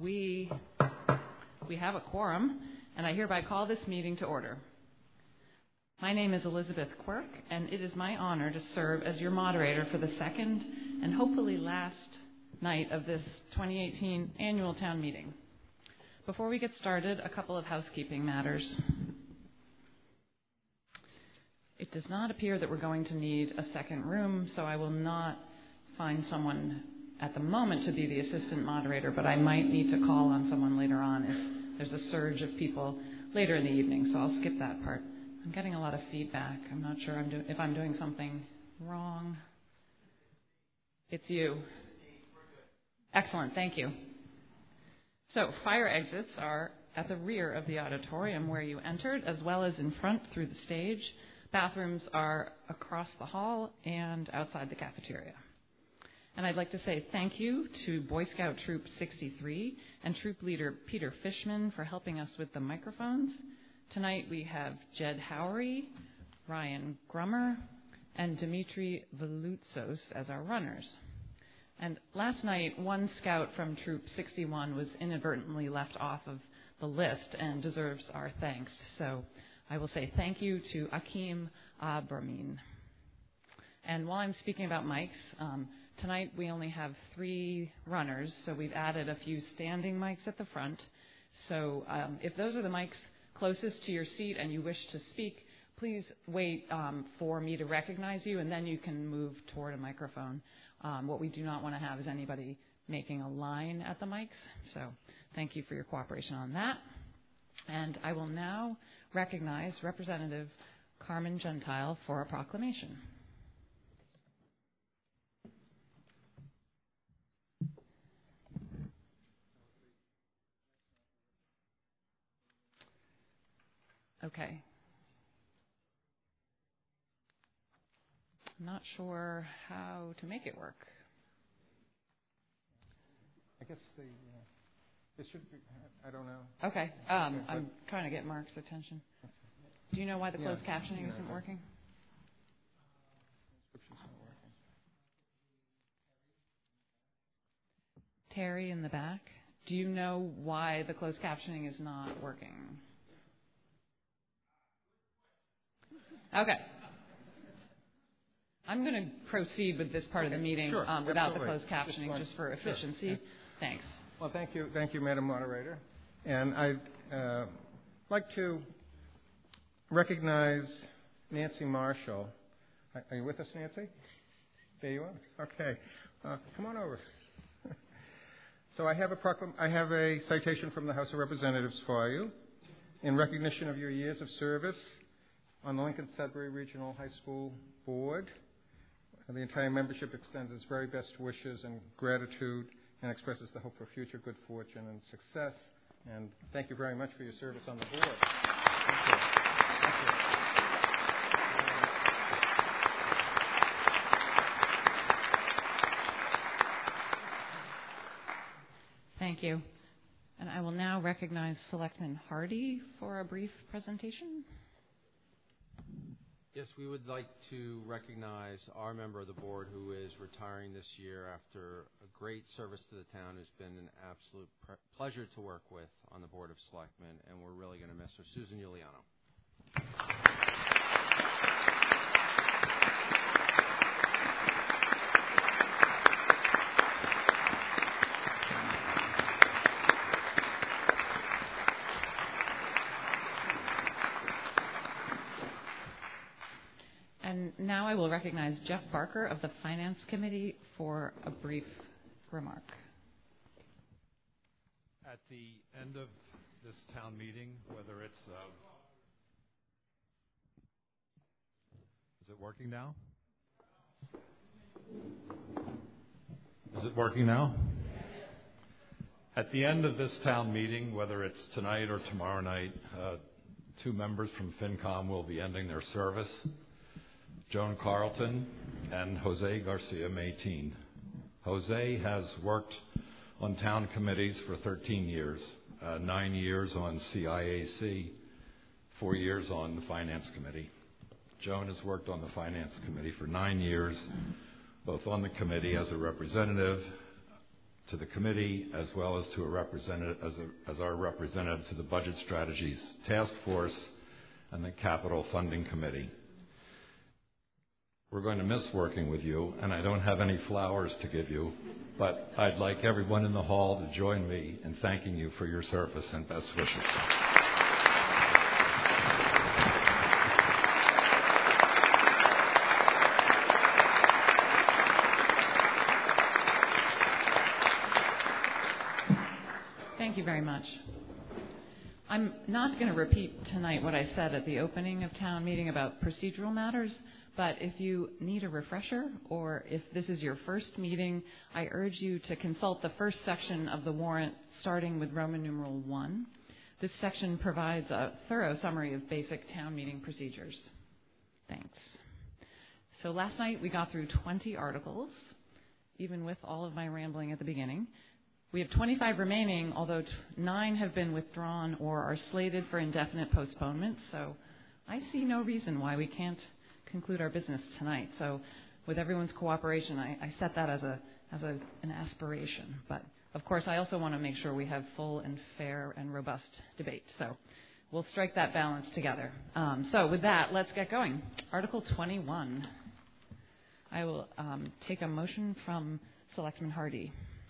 We have a quorum, and I hereby call this meeting to order. My name is Elizabeth Quirk, and it is my honor to serve as your moderator for the second and hopefully last night of this 2018 annual town meeting. Before we get started, a couple of housekeeping matters. It does not appear that we're going to need a second room, so I will not find someone at the moment to be the assistant moderator, but I might need to call on someone later on if there's a surge of people later in the evening, so I'll skip that part. I'm getting a lot of feedback. I'm not sure if I'm doing something wrong. It's you. Excellent, thank you. So fire exits are at the rear of the auditorium where you entered, as well as in front through the stage. Bathrooms are across the hall and outside the cafeteria. And I'd like to say thank you to Boy Scout Troop 63 and troop leader Peter Fishman for helping us with the microphones. Tonight we have Jed Howery, Ryan Grummer, and Dimitri Veloutsos as our runners. And last night, one scout from Troop 61 was inadvertently left off of the list and deserves our thanks. So I will say thank you to Akim Abramin. And while I'm speaking about mics, tonight we only have 3 runners, so we've added a few standing mics at the front. So if those are the mics closest to your seat and you wish to speak, please wait for me to recognize you, and then you can move toward a microphone. What we do not want to have is anybody making a line at the mics. So thank you for your cooperation on that. And I will now recognize Representative Carmen Gentile for a proclamation. Okay. I'm not sure how to make it work. I guess it should be, I don't know. Okay. I'm trying to get Mark's attention. Do you know why the closed captioning isn't working? Terry in the back, do you know why the closed captioning is not working? Okay. I'm going to proceed with this part of the meeting without the closed captioning, just for efficiency. Sure. Thanks. Well, thank you, Madam Moderator. And I'd like to recognize Nancy Marshall. Are you with us, Nancy? There you are. Okay. Come on over. So I have a citation from the House of Representatives for you in recognition of your years of service on the Lincoln Sudbury Regional High School Board. The entire membership extends its very best wishes and gratitude and expresses the hope for future good fortune and success. And thank you very much for your service on the board. Thank you. Thank you. And I will now recognize Selectman Hardy for a brief presentation. Yes, we would like to recognize our member of the board who is retiring this year after a great service to the town, who's been an absolute pleasure to work with on the Board of Selectmen, and we're really going to miss her, Susan Giuliano. Now I will recognize Jeff Barker of the Finance Committee for a brief remark. At the end of this town meeting, whether it's... is it working now? Is it working now? At the end of this town meeting, whether it's tonight or tomorrow night, 2 members from FinCom will be ending their service. Joan Carlton and Jose Garcia Mayteen. Jose has worked on town committees for 13 years, 9 years on CIAC, 4 years on the Finance Committee. Joan has worked on the Finance Committee for 9 years, both on the committee as a representative to the committee, as well as to as our representative to the Budget Strategies Task Force and the Capital Funding Committee. We're going to miss working with you, and I don't have any flowers to give you, but I'd like everyone in the hall to join me in thanking you for your service and best wishes. Thank you very much. I'm not going to repeat tonight what I said at the opening of town meeting about procedural matters, but if you need a refresher or if this is your first meeting, I urge you to consult the first section of the warrant starting with Roman numeral 1. This section provides a thorough summary of basic town meeting procedures. Thanks. So last night we got through 20 articles, even with all of my rambling at the beginning. We have 25 remaining, although 9 have been withdrawn or are slated for indefinite postponement, so I see no reason why we can't conclude our business tonight. So with everyone's cooperation, I set that as an aspiration. But of course, I also want to make sure we have full and fair and robust debate. So we'll strike that balance together. So with that, let's get going. Article 21. I will take a motion from Selectman Hardy.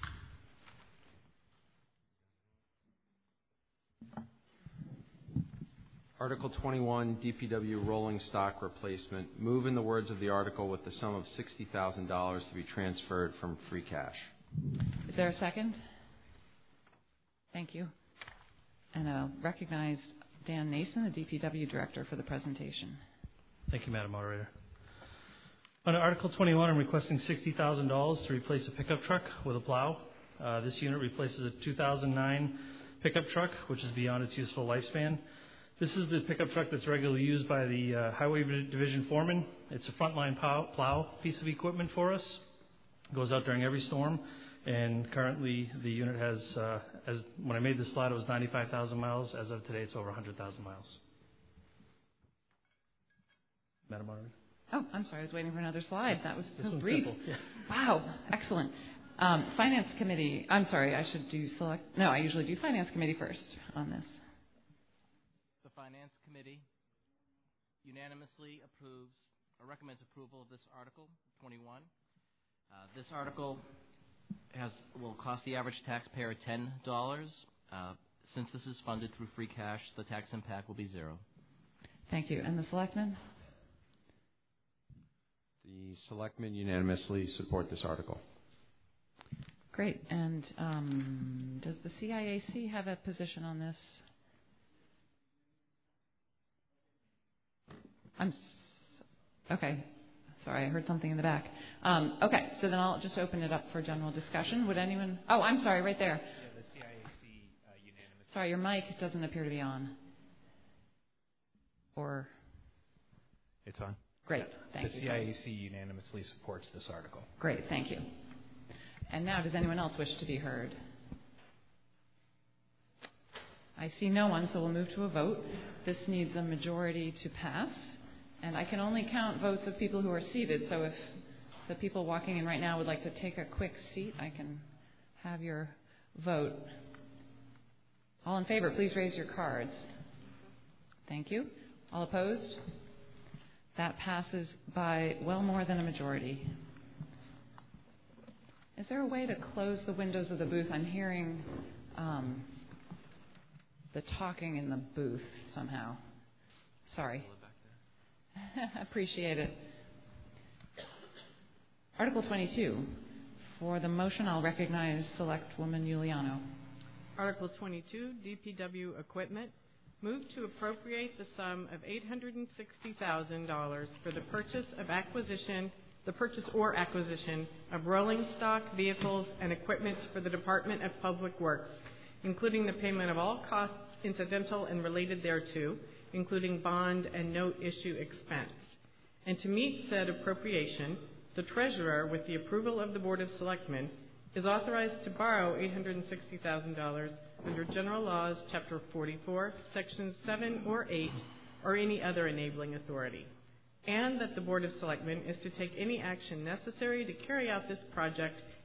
Article 21, DPW rolling stock replacement. Move in the words of the article with the sum of $60,000 to be transferred from free cash. Is there a second? Thank you. And I'll recognize Dan Nason, the DPW Director, for the presentation. Thank you, Madam Moderator. Under Article 21, I'm requesting $60,000 to replace a pickup truck with a plow. This unit replaces a 2009 pickup truck, which is beyond its useful lifespan. This is the pickup truck that's regularly used by the Highway Division foreman. It's a frontline plow piece of equipment for us. It goes out during every storm, and currently the unit has, when I made this slide, it was 95,000 miles. As of today, it's over 100,000 miles. Madam Moderator. Oh, I'm sorry. I was waiting for another slide. That was so one's brief. simple. Yeah. Wow. Excellent. Finance Committee. I'm sorry. I should do I usually do Finance Committee first on this. Finance Committee unanimously recommends approval of this Article 21. This article will cost the average taxpayer $10. Since this is funded through free cash, the tax impact will be zero. Thank you. And the Selectmen? The Selectmen unanimously support this article. Great. And does the CIAC have a position on this? Okay. Sorry, I heard something in the back. Okay, so then I'll just open it up for general discussion. Would anyone? Oh, I'm sorry, right there. Yeah, the CIAC unanimous. Sorry, your mic doesn't appear to be on. Or? It's on. Great, thank you. The CIAC unanimously supports this article. Great, thank you. And now, does anyone else wish to be heard? I see no one, so we'll move to a vote. This needs a majority to pass. And I can only count votes of people who are seated, so if the people walking in right now would like to take a quick seat, I can have your vote. All in favor, please raise your cards. Thank you. All opposed? That passes by well more than a majority. Is there a way to close the windows of the booth? I'm hearing the talking in the booth somehow. Sorry. Appreciate it. Article 22. For the motion, I'll recognize Selectwoman Giuliano. Article 22, DPW equipment. Move to appropriate the sum of $860,000 for the purchase or acquisition of rolling stock, vehicles, and equipment for the Department of Public Works, including the payment of all costs incidental and related thereto, including bond and note issue expense. And to meet said appropriation, the Treasurer, with the approval of the Board of Selectmen, is authorized to borrow $860,000 under General Laws, Chapter 44, Sections 7 or 8, or any other enabling authority. And that the Board of Selectmen is to take any action necessary to carry out this project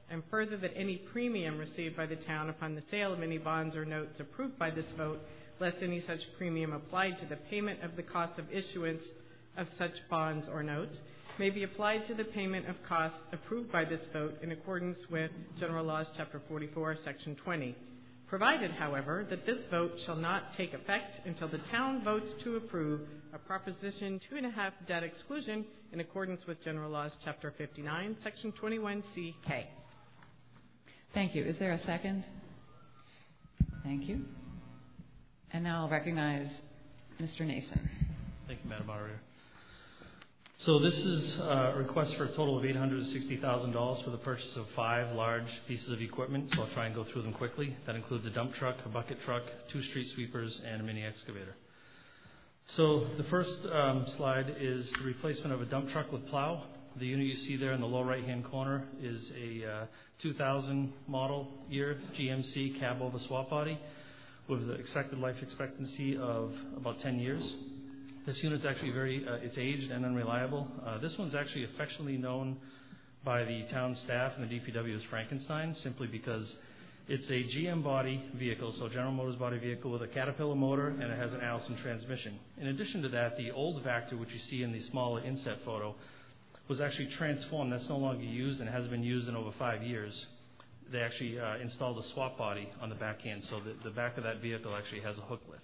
and further that any premium received by the town upon the sale of any bonds or notes approved by this vote, less any such premium applied to the payment of the cost of issuance of such bonds or notes, may be applied to the payment of costs approved by this vote in accordance with General Laws, Chapter 44, Section 20. Provided, however, that this vote shall not take effect until the town votes to approve a Proposition 2.5 debt exclusion in accordance with General Laws, Chapter 59, Section 21C(k). Thank you. Is there a second? Thank you. And now I'll recognize Mr. Nason. Thank you, Madam Moderator. So this is a request for a total of $860,000 for the purchase of 5 large pieces of equipment, so I'll try and go through them quickly. That includes a dump truck, a bucket truck, 2 street sweepers, and a mini excavator. So the first slide is the replacement of a dump truck with plow. The unit you see there in the lower right-hand corner is a 2000 model year GMC cab over swap body with the expected life expectancy of about 10 years. This unit's actually it's aged and unreliable. This one's actually affectionately known by the town staff and the DPW as Frankenstein, simply because it's a GM body vehicle, so General Motors body vehicle with a Caterpillar motor, and it has an Allison transmission. In addition to that, the old Vector, which you see in the smaller inset photo, was actually transformed. That's no longer used and hasn't been used in over 5 years. They actually installed a swap body on the back end, so the back of that vehicle actually has a hook lift.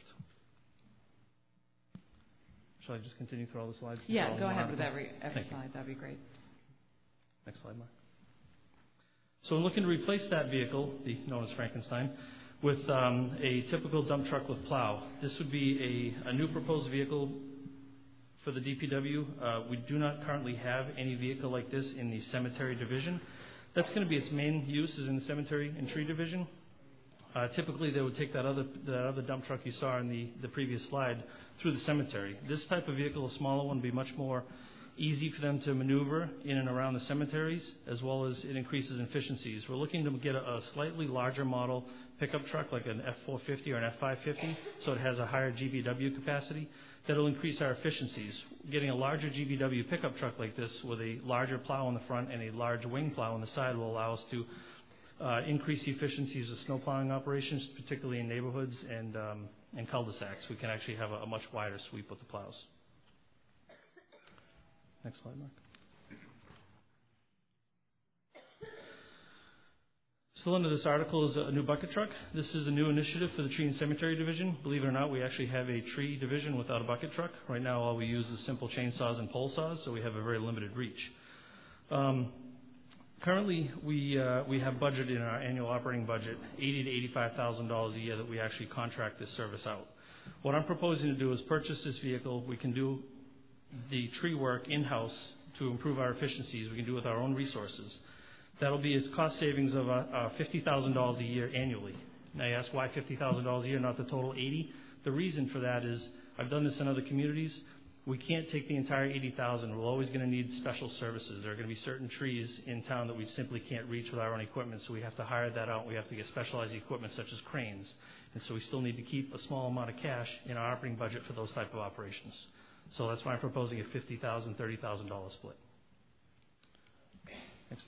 Shall I just continue through all the slides? Yeah, go ahead with every slide. That'd be great. Next slide, Mark. So we're looking to replace that vehicle, known as Frankenstein, with a typical dump truck with plow. This would be a new proposed vehicle for the DPW. We do not currently have any vehicle like this in the cemetery division. That's going to be its main use, is in the cemetery and tree division. Typically, they would take that other dump truck you saw in the previous slide through the cemetery. This type of vehicle, a smaller one, would be much more easy for them to maneuver in and around the cemeteries, as well as it increases efficiencies. We're looking to get a slightly larger model pickup truck, like an F450 or an F550, so it has a higher GVW capacity. That'll increase our efficiencies. Getting a larger GVW pickup truck like this with a larger plow on the front and a large wing plow on the side will allow us to increase the efficiencies of snow plowing operations, particularly in neighborhoods and cul-de-sacs. We can actually have a much wider sweep with the plows. Next slide, Mark. Still under this article is a new bucket truck. This is a new initiative for the Tree and Cemetery Division. Believe it or not, we actually have a tree division without a bucket truck. Right now, all we use is simple chainsaws and pole saws, so we have a very limited reach. Currently, we have budgeted in our annual operating budget $80,000 to $85,000 a year that we actually contract this service out. What I'm proposing to do is purchase this vehicle. We can do the tree work in-house to improve our efficiencies. We can do it with our own resources. That'll be a cost savings of $50,000 a year annually. Now you ask, why $50,000 a year, not the total $80,000? The reason for that is I've done this in other communities. We can't take the entire $80,000. We're always going to need special services. There are going to be certain trees in town that we simply can't reach with our own equipment, so we have to hire that out. We have to get specialized equipment such as cranes. And so we still need to keep a small amount of cash in our operating budget for those type of operations. So that's why I'm proposing a $50,000, $30,000 split. Next.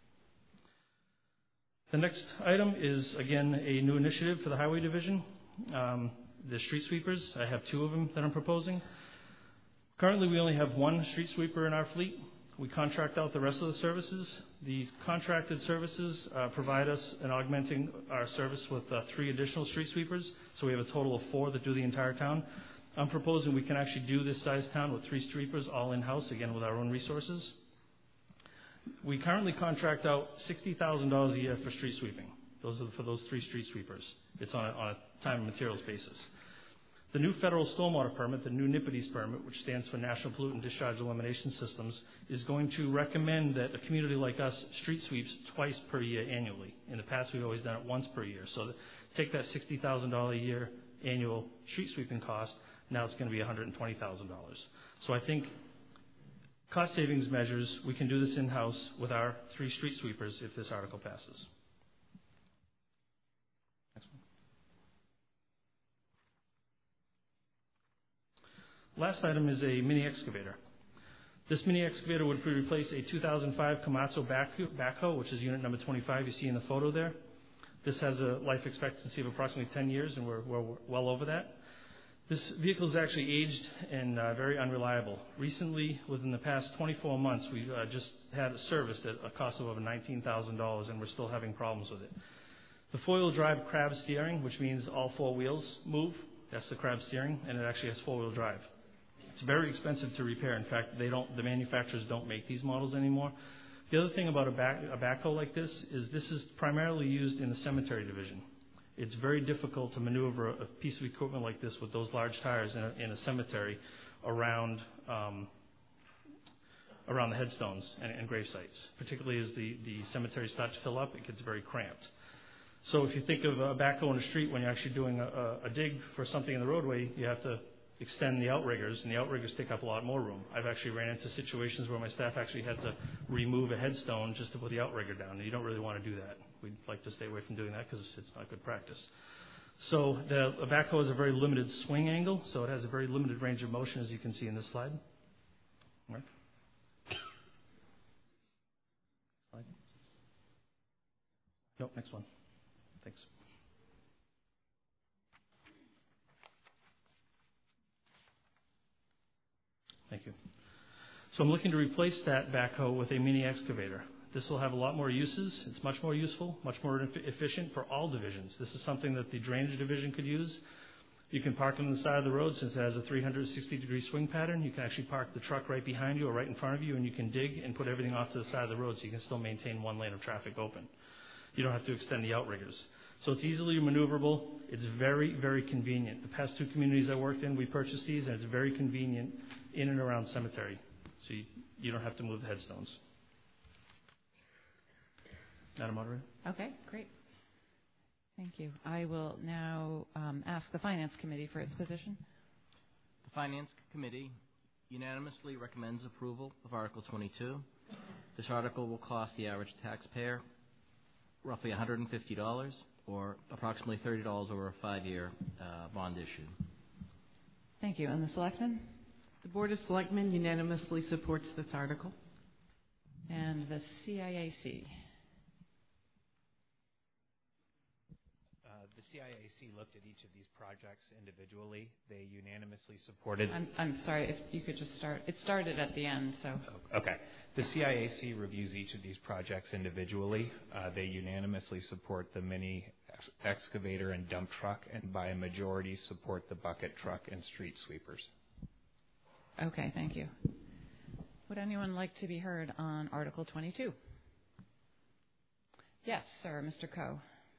The next item is, again, a new initiative for the Highway Division. The street sweepers, I have 2 of them that I'm proposing. Currently, we only have 1 street sweeper in our fleet. We contract out the rest of the services. The contracted services provide us an augmenting our service with 3 additional street sweepers, so we have a total of 4 that do the entire town. I'm proposing we can actually do this size town with 3 sweepers all in-house, again with our own resources. We currently contract out $60,000 a year for street sweeping. Those are for those 3 street sweepers. It's on a time and materials basis. The new federal stormwater permit, the new NPDES permit, which stands for National Pollutant Discharge Elimination Systems, is going to recommend that a community like us street sweeps twice per year annually. In the past, we've always done it once per year. So take that $60,000 a year annual street sweeping cost. Now it's going to be $120,000. So I think cost savings measures, we can do this in-house with our 3 street sweepers if this article passes. Next one. Last item is a mini excavator. This mini excavator would replace a 2005 Komatsu backhoe, which is unit number 25 you see in the photo there. This has a life expectancy of approximately 10 years, and we're well over that. This vehicle is actually aged and very unreliable. Recently, within the past 24 months, we've just had it serviced at a cost of over $19,000, and we're still having problems with it. The four-wheel drive crab steering, which means all four wheels move, that's the crab steering, and it actually has four-wheel drive. It's very expensive to repair. In fact, the manufacturers don't make these models anymore. The other thing about a backhoe like this is primarily used in the cemetery division. It's very difficult to maneuver a piece of equipment like this with those large tires in a cemetery around the headstones and grave sites. Particularly as the cemeteries start to fill up, it gets very cramped. So if you think of a backhoe in the street when you're actually doing a dig for something in the roadway, you have to extend the outriggers, and the outriggers take up a lot more room. I've actually ran into situations where my staff actually had to remove a headstone just to put the outrigger down, and you don't really want to do that. We'd like to stay away from doing that because it's not good practice. So a backhoe has a very limited swing angle, so it has a very limited range of motion, as you can see in this slide. All right. Slide. Nope, next one. Thanks. Thank you. So I'm looking to replace that backhoe with a mini excavator. This will have a lot more uses. It's much more useful, much more efficient for all divisions. This is something that the drainage division could use. You can park on the side of the road since it has a 360-degree swing pattern. You can actually park the truck right behind you or right in front of you, and you can dig and put everything off to the side of the road so you can still maintain one lane of traffic open. You don't have to extend the outriggers. So it's easily maneuverable. It's very, very convenient. The past two communities I worked in, we purchased these, and it's very convenient in and around cemetery. So you don't have to move the headstones. Madam Moderator? Okay, great. Thank you. I will now ask the Finance Committee for its position. The Finance Committee unanimously recommends approval of Article 22. This article will cost the average taxpayer roughly $150 or approximately $30 over a 5-year bond issue. Thank you. And the Selectmen? The Board of Selectmen unanimously supports this article. And the CIAC? The CIAC looked at each of these projects individually. They unanimously supported... I'm sorry, if you could just start. It started at the end, so... Okay. The CIAC reviews each of these projects individually. They unanimously support the mini excavator and dump truck, and by a majority support the bucket truck and street sweepers. Okay, thank you. Would anyone like to be heard on Article 22? Yes, sir, Mr. Coe.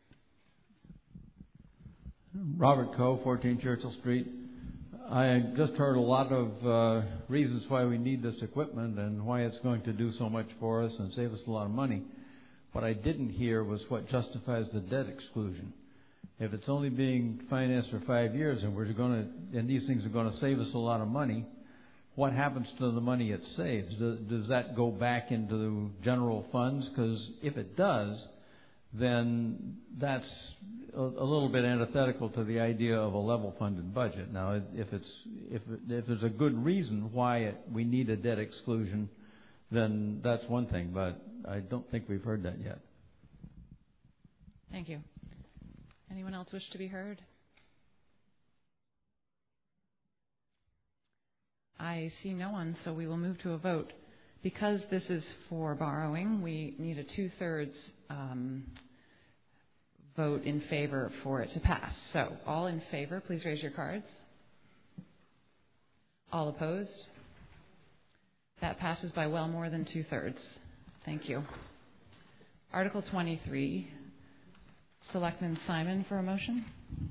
Robert Coe, 14 Churchill Street. I just heard a lot of reasons why we need this equipment and why it's going to do so much for us and save us a lot of money. What I didn't hear was what justifies the debt exclusion. If it's only being financed for 5 years and these things are going to save us a lot of money, what happens to the money it saves? Does that go back into the general funds? Because if it does, then that's a little bit antithetical to the idea of a level funded budget. Now, if there's a good reason why we need a debt exclusion, then that's one thing, but I don't think we've heard that yet. Thank you. Anyone else wish to be heard? I see no one, so we will move to a vote. Because this is for borrowing, we need a 2/3 vote in favor for it to pass. So, all in favor, please raise your cards. All opposed? That passes by well more than 2/3. Thank you. Article 23. Selectman Simon for a motion.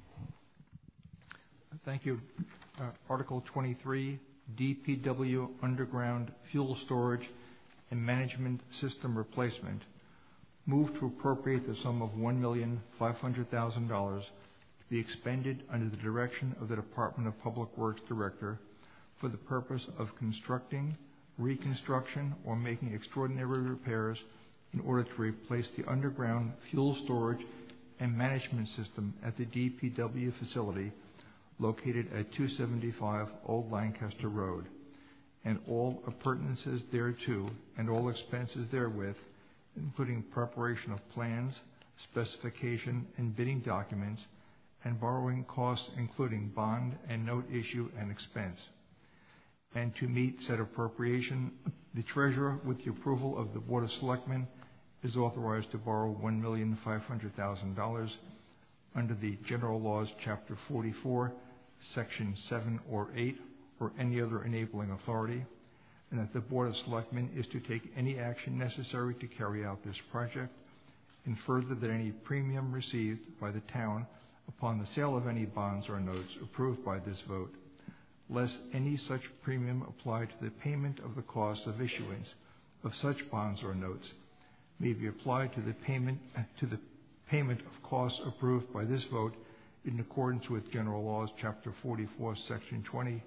Thank you. Article 23, DPW Underground Fuel Storage and Management System Replacement. Move to appropriate the sum of $1,500,000 to be expended under the direction of the Department of Public Works Director for the purpose of constructing, reconstruction, or making extraordinary repairs in order to replace the underground fuel storage and management system at the DPW facility located at 275 Old Lancaster Road, and all appurtenances thereto, and all expenses therewith, including preparation of plans, specification and bidding documents, and borrowing costs, including bond and note issue and expense. And to meet said appropriation, the Treasurer, with the approval of the Board of Selectmen, is authorized to borrow $1,500,000 under the General Laws, Chapter 44, Section 7 or 8, or any other enabling authority, and that the Board of Selectmen is to take any action necessary to carry out this project, and further that any premium received by the town upon the sale of any bonds or notes approved by this vote, lest any such premium apply to the payment of the cost of issuance of such bonds or notes, may be applied to the payment of costs approved by this vote in accordance with General Laws, Chapter 44, Section 20.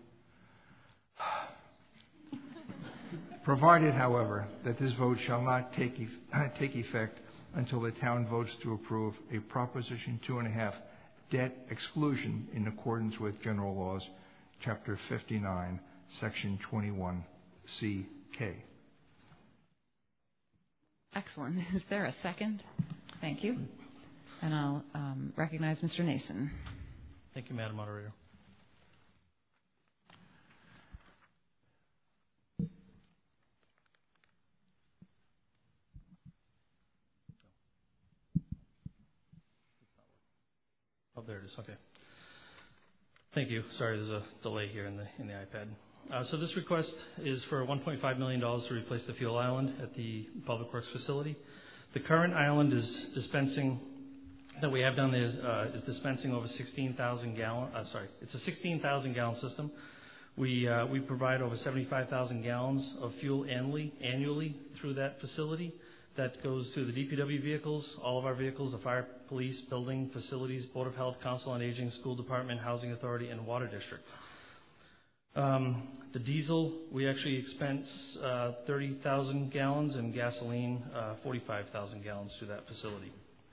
Provided, however, that this vote shall not take effect until the town votes to approve a Proposition 2.5 debt exclusion in accordance with General Laws, Chapter 59, Section 21C(k). Excellent. Is there a second? Thank you. And I'll recognize Mr. Nason. Thank you, Madam Moderator. Oh, there it is. Okay. Thank you. Sorry, there's a delay here in the iPad. So this request is for $1.5 million to replace the fuel island at the Public Works facility. The current island that we have down there is dispensing over 16,000 gallon. It's a 16,000 gallon system. We provide over 75,000 gallons of fuel annually through that facility. That goes to the DPW vehicles, all of our vehicles, the fire, police, building, facilities, Board of Health, Council on Aging, School Department, Housing Authority, and Water District. The diesel, we actually expense 30,000 gallons, and gasoline, 45,000 gallons through that facility.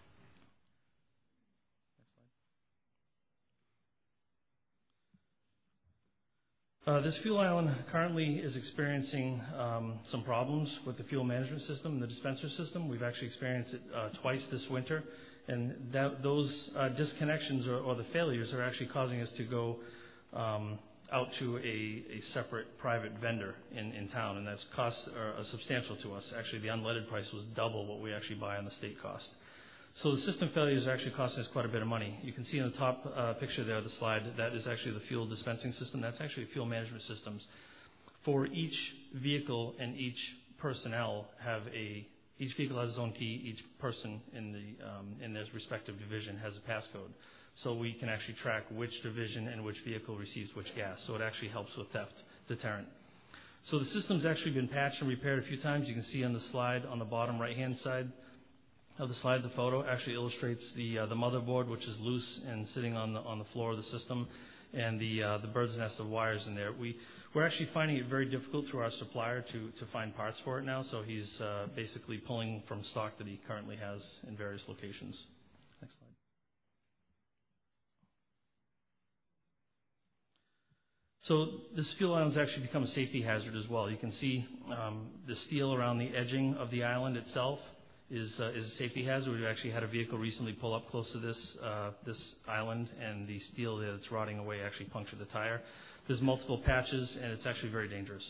This fuel island currently is experiencing some problems with the fuel management system, the dispenser system. We've actually experienced it twice this winter, and those disconnections or the failures are actually causing us to go out to a separate private vendor in town, and that's cost substantial to us. Actually, the unleaded price was double what we actually buy on the state cost. So the system failures are actually costing us quite a bit of money. You can see in the top picture there, the slide, that is actually the fuel dispensing system. That's actually fuel management systems. For each vehicle and each personnel each vehicle has its own key. Each person in their respective division has a passcode. So we can actually track which division and which vehicle receives which gas. So it actually helps with theft deterrent. So the system's actually been patched and repaired a few times. You can see on the slide on the bottom right-hand side of the slide, the photo actually illustrates the motherboard, which is loose and sitting on the floor of the system, and the bird's nest of wires in there. We're actually finding it very difficult through our supplier to find parts for it now. So he's basically pulling from stock that he currently has in various locations. Next slide. So this fuel island has actually become a safety hazard as well. You can see the steel around the edging of the island itself is a safety hazard. We've actually had a vehicle recently pull up close to this island, and the steel that's rotting away actually punctured the tire. There's multiple patches, and it's actually very dangerous.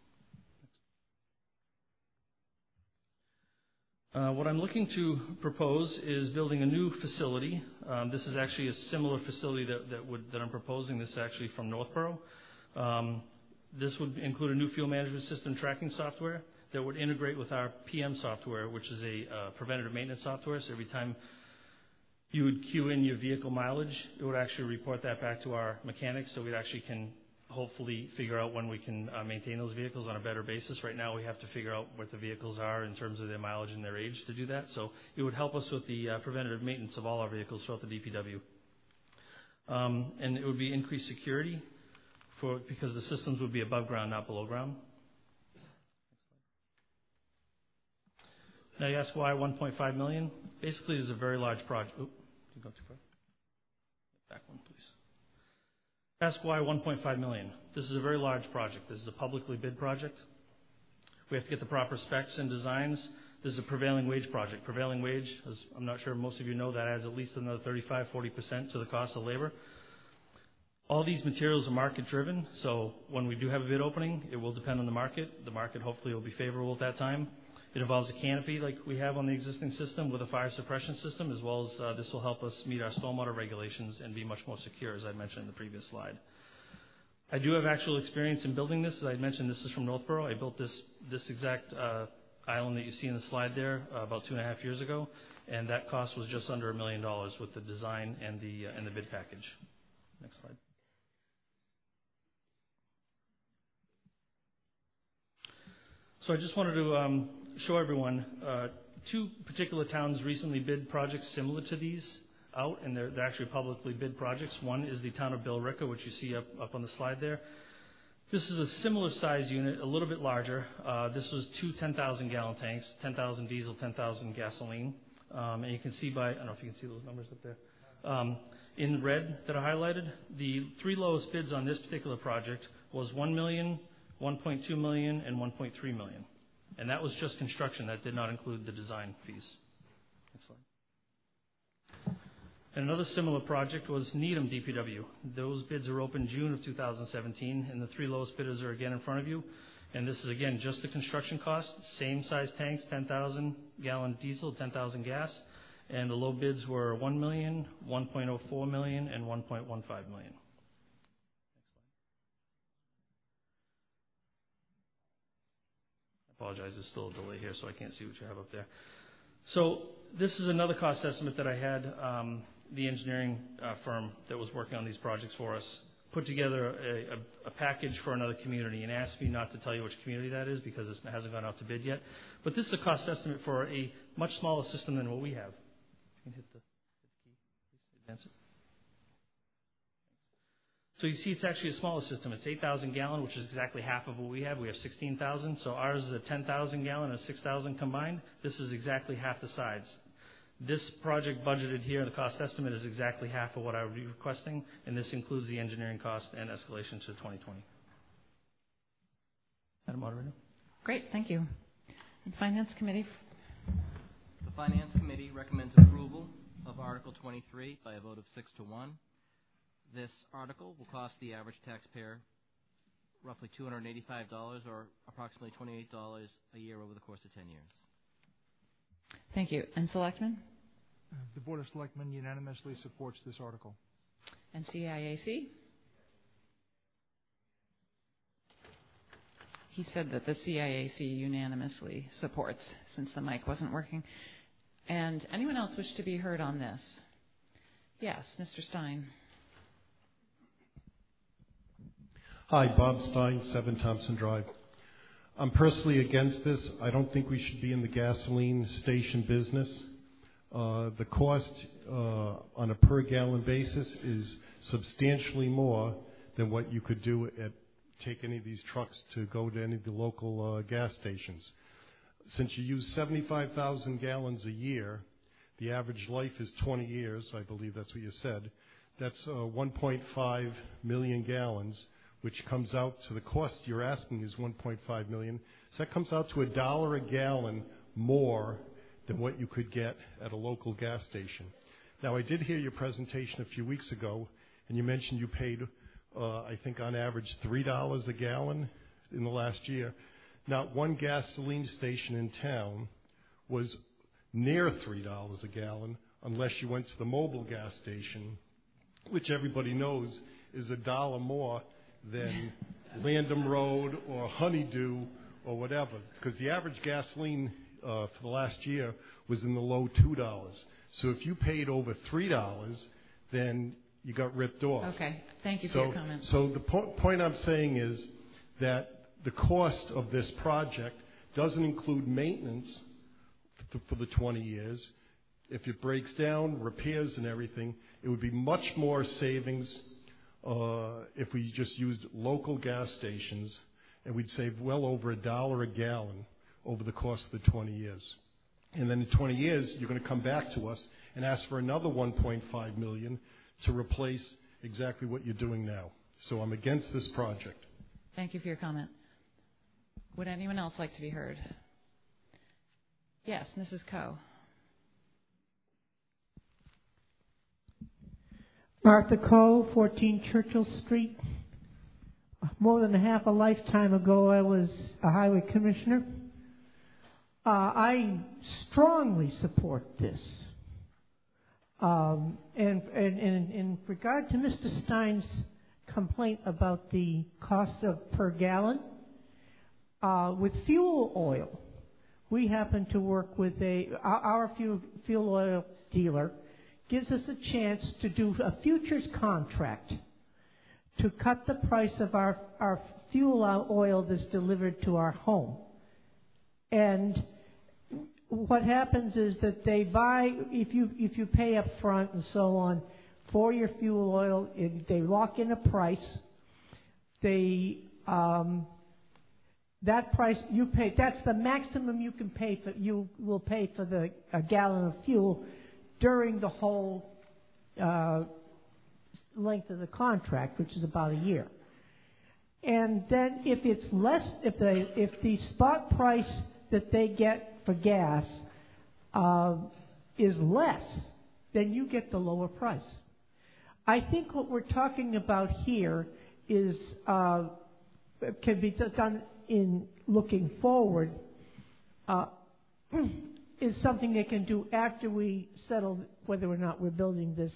What I'm looking to propose is building a new facility. This is actually a similar facility that I'm proposing. This is actually from Northborough. This would include a new fuel management system tracking software that would integrate with our PM software, which is a preventative maintenance software. So every time you would queue in your vehicle mileage, it would actually report that back to our mechanics, so we actually can hopefully figure out when we can maintain those vehicles on a better basis. Right now we have to figure out what the vehicles are in terms of their mileage and their age to do that. So it would help us with the preventative maintenance of all our vehicles throughout the DPW. And it would be increased security because the systems would be above ground, not below ground. Now you ask why $1.5 million? Basically, it's a very large project. Oop, did you go too far? Back one, please. Ask why $1.5 million. This is a very large project. This is a publicly bid project. We have to get the proper specs and designs. This is a prevailing wage project. Prevailing wage, as I'm not sure most of you know, that adds at least another 35-40% to the cost of labor. All these materials are market driven, so when we do have a bid opening, it will depend on the market. The market hopefully will be favorable at that time. It involves a canopy like we have on the existing system with a fire suppression system, as well as this will help us meet our stormwater regulations and be much more secure, as I mentioned in the previous slide. I do have actual experience in building this. As I mentioned, this is from Northborough. I built this exact island that you see in the slide there about 2.5 years ago, and that cost was just under $1 million with the design and the bid package. Next slide. So I just wanted to show everyone two particular towns recently bid projects similar to these out, and they're actually publicly bid projects. One is the town of Billerica, which you see up on the slide there. This is a similar size unit, a little bit larger. This was two 10,000-gallon tanks, 10,000 diesel, 10,000 gasoline. And you can see by, I don't know if you can see those numbers up there. In red that are highlighted, the three lowest bids on this particular project was $1 million, $1.2 million, and $1.3 million. And that was just construction. That did not include the design fees. Next slide. And another similar project was Needham DPW. Those bids are open June of 2017, and the three lowest bidders are again in front of you. And this is, again, just the construction cost. Same size tanks, 10,000-gallon diesel, 10,000 gas. And the low bids were $1 million, $1.04 million, and $1.15 million. Apologize, there's still a delay here, so I can't see what you have up there. So this is another cost estimate that I had the engineering firm that was working on these projects for us put together a package for another community and asked me not to tell you which community that is because it hasn't gone out to bid yet. But this is a cost estimate for a much smaller system than what we have. You can hit the key, please advance it. So you see it's actually a smaller system. It's 8,000 gallon, which is exactly half of what we have. We have 16,000. So ours is a 10,000 gallon and 6,000 combined. This is exactly half the size. This project budgeted here, the cost estimate is exactly half of what I would be requesting, and this includes the engineering cost and escalation to 2020. Madam Moderator. Great, thank you. And Finance Committee. The Finance Committee recommends approval of Article 23 by a vote of 6-1. This article will cost the average taxpayer roughly $285 or approximately $28 a year over the course of 10 years. Thank you. And Selectmen? The Board of Selectmen unanimously supports this article. And CIAC? He said that the CIAC unanimously supports, since the mic wasn't working. And anyone else wish to be heard on this? Yes, Mr. Stein. Hi, Bob Stein, 7 Thompson Drive. I'm personally against this. I don't think we should be in the gasoline station business. The cost on a per gallon basis is substantially more than what you could do take any of these trucks to go to any of the local gas stations. Since you use 75,000 gallons a year, the average life is 20 years, I believe that's what you said. That's 1.5 million gallons, which comes out to the cost you're asking is $1.5 million. So that comes out to $1 a gallon more than what you could get at a local gas station. Now, I did hear your presentation a few weeks ago, and you mentioned you paid, I think on average, $3 a gallon in the last year. Not one gasoline station in town was near $3 a gallon unless you went to the mobile gas station, which everybody knows is $1 more than Landham Road or Honeydew or whatever, because the average gasoline for the last year was in the low $2. So if you paid over $3, then you got ripped off. Okay, thank you for your comment. So the point I'm saying is that the cost of this project doesn't include maintenance for the 20 years. If it breaks down, repairs and everything, it would be much more savings if we just used local gas stations, and we'd save well over $1 a gallon over the course of the 20 years. And then in 20 years, you're going to come back to us and ask for another $1.5 million to replace exactly what you're doing now. So I'm against this project. Thank you for your comment. Would anyone else like to be heard? Yes, Mrs. Coe. Martha Coe, 14 Churchill Street. More than half a lifetime ago, I was a highway commissioner. I strongly support this. And in regard to Mr. Stein's complaint about the cost of per gallon, with fuel oil, we happen to work with our fuel oil dealer gives us a chance to do a futures contract to cut the price of our fuel oil that's delivered to our home. And what happens is that they buy, if you pay up front and so on for your fuel oil, they lock in a price. That price you pay, that's the maximum you can pay for. You will pay for a gallon of fuel during the whole length of the contract, which is about a year. And then if it's less, if the spot price that they get for gas is less, then you get the lower price. I think what we're talking about here is can be done in looking forward. Is something they can do after we settle whether or not we're building this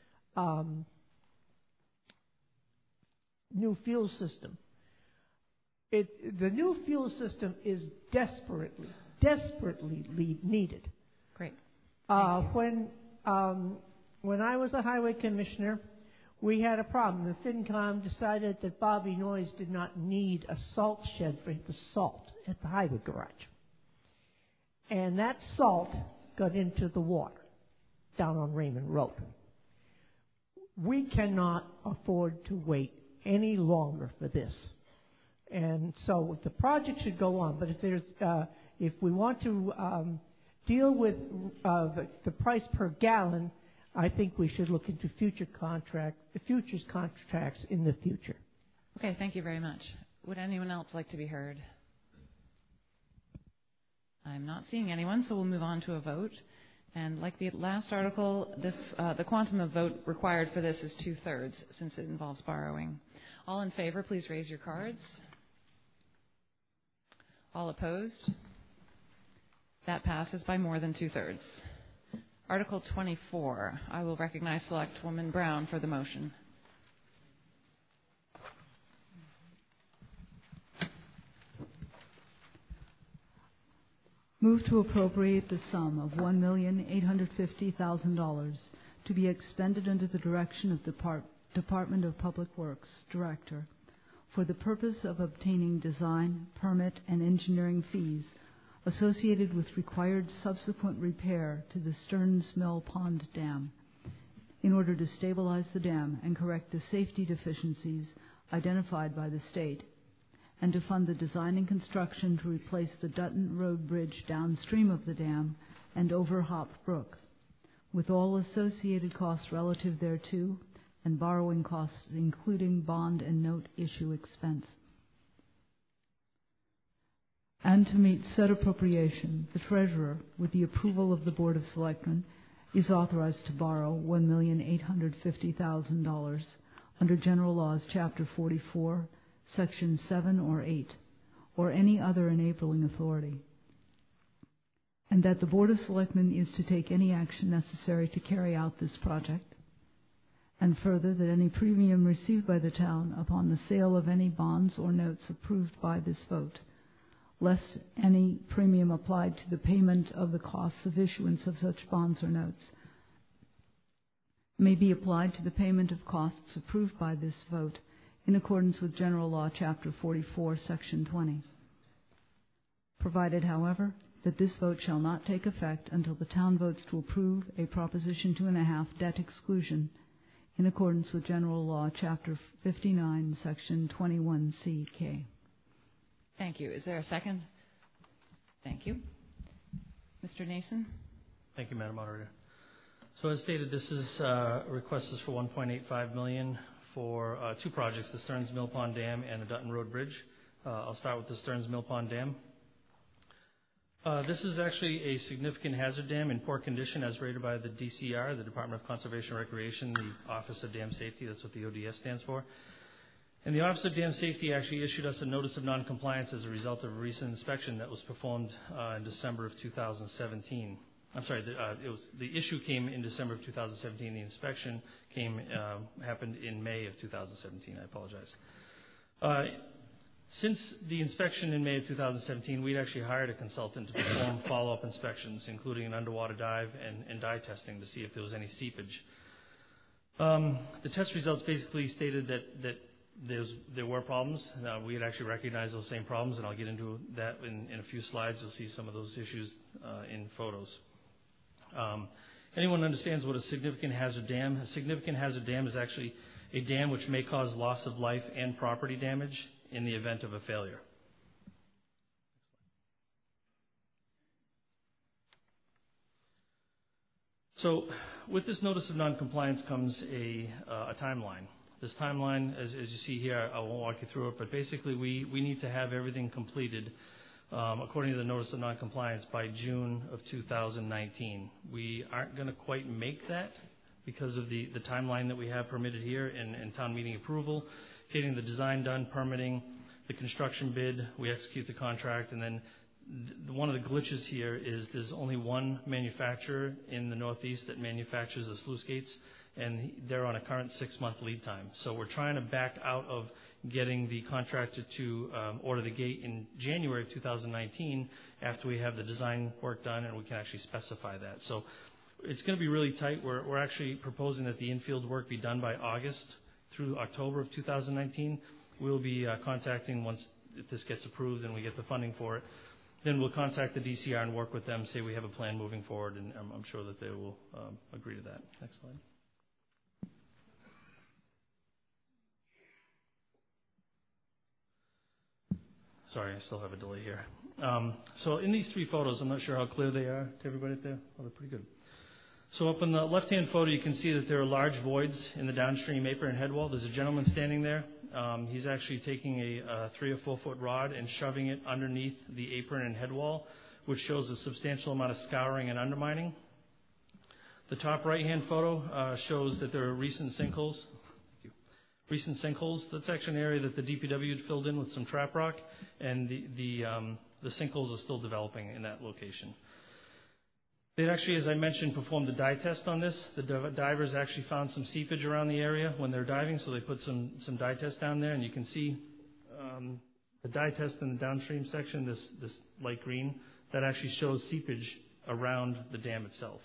new fuel system. The new fuel system is desperately needed. Great. When I was a highway commissioner, we had a problem. The FinCom decided that Bobby Noyes did not need a salt shed for the salt at the highway garage. And that salt got into the water down on Raymond Road. We cannot afford to wait any longer for this. And so the project should go on. But if we want to deal with the price per gallon, I think we should look into futures contracts in the future. Okay, thank you very much. Would anyone else like to be heard? I'm not seeing anyone, so we'll move on to a vote. And like the last article, the quantum of vote required for this is 2/3, since it involves borrowing. All in favor, please raise your cards. All opposed? That passes by more than 2/3. Article 24. I will recognize Selectwoman Brown for the motion. Move to appropriate the sum of $1,850,000 to be expended under the direction of the Department of Public Works Director for the purpose of obtaining design, permit, and engineering fees associated with required subsequent repair to the Stearns Mill Pond Dam in order to stabilize the dam and correct the safety deficiencies identified by the state, and to fund the design and construction to replace the Dutton Road Bridge downstream of the dam and over Hop Brook, with all associated costs relative thereto and borrowing costs including bond and note issue expense. And to meet said appropriation, the Treasurer, with the approval of the Board of Selectmen, is authorized to borrow $1,850,000 under General Laws, Chapter 44, Section 7 or 8, or any other enabling authority, and that the Board of Selectmen is to take any action necessary to carry out this project, and further that any premium received by the town upon the sale of any bonds or notes approved by this vote, less any premium applied to the payment of the costs of issuance of such bonds or notes, may be applied to the payment of costs approved by this vote in accordance with General Law, Chapter 44, Section 20. Provided, however, that this vote shall not take effect until the town votes to approve a Proposition 2.5 debt exclusion in accordance with General Law, Chapter 59, Section 21C(k). Thank you. Is there a second? Thank you. Mr. Nason? Thank you, Madam Moderator. So as stated, this is request is for $1.85 million for two projects, the Stearns Mill Pond Dam and the Dutton Road Bridge. I'll start with the Stearns Mill Pond Dam. This is actually a significant hazard dam in poor condition as rated by the DCR, the Department of Conservation and Recreation, the Office of Dam Safety. That's what the ODS stands for. And the Office of Dam Safety actually issued us a notice of noncompliance as a result of a recent inspection that was performed in December of 2017. I'm sorry, the issue came in December of 2017. The inspection happened in May of 2017. I apologize. Since the inspection in May of 2017, we'd actually hired a consultant to perform follow-up inspections, including an underwater dive and dye testing to see if there was any seepage. The test results basically stated that there were problems. We had actually recognized those same problems, and I'll get into that in a few slides. You'll see some of those issues in photos. Anyone understands what a significant hazard dam? A significant hazard dam is actually a dam which may cause loss of life and property damage in the event of a failure. So with this notice of noncompliance comes a timeline. This timeline, as you see here, I won't walk you through it, but basically we need to have everything completed according to the notice of noncompliance by June of 2019. We aren't going to quite make that because of the timeline that we have permitted here in town meeting approval, getting the design done, permitting, the construction bid, we execute the contract, and then one of the glitches here is there's only one manufacturer in the Northeast that manufactures the sluice gates, and they're on a current 6-month lead time. So we're trying to back out of getting the contractor to order the gate in January of 2019 after we have the design work done and we can actually specify that. So it's going to be really tight. We're actually proposing that the infield work be done by August through October of 2019. We'll be contacting if this gets approved and we get the funding for it. Then we'll contact the DCR and work with them, say we have a plan moving forward, and I'm sure that they will agree to that. Next slide. Sorry, I still have a delay here. So in these three photos, I'm not sure how clear they are to everybody up there. Oh, they're pretty good. So up in the left-hand photo, you can see that there are large voids in the downstream apron and head wall. There's a gentleman standing there. He's actually taking a 3 or 4 foot rod and shoving it underneath the apron and head wall, which shows a substantial amount of scouring and undermining. The top right-hand photo shows that there are recent sinkholes. That's actually an area that the DPW had filled in with some trap rock, and the sinkholes are still developing in that location. They actually, as I mentioned, performed a dye test on this. The divers actually found some seepage around the area when they're diving, so they put some dye test down there, and you can see the dye test in the downstream section, this light green, that actually shows seepage around the dam itself.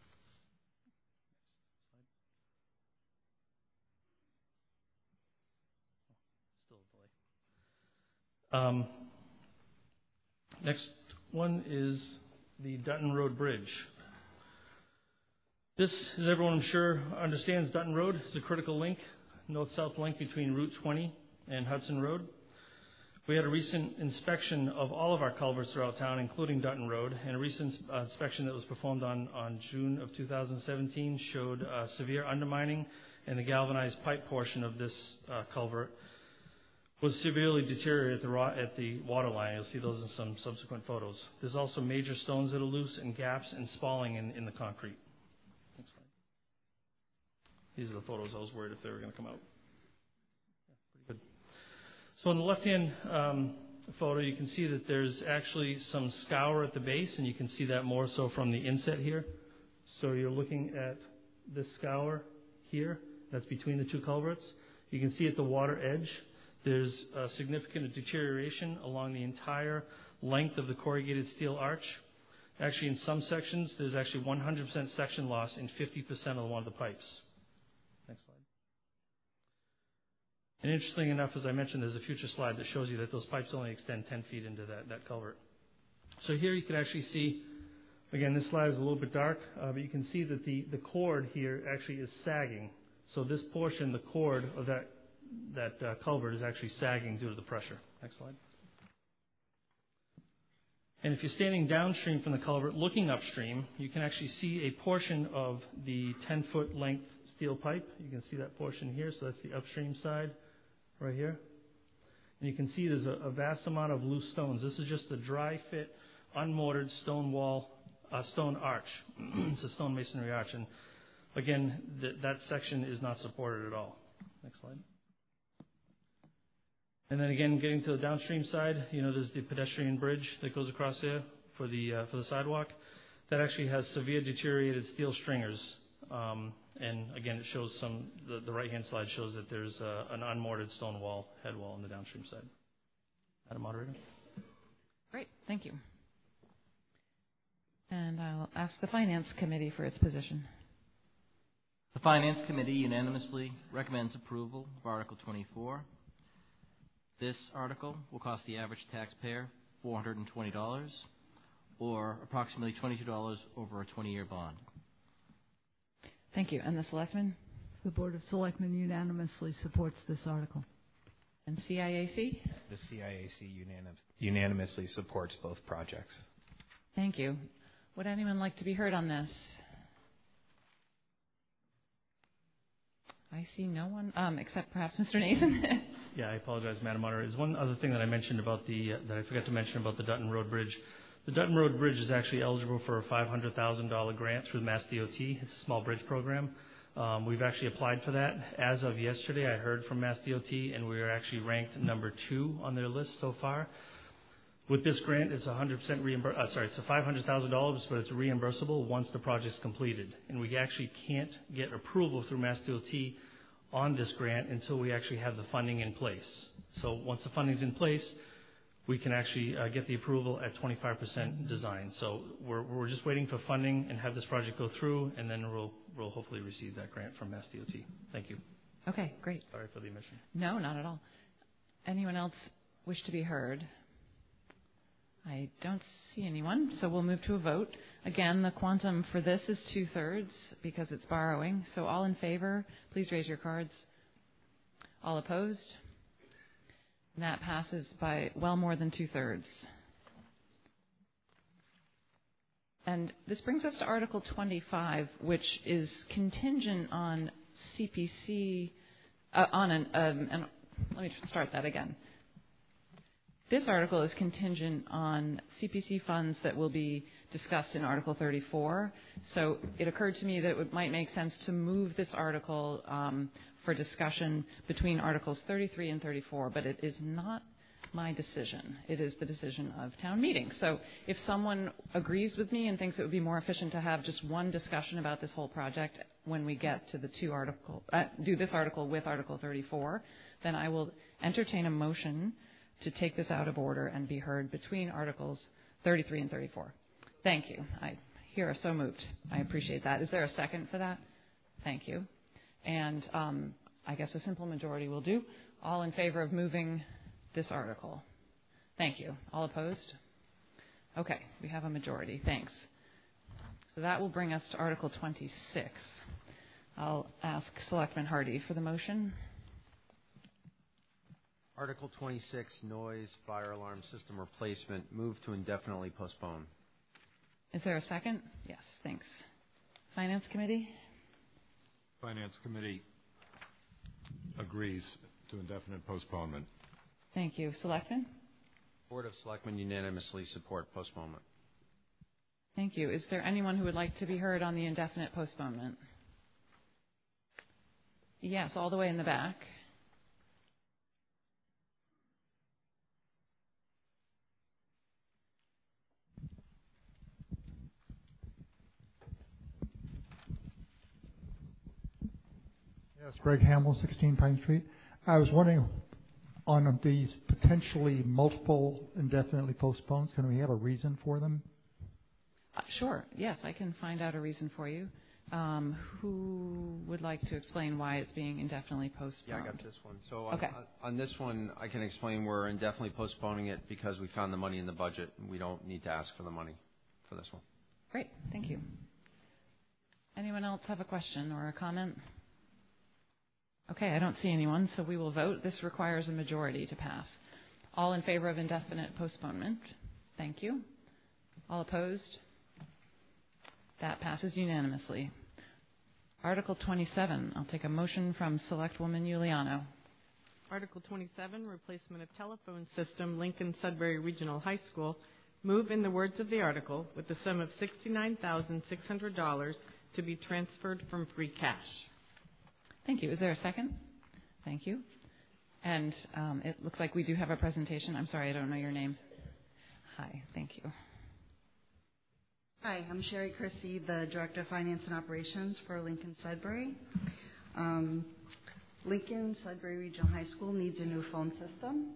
Next one is the Dutton Road Bridge. This, as everyone I'm sure understands, Dutton Road is a critical link, north-south link between Route 20 and Hudson Road. We had a recent inspection of all of our culverts throughout town, including Dutton Road, and a recent inspection that was performed on June of 2017 showed severe undermining, and the galvanized pipe portion of this culvert was severely deteriorated at the water line. You'll see those in some subsequent photos. There's also major stones that are loose and gaps and spalling in the concrete. Next slide. These are the photos. I was worried if they were going to come out. Yeah, pretty good. So on the left-hand photo, you can see that there's actually some scour at the base, and you can see that more so from the inset here. So you're looking at this scour here. That's between the two culverts. You can see at the water edge, there's a significant deterioration along the entire length of the corrugated steel arch. Actually, in some sections, there's actually 100% section loss in 50% of one of the pipes. Next slide. And interesting enough, as I mentioned, there's a future slide that shows you that those pipes only extend 10 feet into that culvert. So here you can actually see, again, this slide is a little bit dark, but you can see that the cord here actually is sagging. So this portion, the cord of that culvert is actually sagging due to the pressure. Next slide. And if you're standing downstream from the culvert looking upstream, you can actually see a portion of the 10-foot length steel pipe. You can see that portion here, so that's the upstream side right here. And you can see there's a vast amount of loose stones. This is just a dry fit, unmortared stone wall, stone arch. It's a stone masonry arch. And again, that section is not supported at all. Next slide. And then again, getting to the downstream side, there's the pedestrian bridge that goes across there for the sidewalk. That actually has severe deteriorated steel stringers. And again, it shows the right-hand slide shows that there's an unmortared stone wall, head wall on the downstream side. Madam Moderator. Great, thank you. And I'll ask the Finance Committee for its position. The Finance Committee unanimously recommends approval of Article 24. This article will cost the average taxpayer $420, or approximately $22 over a 20-year bond. Thank you. And the Selectmen? The Board of Selectmen unanimously supports this article. And CIAC? The CIAC unanimously supports both projects. Thank you. Would anyone like to be heard on this? I see no one, except perhaps Mr. Nathan. Yeah, I apologize, Madam Moderator. There's one other thing that I mentioned about that I forgot to mention about the Dutton Road Bridge. The Dutton Road Bridge is actually eligible for a $500,000 grant through the Mass DOT. It's a small bridge program. We've actually applied for that. As of yesterday, I heard from Mass DOT, and we are actually ranked number 2 on their list so far. With this grant, it's 100% it's a $500,000, but it's reimbursable once the project's completed. And we actually can't get approval through Mass DOT on this grant until we actually have the funding in place. So once the funding's in place, we can actually get the approval at 25% design. So we're just waiting for funding and have this project go through, and then we'll hopefully receive that grant from Mass DOT. Thank you. Okay, great. Sorry for the omission. No, not at all. Anyone else wish to be heard? I don't see anyone, so we'll move to a vote. Again, the quantum for this is 2/3 because it's borrowing. So all in favor, please raise your cards. All opposed? And that passes by well more than 2/3. And this brings us to Article 25, which is contingent on CPC, let me start that again. This article is contingent on CPC funds that will be discussed in Article 34. So it occurred to me that it might make sense to move this article for discussion between Articles 33 and 34, but it is not my decision. It is the decision of town meeting. So if someone agrees with me and thinks it would be more efficient to have just one discussion about this whole project when we get to the do this article with Article 34, then I will entertain a motion to take this out of order and be heard between Articles 33 and 34. Thank you. I here are so moved. I appreciate that. Is there a second for that? Thank you. And I guess a simple majority will do. All in favor of moving this article? Thank you. All opposed? Okay, we have a majority. Thanks. So that will bring us to Article 26. I'll ask Selectman Hardy for the motion. Article 26, noise fire alarm system replacement, move to indefinitely postpone. Is there a second? Yes, thanks. Finance Committee? Finance Committee agrees to indefinite postponement. Thank you. Selectmen? Board of Selectmen unanimously support postponement. Thank you. Is there anyone who would like to be heard on the indefinite postponement? Yes, all the way in the back. Yes, Greg Hamill, 16 Pine Street. I was wondering, on these potentially multiple indefinitely postpones, can we have a reason for them? Sure. Yes, I can find out a reason for you. Who would like to explain why it's being indefinitely postponed? Yeah, I got this one. So okay. on this one, I can explain we're indefinitely postponing it because we found the money in the budget. We don't need to ask for the money for this one. Great. Thank you. Anyone else have a question or a comment? Okay, I don't see anyone, so we will vote. This requires a majority to pass. All in favor of indefinite postponement? Thank you. All opposed? That passes unanimously. Article 27. I'll take a motion from Selectwoman Giuliano. Article 27, replacement of telephone system, Lincoln Sudbury Regional High School. Move in the words of the article with the sum of $69,600 to be transferred from free cash. Thank you. Is there a second? Thank you. And it looks like we do have a presentation. I'm sorry, I don't know your name. Hi, thank you. Hi, I'm Sherry Chrissy, the Director of Finance and Operations for Lincoln Sudbury. Lincoln Sudbury Regional High School needs a new phone system.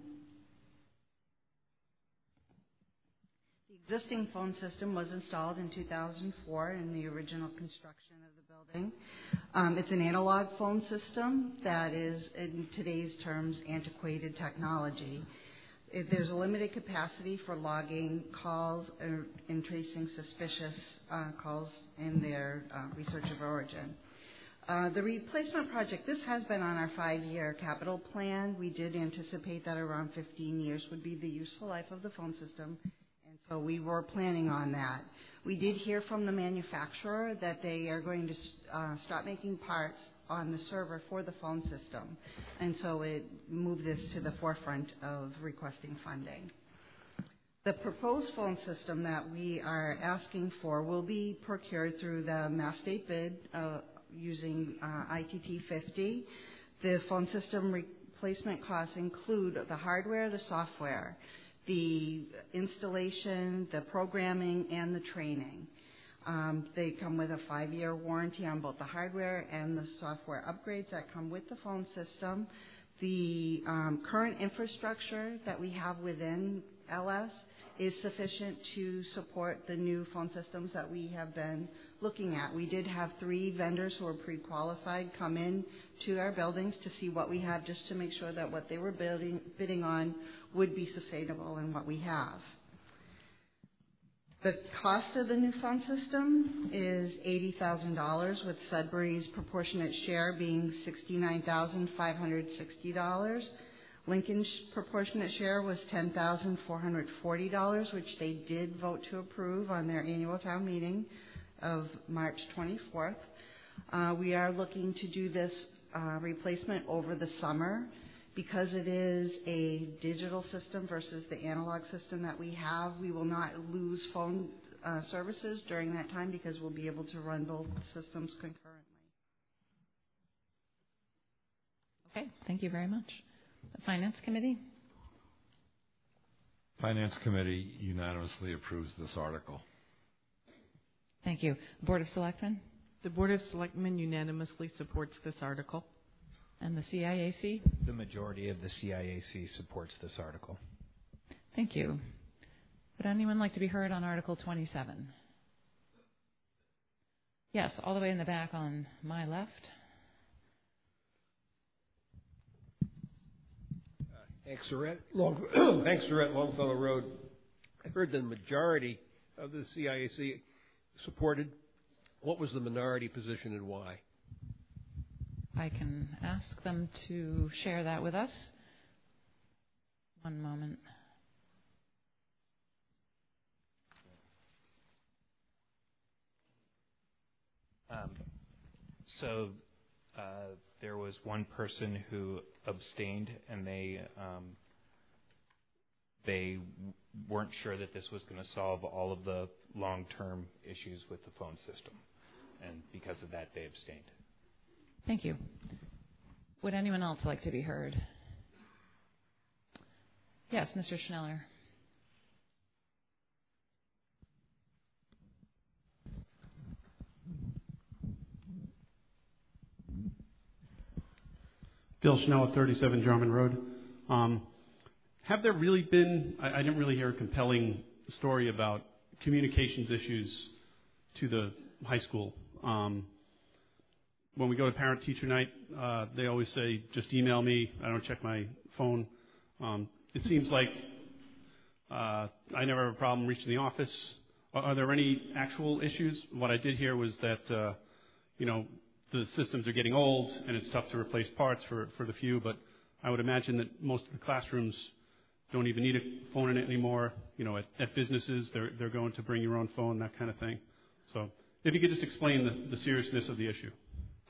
The existing phone system was installed in 2004 in the original construction of the building. It's an analog phone system that is, in today's terms, antiquated technology. There's a limited capacity for logging calls and tracing suspicious calls in their research of origin. The replacement project, this has been on our 5-year capital plan. We did anticipate that around 15 years would be the useful life of the phone system, and so we were planning on that. We did hear from the manufacturer that they are going to start making parts on the server for the phone system, and so it moved this to the forefront of requesting funding. The proposed phone system that we are asking for will be procured through the Mass State bid using ITT 50. The phone system replacement costs include the hardware, the software, the installation, the programming, and the training. They come with a 5-year warranty on both the hardware and the software upgrades that come with the phone system. The current infrastructure that we have within LS is sufficient to support the new phone systems that we have been looking at. We did have 3 vendors who were pre-qualified come in to our buildings to see what we have, just to make sure that what they were bidding on would be sustainable in what we have. The cost of the new phone system is $80,000, with Sudbury's proportionate share being $69,560. Lincoln's proportionate share was $10,440, which they did vote to approve on their annual town meeting of March 24th. We are looking to do this replacement over the summer. Because it is a digital system versus the analog system that we have, we will not lose phone services during that time because we'll be able to run both systems concurrently. Okay, thank you very much. The Finance Committee? Finance Committee unanimously approves this article. Thank you. Board of Selectmen? The Board of Selectmen unanimously supports this article. And the CIAC? The majority of the CIAC supports this article. Thank you. Would anyone like to be heard on Article 27? Yes, all the way in the back on my left. Hank Surratt, Longfellow Road. I heard the majority of the CIAC supported. What was the minority position and why? I can ask them to share that with us. One moment. There was one person who abstained, and they weren't sure that this was going to solve all of the long-term issues with the phone system, and because of that, they abstained. Thank you. Would anyone else like to be heard? Yes, Mr. Schneller. Bill Schneller, 37 Drummond Road. Have there really been, I didn't really hear a compelling story about communications issues to the high school. When we go to parent-teacher night, they always say, just email me. I don't check my phone. It seems like I never have a problem reaching the office. Are there any actual issues? What I did hear was that, the systems are getting old and it's tough to replace parts for the few, but I would imagine that most of the classrooms don't even need a phone in it anymore. At businesses, they're going to bring your own phone, that kind of thing. So if you could just explain the seriousness of the issue.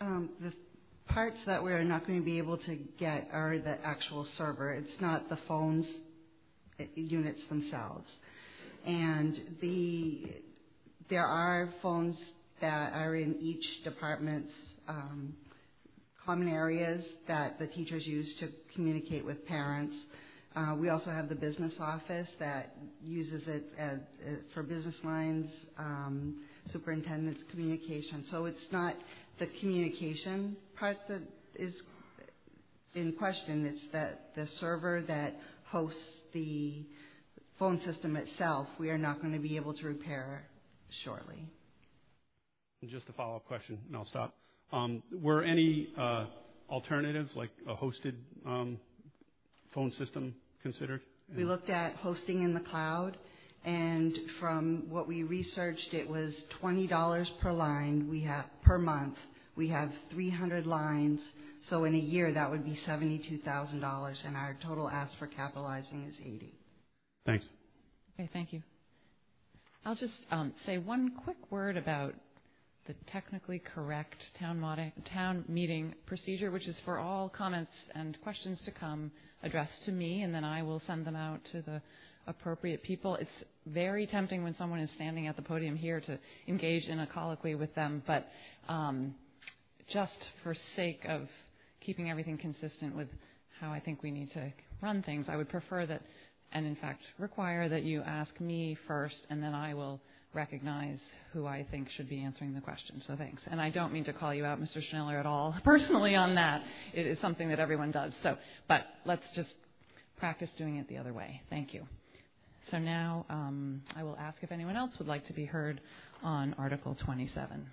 The parts that we're not going to be able to get are the actual server. It's not the phones units themselves. And there are phones that are in each department's common areas that the teachers use to communicate with parents. We also have the business office that uses it for business lines, superintendent's communication. So it's not the communication part that is in question. It's that the server that hosts the phone system itself, we are not going to be able to repair shortly. Just a follow-up question, and I'll stop. Were any alternatives, like a hosted phone system, considered? We looked at hosting in the cloud, and from what we researched, it was $20 per line per month. We have 300 lines, so in a year that would be $72,000, and our total ask for capitalizing is $80,000. Thanks. Okay, thank you. I'll just say one quick word about the technically correct town meeting procedure, which is for all comments and questions to come addressed to me, and then I will send them out to the appropriate people. It's very tempting when someone is standing at the podium here to engage in a colloquy with them, but just for sake of keeping everything consistent with how I think we need to run things, I would prefer that, and in fact require that you ask me first, and then I will recognize who I think should be answering the question. So thanks. And I don't mean to call you out, Mr. Schneller, at all personally on that. It is something that everyone does. But let's just practice doing it the other way. Thank you. So now I will ask if anyone else would like to be heard on Article 27.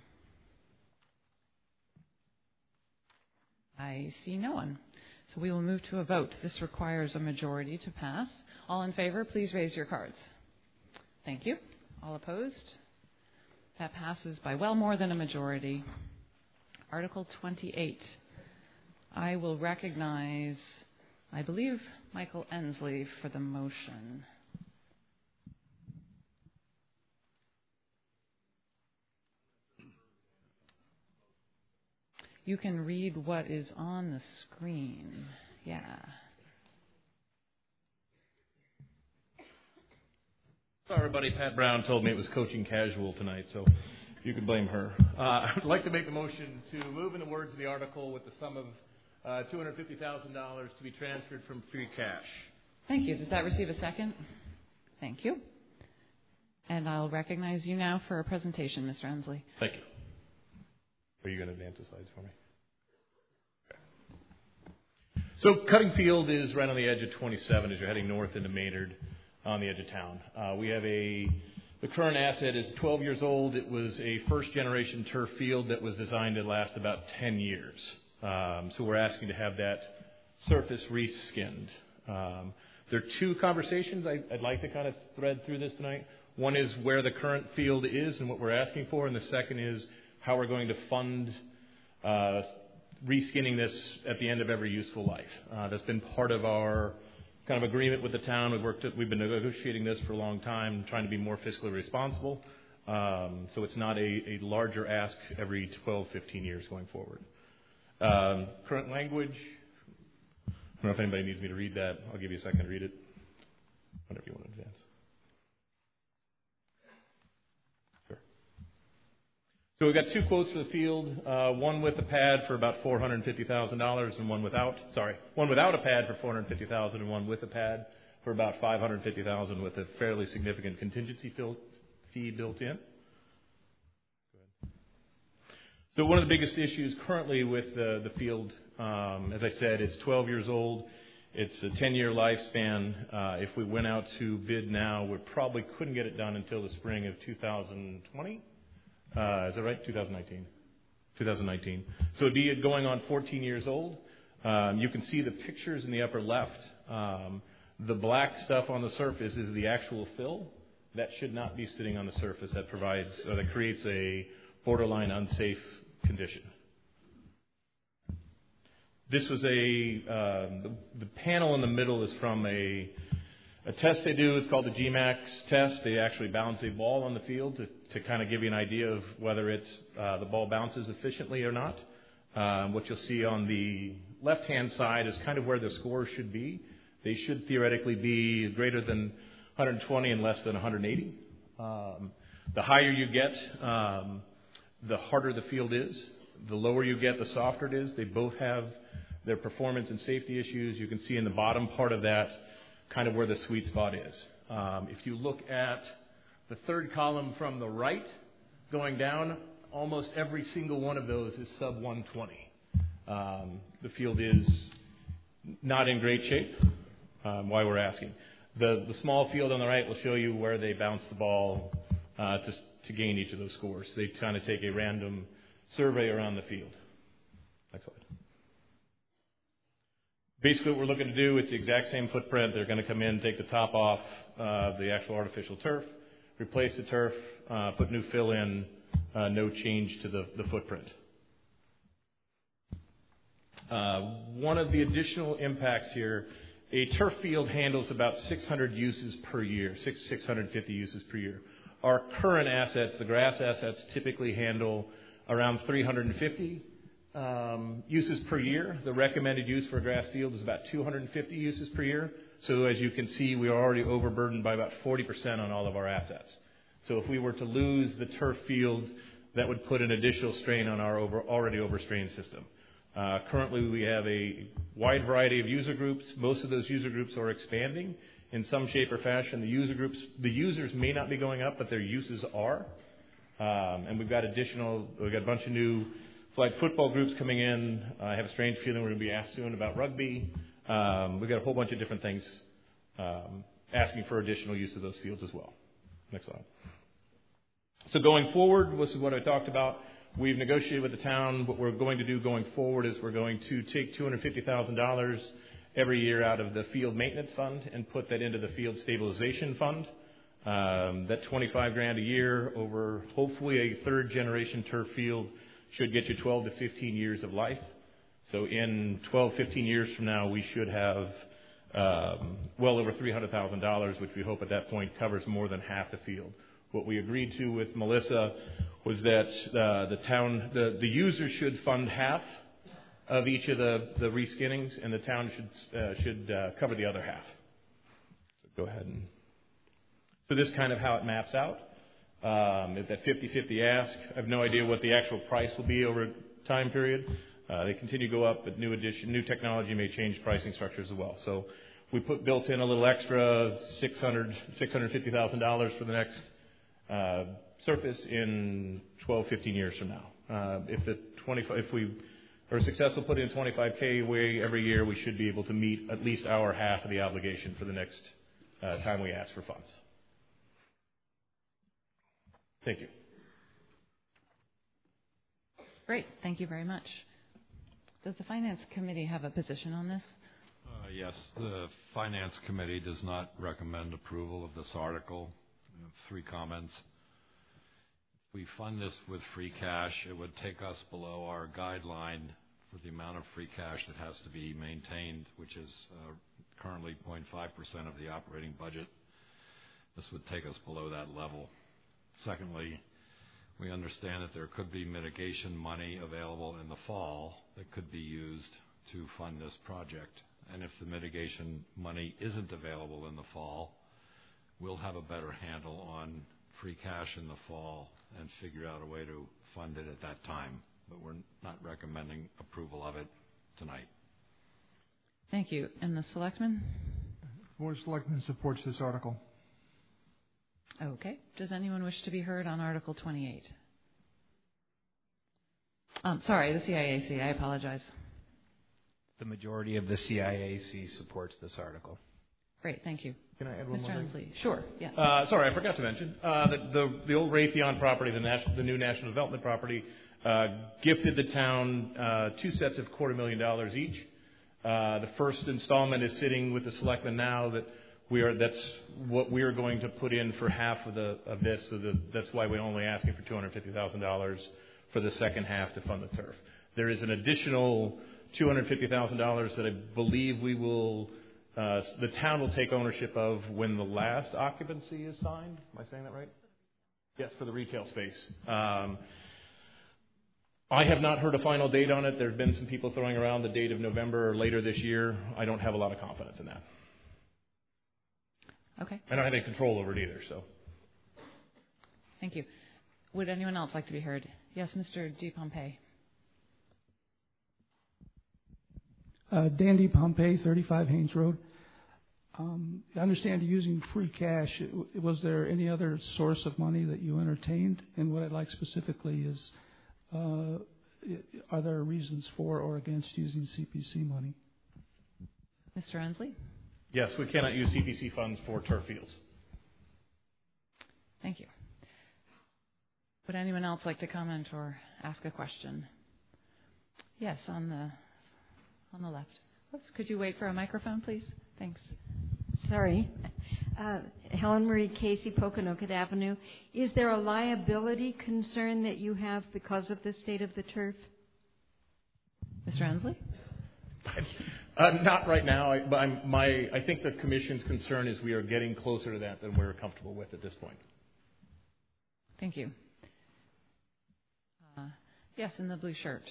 I see no one. So we will move to a vote. This requires a majority to pass. All in favor, please raise your cards. Thank you. All opposed? That passes by well more than a majority. Article 28. I will recognize, I believe, Michael Ensley for the motion. You can read what is on the screen. Yeah. Sorry, everybody. Pat Brown told me it was coaching casual tonight, so you can blame her. I would like to make the motion to move in the words of the article with the sum of $250,000 to be transferred from free cash. Thank you. Does that receive a second? Thank you. And I'll recognize you now for a presentation, Mr. Ensley. Thank you. Are you going to advance the slides for me? Okay. So Cutting Field is right on the edge of 27 as you're heading north into Maynard, on the edge of town. We have the current asset is 12 years old. It was a first-generation turf field that was designed to last about 10 years. So we're asking to have that surface reskinned. There are two conversations I'd like to kind of thread through this tonight. One is where the current field is and what we're asking for, and the second is how we're going to fund reskinning this at the end of every useful life. That's been part of our kind of agreement with the town. We've been negotiating this for a long time, trying to be more fiscally responsible. So it's not a larger ask every 12, 15 years going forward. Current language. I don't know if anybody needs me to read that. I'll give you a second to read it. Whenever you want to advance. Sure. So we've got two quotes for the field. One with a pad for about $450,000 and one without. One without a pad for $450,000 and one with a pad for about $550,000 with a fairly significant contingency fee built in. So one of the biggest issues currently with the field, as I said, it's 12 years old. It's a 10-year lifespan. If we went out to bid now, we probably couldn't get it done until the spring of 2020. Is that right? 2019. 2019. So it'd be going on 14 years old. You can see the pictures in the upper left. The black stuff on the surface is the actual fill. That should not be sitting on the surface. That creates a borderline unsafe condition. This was the panel in the middle is from a test they do. It's called the GMAX test. They actually bounce a ball on the field to kind of give you an idea of whether the ball bounces efficiently or not. What you'll see on the left-hand side is kind of where the scores should be. They should theoretically be greater than 120 and less than 180. The higher you get, the harder the field is. The lower you get, the softer it is. They both have their performance and safety issues. You can see in the bottom part of that kind of where the sweet spot is. If you look at the third column from the right going down, almost every single one of those is sub 120. The field is not in great shape, why we're asking. The small field on the right will show you where they bounce the ball to gain each of those scores. They kind of take a random survey around the field. Next slide. Basically what we're looking to do, it's the exact same footprint. They're going to come in, take the top off the actual artificial turf, replace the turf, put new fill in, no change to the footprint. One of the additional impacts here, a turf field handles about 600 uses per year, 650 uses per year. Our current assets, the grass assets, typically handle around 350 uses per year. The recommended use for a grass field is about 250 uses per year. So as you can see, we are already overburdened by about 40% on all of our assets. So if we were to lose the turf field, that would put an additional strain on our already overstrained system. Currently, we have a wide variety of user groups. Most of those user groups are expanding in some shape or fashion. The users may not be going up, but their uses are. And we've got a bunch of new flag football groups coming in. I have a strange feeling we're going to be asked soon about rugby. We've got a whole bunch of different things asking for additional use of those fields as well. Next slide. So going forward, this is what I talked about. We've negotiated with the town. What we're going to do going forward is we're going to take $250,000 every year out of the field maintenance fund and put that into the field stabilization fund. That $25,000 a year over hopefully a third generation turf field should get you 12 to 15 years of life. So in 12, 15 years from now, we should have well over $300,000, which we hope at that point covers more than half the field. What we agreed to with Melissa was that the user should fund half of each of the reskinnings, and the town should cover the other half. So go ahead and. So this is kind of how it maps out. At that 50-50 ask, I have no idea what the actual price will be over a time period. They continue to go up, but new technology may change pricing structures as well. So we built in a little extra $650,000 for the next surface in 12, 15 years from now. If we are successful putting in $25,000 away every year, we should be able to meet at least our half of the obligation for the next time we ask for funds. Thank you. Great. Thank you very much. Does the Finance Committee have a position on this? Yes. The Finance Committee does not recommend approval of this article. 3 comments. If we fund this with free cash, it would take us below our guideline for the amount of free cash that has to be maintained, which is currently 0.5% of the operating budget. This would take us below that level. Secondly, we understand that there could be mitigation money available in the fall that could be used to fund this project. And if the mitigation money isn't available in the fall, we'll have a better handle on free cash in the fall and figure out a way to fund it at that time. But we're not recommending approval of it tonight. Thank you. And the Selectmen? The Board of Selectmen supports this article. Okay. Does anyone wish to be heard on Article 28? Sorry, the CIAC. I apologize. The majority of the CIAC supports this article. Great. Thank you. Can I add one more thing? Sure. Yeah. Sorry, I forgot to mention the old Raytheon property, the new National Development property, gifted the town 2 sets of $250,000 each. The first installment is sitting with the Selectmen now. That's what we are going to put in for half of this. So that's why we're only asking for $250,000 for the second half to fund the turf. There is an additional $250,000 that I believe the town will take ownership of when the last occupancy is signed. Am I saying that right? Yes, for the retail space. I have not heard a final date on it. There have been some people throwing around the date of November or later this year. I don't have a lot of confidence in that. Okay. I don't have any control over it either. So. Thank you. Would anyone else like to be heard? Yes, Mr. DePompey. Dan DePompey, 35 Haynes Road. I understand you're using free cash. Was there any other source of money that you entertained? And what I'd like specifically is, are there reasons for or against using CPC money? Mr. Ensley? Yes, we cannot use CPC funds for turf fields. Thank you. Would anyone else like to comment or ask a question? Yes, on the left. Oops, could you wait for a microphone, please? Thanks. Sorry. Helen Marie Casey, Poconoket Avenue. Is there a liability concern that you have because of the state of the turf? Mr. Ensley? Not right now. I think the Commission's concern is we are getting closer to that than we're comfortable with at this point. Thank you. Yes, in the blue shirt.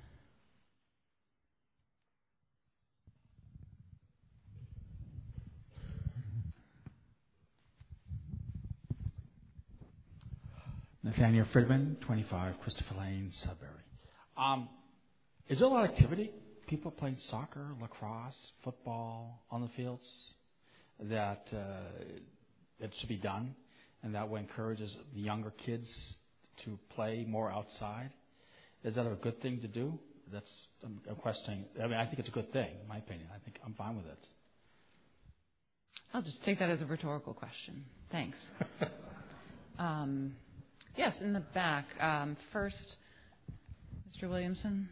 Nathaniel Friedman, 25 Christopher Lane, Sudbury. Is there a lot of activity? People playing soccer, lacrosse, football on the fields that should be done, and that way encourages the younger kids to play more outside? Is that a good thing to do? That's a question. I mean, I think it's a good thing, in my opinion. I think I'm fine with it. I'll just take that as a rhetorical question. Thanks. Yes, in the back. First, Mr. Williamson.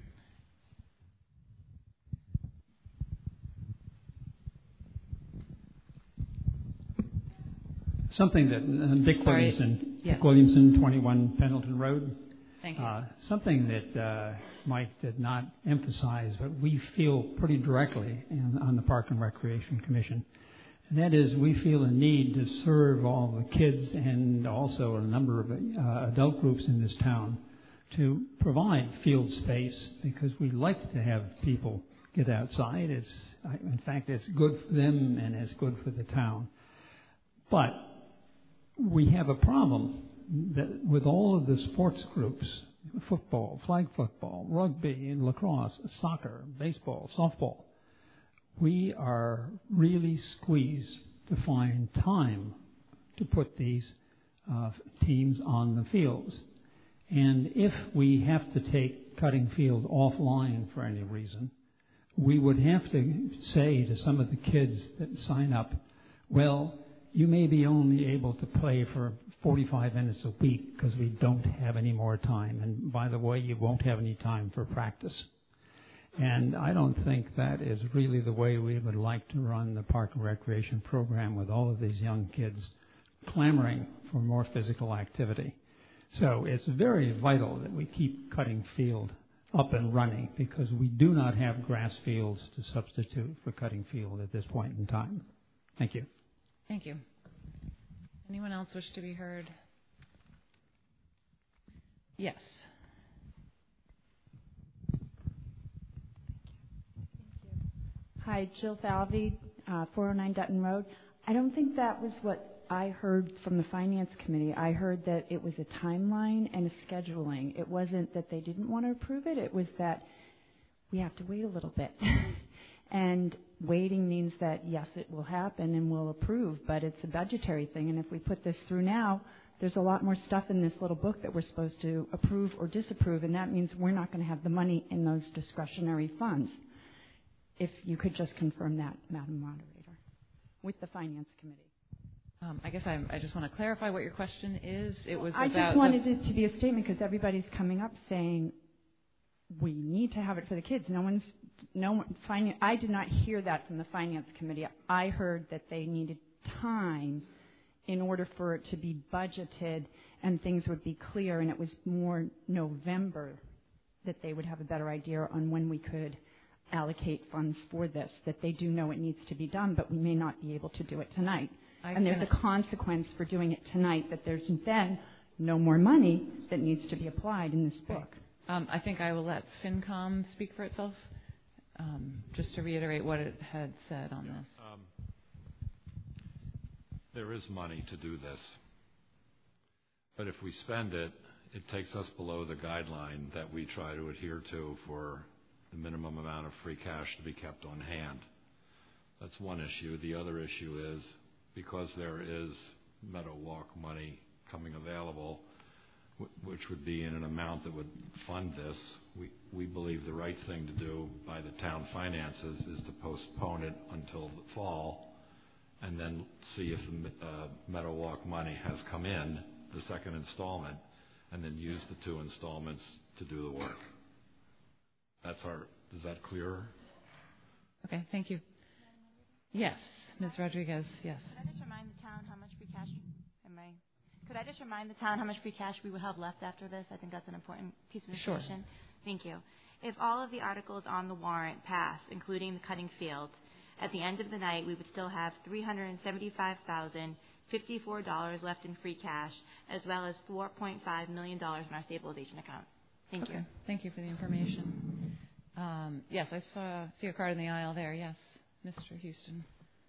Something that Dick Sorry. Williamson, Yeah. Dick Williamson, 21 Pendleton Road. Thank you. Something that Mike did not emphasize, but we feel pretty directly on the Park and Recreation Commission. And that is, we feel a need to serve all the kids and also a number of adult groups in this town to provide field space, because we like to have people get outside. In fact, it's good for them and it's good for the town. But we have a problem that with all of the sports groups, football, flag football, rugby, and lacrosse, soccer, baseball, softball, we are really squeezed to find time to put these teams on the fields. And if we have to take Cutting Field offline for any reason, we would have to say to some of the kids that sign up, well, you may be only able to play for 45 minutes a week because we don't have any more time. And by the way, you won't have any time for practice. And I don't think that is really the way we would like to run the Park and Recreation program with all of these young kids clamoring for more physical activity. So it's very vital that we keep Cutting Field up and running, because we do not have grass fields to substitute for Cutting Field at this point in time. Thank you. Thank you. Anyone else wish to be heard? Yes. Hi, Jill Falvey, 409 Dutton Road. I don't think that was what I heard from the Finance Committee. I heard that it was a timeline and a scheduling. It wasn't that they didn't want to approve it. It was that we have to wait a little bit. And waiting means that, yes, it will happen and we'll approve, but it's a budgetary thing. And if we put this through now, there's a lot more stuff in this little book that we're supposed to approve or disapprove, and that means we're not going to have the money in those discretionary funds. If you could just confirm that, Madam Moderator, with the Finance Committee. I guess I just want to clarify what your question is. It was I about just wanted it to be a statement, because everybody's coming up saying we need to have it for the kids. I did not hear that from the Finance Committee. I heard that they needed time in order for it to be budgeted and things would be clear, and it was more November that they would have a better idea on when we could allocate funds for this, that they do know it needs to be done, but we may not be able to do it tonight. And there's a consequence for doing it tonight, that there's then no more money that needs to be applied in this book. I think I will let FinCom speak for itself. Just to reiterate what it had said on this. There is money to do this. But if we spend it, it takes us below the guideline that we try to adhere to for the minimum amount of free cash to be kept on hand. That's one issue. The other issue is because there is Meadow Walk money coming available, which would be in an amount that would fund this, we believe the right thing to do by the town finances is to postpone it until the fall and then see if the Meadow Walk money has come in, the second installment, and then use the two installments to do the work. Is that clearer? Okay, thank you. Yes, Ms. Rodriguez, yes. Could I just remind the town how much free cash, could I just remind the town how much free cash we will have left after this? I think that's an important piece of information. Sure. Thank you. If all of the articles on the warrant pass, including the cutting fields, at the end of the night we would still have $375,054 left in free cash, as well as $4.5 million in our stabilization account. Thank you. Thank you for the information. Yes, I see a card in the aisle there. Yes, Mr. Houston.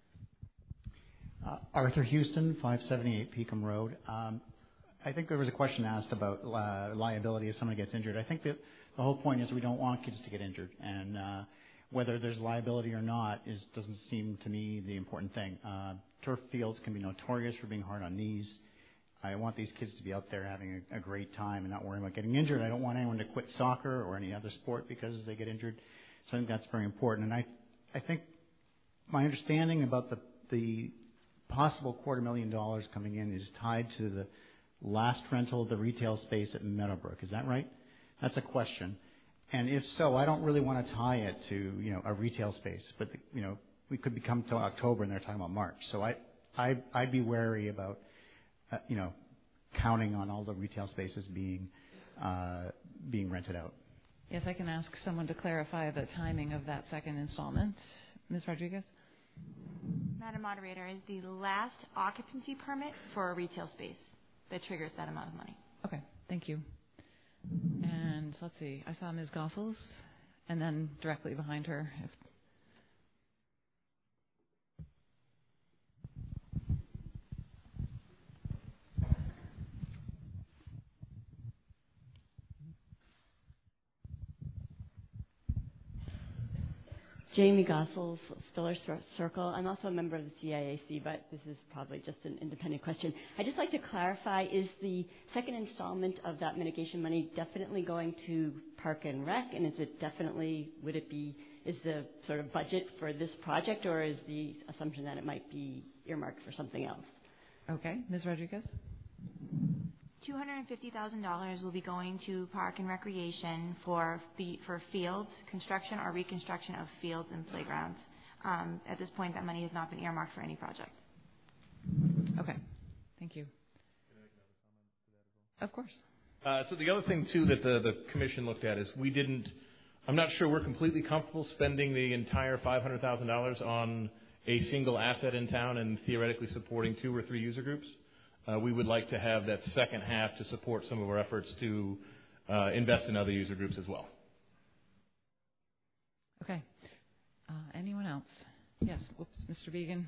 Arthur Houston, 578 Peakham Road. I think there was a question asked about liability if someone gets injured. I think that the whole point is we don't want kids to get injured, and whether there's liability or not doesn't seem to me the important thing. Turf fields can be notorious for being hard on knees. I want these kids to be out there having a great time and not worrying about getting injured. I don't want anyone to quit soccer or any other sport because they get injured. So I think that's very important. And I think my understanding about the possible $250,000 coming in is tied to the last rental of the retail space at Meadowbrook. Is that right? That's a question. And if so, I don't really want to tie it to a retail space. But we could become till October and they're talking about March. So I'd be wary about counting on all the retail spaces being rented out. Yes, I can ask someone to clarify the timing of that second installment. Ms. Rodriguez? Madam Moderator, is the last occupancy permit for a retail space that triggers that amount of money. Okay, thank you. And let's see, I saw Ms. Gossels, and then directly behind her. Jamie Gossels, Spiller Circle. I'm also a member of the CIAC, but this is probably just an independent question. I'd just like to clarify, is the second installment of that mitigation money definitely going to Park and Rec, and is the sort of budget for this project, or is the assumption that it might be earmarked for something else? Okay, Ms. Rodriguez? $250,000 will be going to Park and Recreation for fields, construction or reconstruction of fields and playgrounds. At this point, that money has not been earmarked for any project. Okay, thank you. Of course. So the other thing, too, that the commission looked at is I'm not sure we're completely comfortable spending the entire $500,000 on a single asset in town and theoretically supporting 2 or 3 user groups. We would like to have that second half to support some of our efforts to invest in other user groups as well. Okay. Anyone else? Yes. Whoops, Mr. Began.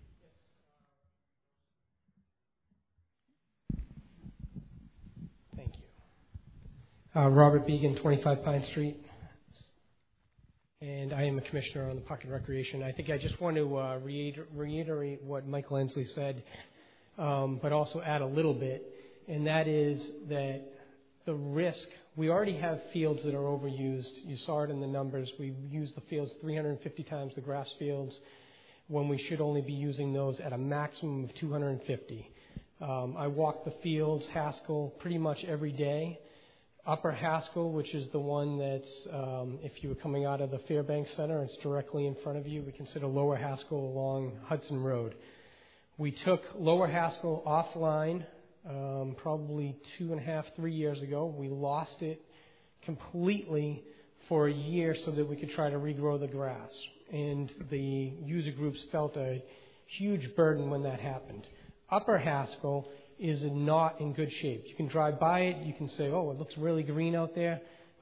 Thank you. Robert Began, 25 Pine Street. And I am a commissioner on the Park and Recreation. I think I just want to reiterate what Mike Lenslie said. But also add a little bit, and that is that the risk, we already have fields that are overused. You saw it in the numbers. We've used the fields 350 times the grass fields when we should only be using those at a maximum of 250. I walk the fields, Haskell, pretty much every day. Upper Haskell, which is the one that's, if you were coming out of the Fairbanks Center, it's directly in front of you. We consider Lower Haskell along Hudson Road. We took Lower Haskell offline probably 2.5, 3 years ago. We lost it completely for a year so that we could try to regrow the grass. And the user groups felt a huge burden when that happened. Upper Haskell is not in good shape. You can drive by it. You can say, oh, it looks really green out there.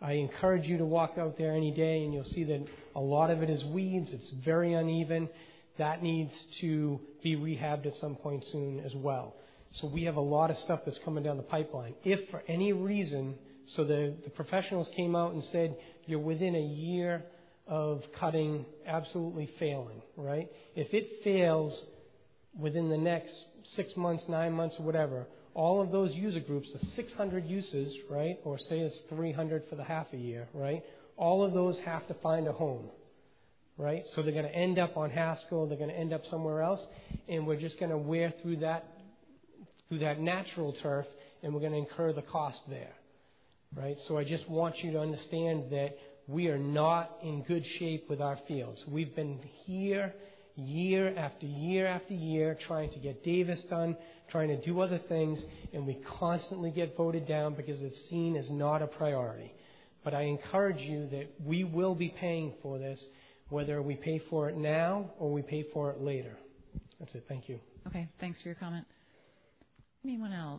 I encourage you to walk out there any day, and you'll see that a lot of it is weeds. It's very uneven. That needs to be rehabbed at some point soon as well. So we have a lot of stuff that's coming down the pipeline. If for any reason, so the professionals came out and said, you're within a year of cutting absolutely failing, right? If it fails within the next 6 months, 9 months, or whatever, all of those user groups, the 600 uses, right, or say it's 300 for the half a year, right, all of those have to find a home, right? So they're going to end up on Haskell, they're going to end up somewhere else, and we're just going to wear through that natural turf, and we're going to incur the cost there, right? So I just want you to understand that we are not in good shape with our fields. We've been here year after year after year trying to get Davis done, trying to do other things, and we constantly get voted down because it's seen as not a priority. But I encourage you that we will be paying for this, whether we pay for it now or we pay for it later. That's it. Thank you. Okay. Thanks for your comment. Anyone else?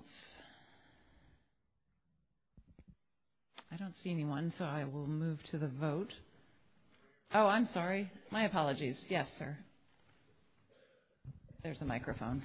I don't see anyone, so I will move to the vote. Oh, I'm sorry. My apologies. Yes, sir. There's a microphone.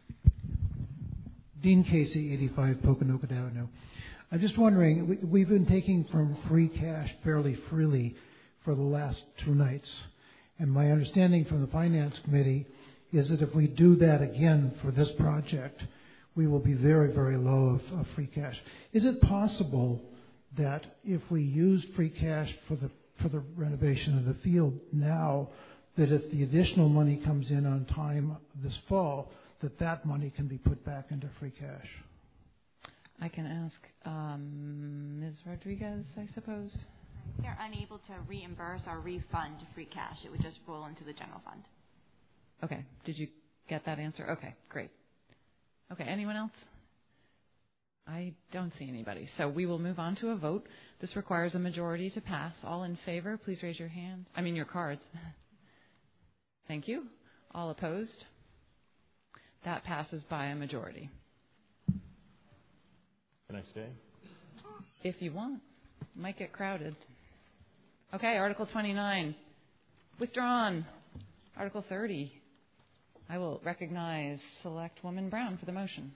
Dean Casey, 85 Poconoket Avenue. I'm just wondering, we've been taking from free cash fairly freely for the last 2 nights. And my understanding from the Finance Committee is that if we do that again for this project, we will be very, very low of free cash. Is it possible that if we use free cash for the renovation of the field now, that if the additional money comes in on time this fall, that money can be put back into free cash? I can ask Ms. Rodriguez, I suppose. They're unable to reimburse or refund free cash. It would just roll into the general fund. Okay. Did you get that answer? Okay, great. Okay, anyone else? I don't see anybody. So we will move on to a vote. This requires a majority to pass. All in favor, please raise your hand. Your cards. Thank you. All opposed? That passes by a majority. Can I stay? If you want. Might get crowded. Okay, Article 29. Withdrawn. Article 30. I will recognize Selectwoman Brown for the motion.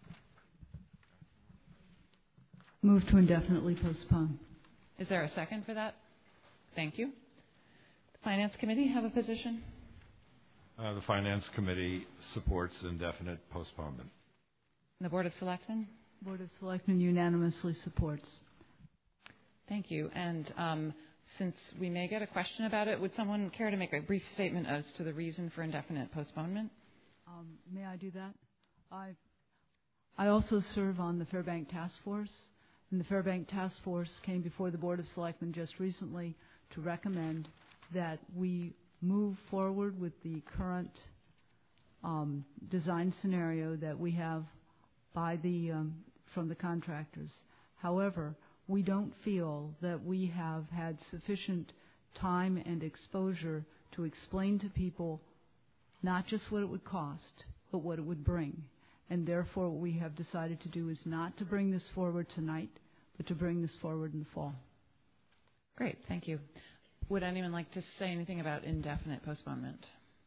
Move to indefinitely postpone. Is there a second for that? Thank you. The Finance Committee have a position? The Finance Committee supports indefinite postponement. And the Board of Selectmen? Board of Selectmen unanimously supports. Thank you. And since we may get a question about it, would someone care to make a brief statement as to the reason for indefinite postponement? May I do that? I also serve on the Fairbank Task Force, and the Fairbank Task Force came before the Board of Selectmen just recently to recommend that we move forward with the current design scenario that we have by from the contractors. However, we don't feel that we have had sufficient time and exposure to explain to people not just what it would cost, but what it would bring. And therefore, what we have decided to do is not to bring this forward tonight, but to bring this forward in the fall. Great, thank you. Would anyone like to say anything about indefinite postponement?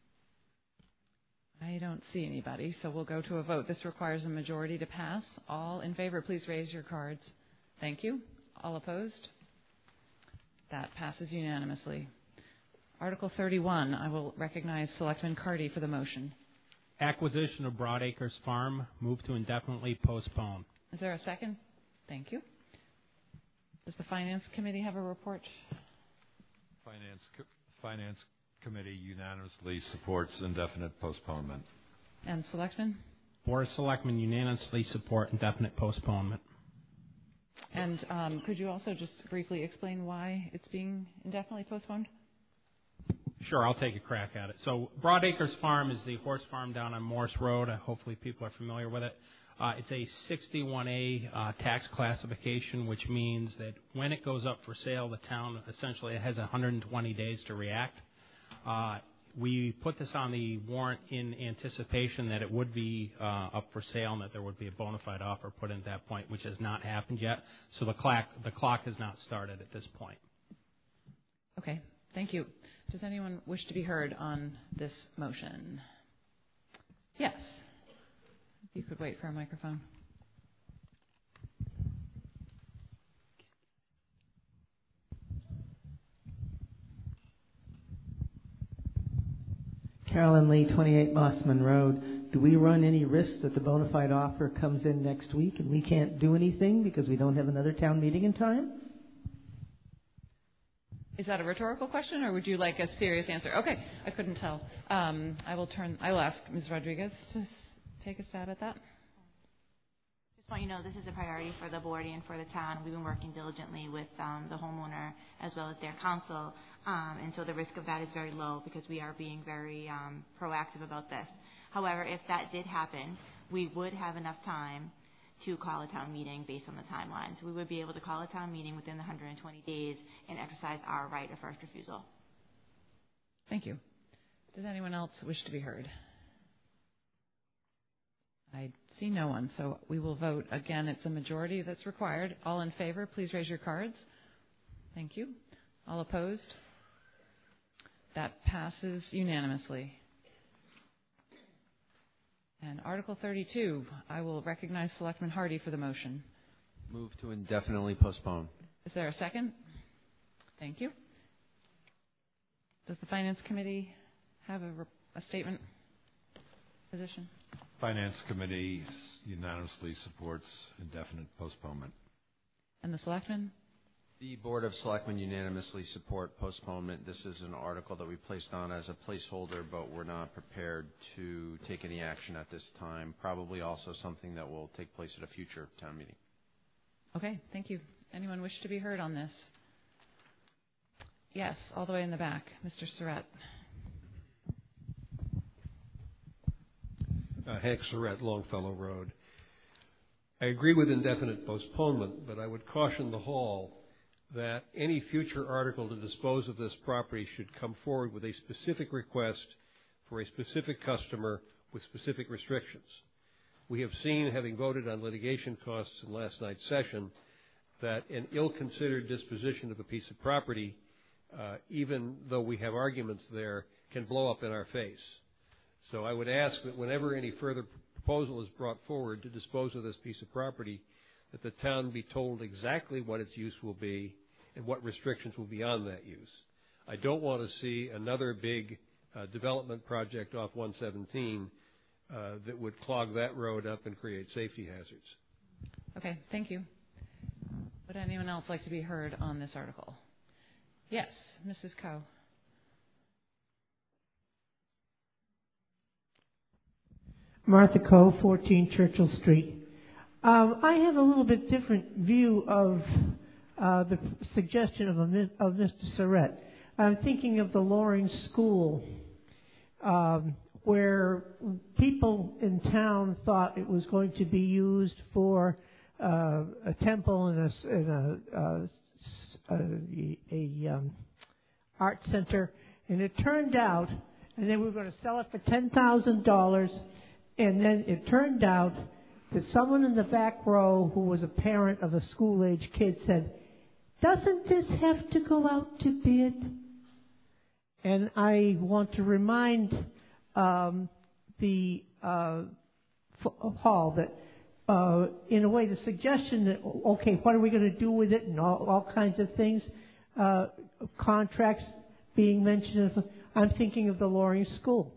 I don't see anybody, so we'll go to a vote. This requires a majority to pass. All in favor, please raise your cards. Thank you. All opposed? That passes unanimously. Article 31, I will recognize Selectman Carty for the motion. Acquisition of Broadacres Farm, move to indefinitely postpone. Is there a second? Thank you. Does the Finance Committee have a report? Finance Committee unanimously supports indefinite postponement. And Selectmen? Board of Selectmen unanimously support indefinite postponement. And could you also just briefly explain why it's being indefinitely postponed? Sure, I'll take a crack at it. So Broadacres Farm is the horse farm down on Morse Road. Hopefully people are familiar with it. It's a 61A tax classification, which means that when it goes up for sale, the town essentially has 120 days to react. We put this on the warrant in anticipation that it would be up for sale and that there would be a bona fide offer put in at that point, which has not happened yet. So the clock has not started at this point. Okay, thank you. Does anyone wish to be heard on this motion? Yes. If you could wait for a microphone. Carolyn Lee, 28 Mossman Road. Do we run any risk that the bona fide offer comes in next week and we can't do anything because we don't have another town meeting in time? Is that a rhetorical question, or would you like a serious answer? Okay, I couldn't tell. I will ask Ms. Rodriguez to take a stab at that. Just want you to know this is a priority for the board and for the town. We've been working diligently with the homeowner as well as their council, and so the risk of that is very low because we are being very proactive about this. However, if that did happen, we would have enough time to call a town meeting based on the timeline. So we would be able to call a town meeting within the 120 days and exercise our right of first refusal. Thank you. Does anyone else wish to be heard? I see no one, so we will vote. Again, it's a majority that's required. All in favor, please raise your cards. Thank you. All opposed? That passes unanimously. And Article 32, I will recognize Selectman Hardy for the motion. Move to indefinitely postpone. Is there a second? Thank you. Does the Finance Committee have a statement position? Finance Committee unanimously supports indefinite postponement. And the Selectmen? The Board of Selectmen unanimously support postponement. This is an article that we placed on as a placeholder, but we're not prepared to take any action at this time. Probably also something that will take place at a future town meeting. Okay, thank you. Anyone wish to be heard on this? Yes, all the way in the back. Mr. Surratt. Hank Surratt, Longfellow Road. I agree with indefinite postponement, but I would caution the hall that any future article to dispose of this property should come forward with a specific request for a specific customer with specific restrictions. We have seen, having voted on litigation costs in last night's session, that an ill-considered disposition of a piece of property, even though we have arguments there, can blow up in our face. So I would ask that whenever any further proposal is brought forward to dispose of this piece of property, that the town be told exactly what its use will be and what restrictions will be on that use. I don't want to see another big development project off 117 that would clog that road up and create safety hazards. Okay, thank you. Would anyone else like to be heard on this article? Yes, Mrs. Coe. Martha Coe, 14 Churchill Street. I have a little bit different view of the suggestion of Mr. Surratt. I'm thinking of the Loring School, where people in town thought it was going to be used for a temple and a art center, and it turned out, and then we were going to sell it for $10,000, and then it turned out that someone in the back row who was a parent of a school-age kid said, "Doesn't this have to go out to bid?" And I want to remind the hall that, in a way, the suggestion that, okay, what are we going to do with it and all kinds of things, contracts being mentioned, I'm thinking of the Loring School.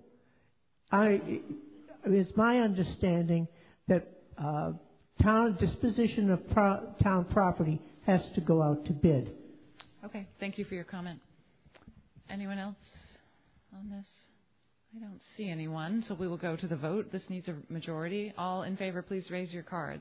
It's my understanding that town disposition of town property has to go out to bid. Okay, thank you for your comment. Anyone else on this? I don't see anyone, so we will go to the vote. This needs a majority. All in favor, please raise your cards.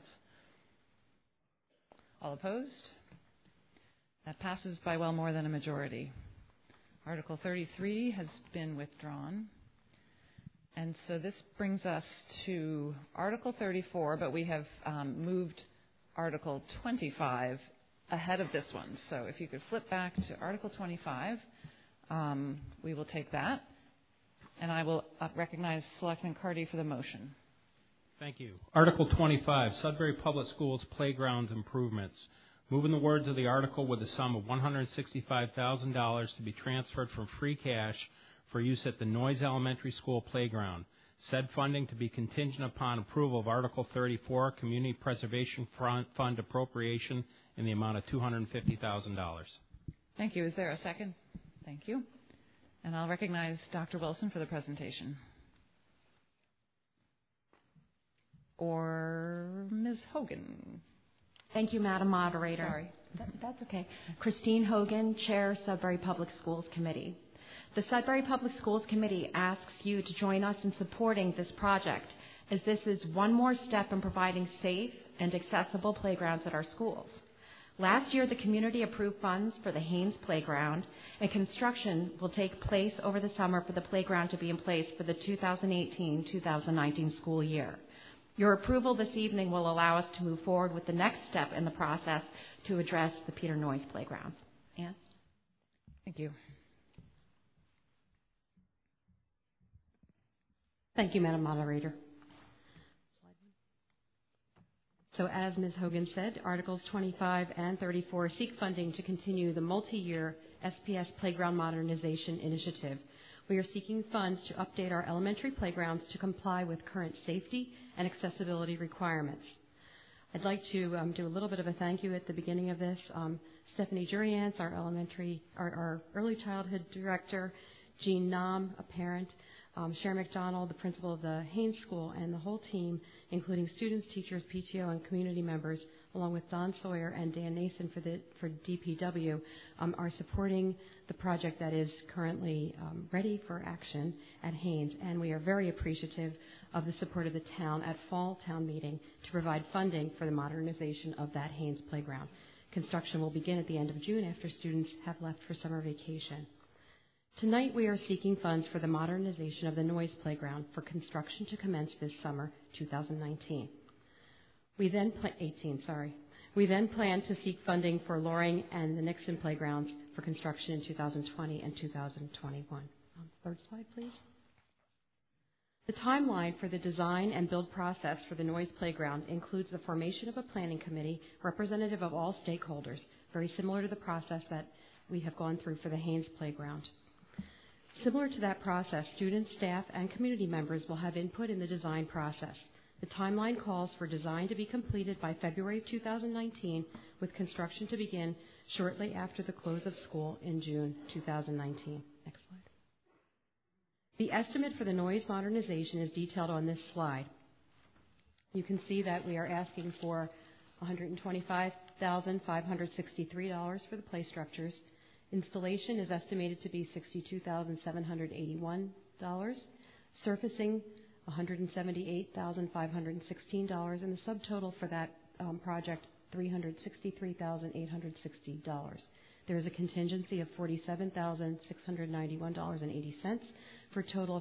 All opposed? That passes by well more than a majority. Article 33 has been withdrawn. And so this brings us to Article 34, but we have moved Article 25 ahead of this one. So if you could flip back to Article 25, we will take that. And I will recognize Selectman Cardy for the motion. Thank you. Article 25, Sudbury Public Schools Playgrounds Improvements. Move in the words of the article with a sum of $165,000 to be transferred from free cash for use at the Noyes Elementary School playground. Said funding to be contingent upon approval of Article 34, Community Preservation Fund appropriation in the amount of $250,000. Thank you. Is there a second? Thank you. And I'll recognize Dr. Wilson for the presentation. Or Ms. Hogan. Thank you, Madam Moderator. Sorry. That's okay. Christine Hogan, Chair, Sudbury Public Schools Committee. The Sudbury Public Schools Committee asks you to join us in supporting this project, as this is one more step in providing safe and accessible playgrounds at our schools. Last year, the community approved funds for the Haynes Playground, and construction will take place over the summer for the playground to be in place for the 2018-2019 school year. Your approval this evening will allow us to move forward with the next step in the process to address the Peter Noyes playgrounds. Ann? Thank you. Thank you, Madam Moderator. So as Ms. Hogan said, Articles 25 and 34 seek funding to continue the multi-year SPS Playground Modernization Initiative. We are seeking funds to update our elementary playgrounds to comply with current safety and accessibility requirements. I'd like to do a little bit of a thank you at the beginning of this. Stephanie Juriance, our early childhood director, Jean Nam, a parent, Sharon McDonald, the principal of the Haynes School, and the whole team, including students, teachers, PTO, and community members, along with Don Sawyer and Dan Nason for DPW, are supporting the project that is currently ready for action at Haynes. And we are very appreciative of the support of the town at Fall Town Meeting to provide funding for the modernization of that Haynes playground. Construction will begin at the end of June after students have left for summer vacation. Tonight we are seeking funds for the modernization of the Noyes Playground for construction to commence this summer, 2019. We then plan to seek funding for Loring and the Nixon Playgrounds for construction in 2020 and 2021. Third slide, please. The timeline for the design and build process for the Noyes Playground includes the formation of a planning committee representative of all stakeholders, very similar to the process that we have gone through for the Haynes Playground. Similar to that process, students, staff, and community members will have input in the design process. The timeline calls for design to be completed by February of 2019, with construction to begin shortly after the close of school in June 2019. Next slide. The estimate for the Noyes modernization is detailed on this slide. You can see that we are asking for $125,563 for the play structures. Installation is estimated to be $62,781. Surfacing, $178,516, and the subtotal for that project, $363,860. There is a contingency of $47,691.80 for a total of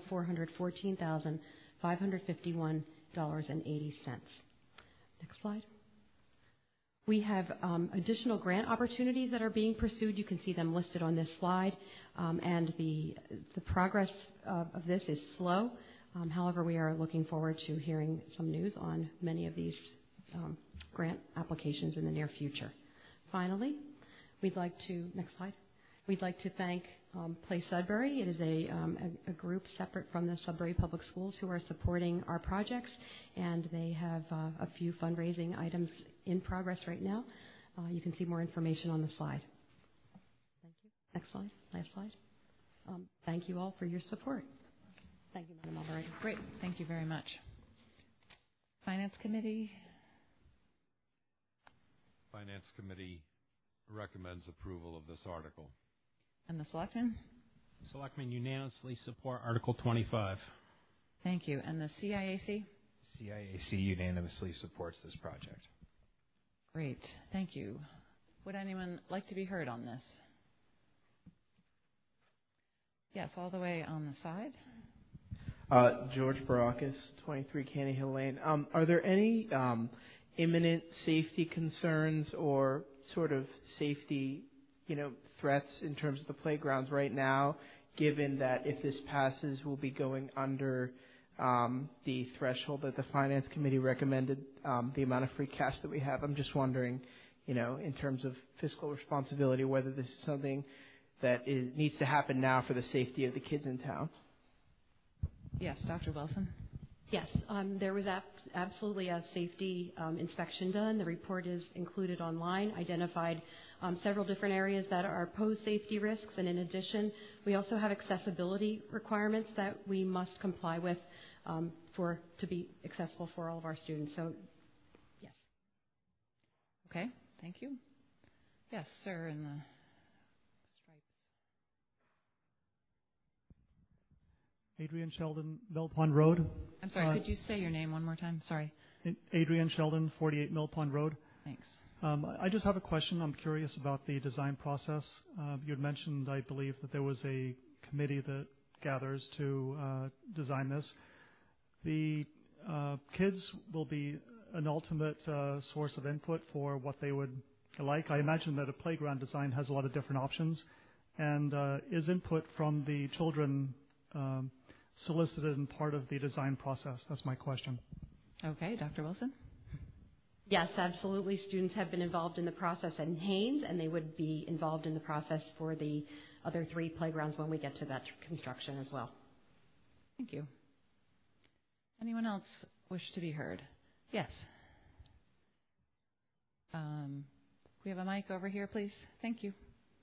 $414,551.80. Next slide. We have additional grant opportunities that are being pursued. You can see them listed on this slide, and the progress of this is slow. However, we are looking forward to hearing some news on many of these grant applications in the near future. Finally, we'd like to thank Play Sudbury. It is a group separate from the Sudbury Public Schools who are supporting our projects, and they have a few fundraising items in progress right now. You can see more information on the slide. Thank you. Next slide. Last slide. Thank you all for your support. Thank you, Madam Moderator. Great. Thank you very much. Finance Committee. Finance Committee recommends approval of this article. And the Selectmen? Selectmen unanimously support Article 25. Thank you. And the CIAC? CIAC unanimously supports this project. Great. Thank you. Would anyone like to be heard on this? Yes, all the way on the side. George Barakis, 23 Canny Hill Lane. Are there any imminent safety concerns or sort of safety, threats in terms of the playgrounds right now, given that if this passes, we'll be going under the threshold that the Finance Committee recommended, the amount of free cash that we have. I'm just wondering, in terms of fiscal responsibility, whether this is something that needs to happen now for the safety of the kids in town. Yes, Dr. Wilson. Yes, there was absolutely a safety inspection done. The report is included online, identified several different areas that pose safety risks, and in addition, we also have accessibility requirements that we must comply with to be accessible for all of our students. So, yes. Okay, thank you. Yes, sir, in the stripes. Adrian Sheldon, Mill Pond Road. I'm sorry, could you say your name one more time? Sorry. Adrian Sheldon, 48 Mill Pond Road. Thanks. I just have a question. I'm curious about the design process. You had mentioned, I believe, that there was a committee that gathers to design this. The kids will be an ultimate source of input for what they would like. I imagine that a playground design has a lot of different options. And is input from the children solicited and part of the design process? That's my question. Okay, Dr. Wilson? Yes, absolutely. Students have been involved in the process at Haynes, and they would be involved in the process for the other 3 playgrounds when we get to that construction as well. Thank you. Anyone else wish to be heard? Yes. We have a mic over here, please. Thank you.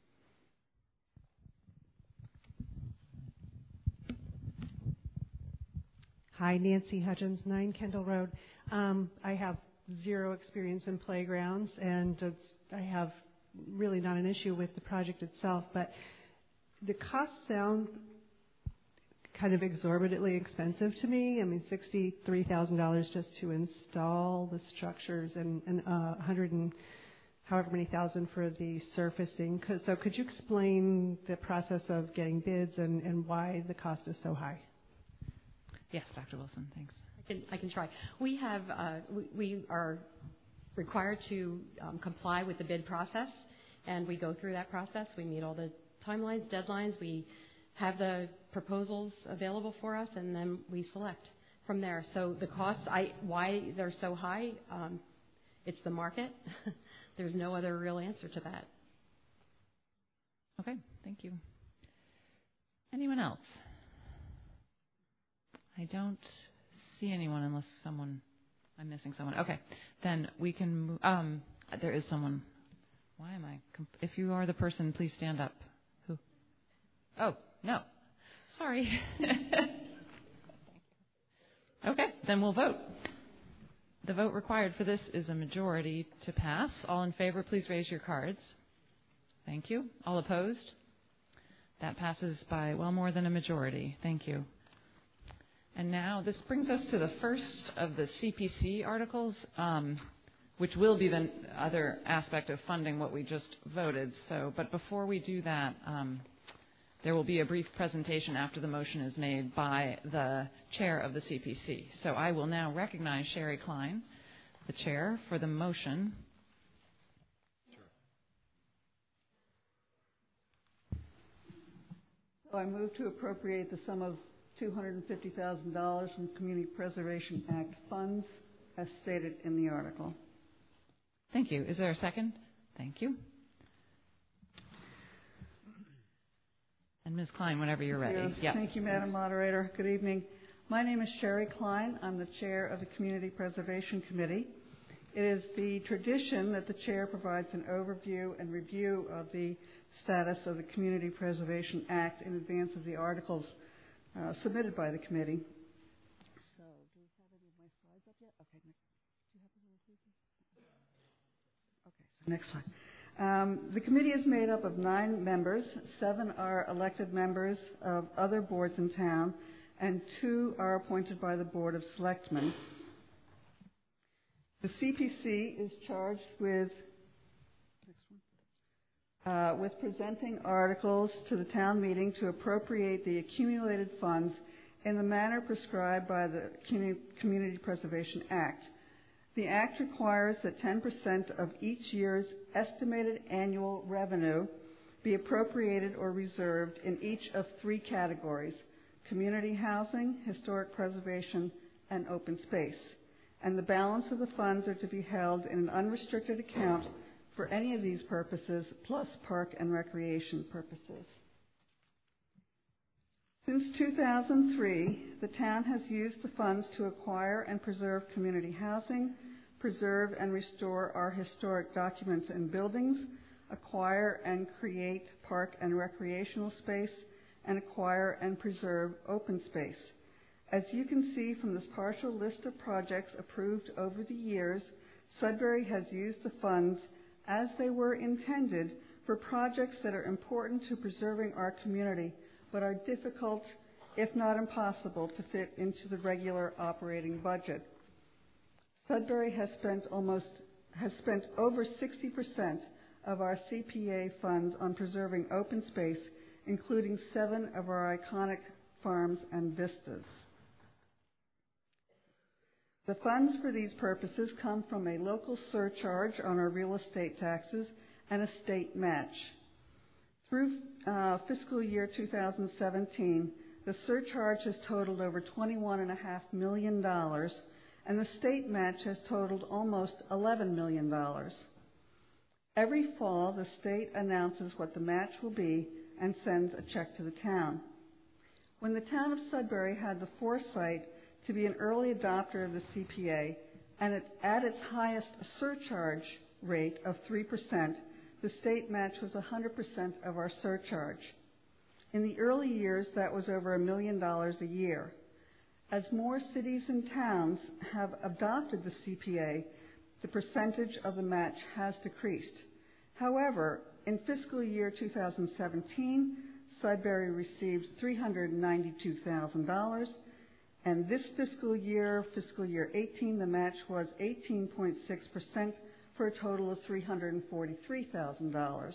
Hi, Nancy Hudgens, 9 Kendall Road. I have 0 experience in playgrounds, and I have really not an issue with the project itself, but the costs sound kind of exorbitantly expensive to me. I mean, $63,000 just to install the structures and 100 and however many thousand for the surfacing. So could you explain the process of getting bids and why the cost is so high? Yes, Dr. Wilson, thanks. I can try. We are required to comply with the bid process, and we go through that process. We meet all the timelines, deadlines. We have the proposals available for us, and then we select from there. So the costs, why they're so high, it's the market. There's no other real answer to that. Okay, thank you. Anyone else? I don't see anyone unless I'm missing someone. Okay, then we can move. There is someone. Why am I? If you are the person, please stand up. Who? Oh, no. Sorry. Okay, then we'll vote. The vote required for this is a majority to pass. All in favor, please raise your cards. Thank you. All opposed? That passes by well more than a majority. Thank you. And now this brings us to the first of the CPC articles, which will be the other aspect of funding what we just voted. But before we do that, there will be a brief presentation after the motion is made by the chair of the CPC. So I will now recognize Sherry Klein, the chair, for the motion. So I move to appropriate the sum of $250,000 from Community Preservation Act funds as stated in the article. Thank you. Is there a second? Thank you. And Ms. Klein, whenever you're ready. Yeah. Thank you, Madam Moderator. Good evening. My name is Sherry Klein. I'm the chair of the Community Preservation Committee. It is the tradition that the chair provides an overview and review of the status of the Community Preservation Act in advance of the articles submitted by the committee. So, do we have any of my slides up yet? Okay, do you have them, please? Okay, so next slide. The committee is made up of 9 members. 7 are elected members of other boards in town, and 2 are appointed by the Board of Selectmen. The CPC is charged with presenting articles to the town meeting to appropriate the accumulated funds in the manner prescribed by the Community Preservation Act. The Act requires that 10% of each year's estimated annual revenue be appropriated or reserved in each of three categories: community housing, historic preservation, and open space. And the balance of the funds are to be held in an unrestricted account for any of these purposes, plus park and recreation purposes. Since 2003, the town has used the funds to acquire and preserve community housing, preserve and restore our historic documents and buildings, acquire and create park and recreational space, and acquire and preserve open space. As you can see from this partial list of projects approved over the years, Sudbury has used the funds as they were intended for projects that are important to preserving our community, but are difficult, if not impossible, to fit into the regular operating budget. Sudbury has spent over 60% of our CPA funds on preserving open space, including 7 of our iconic farms and vistas. The funds for these purposes come from a local surcharge on our real estate taxes and a state match. Through fiscal year 2017, the surcharge has totaled over $21.5 million, and the state match has totaled almost $11 million. Every fall, the state announces what the match will be and sends a check to the town. When the town of Sudbury had the foresight to be an early adopter of the CPA, and at its highest surcharge rate of 3%, the state match was 100% of our surcharge. In the early years, that was over $1 million a year. As more cities and towns have adopted the CPA, the percentage of the match has decreased. However, in fiscal year 2017, Sudbury received $392,000, and this fiscal year 18, the match was 18.6% for a total of $343,000.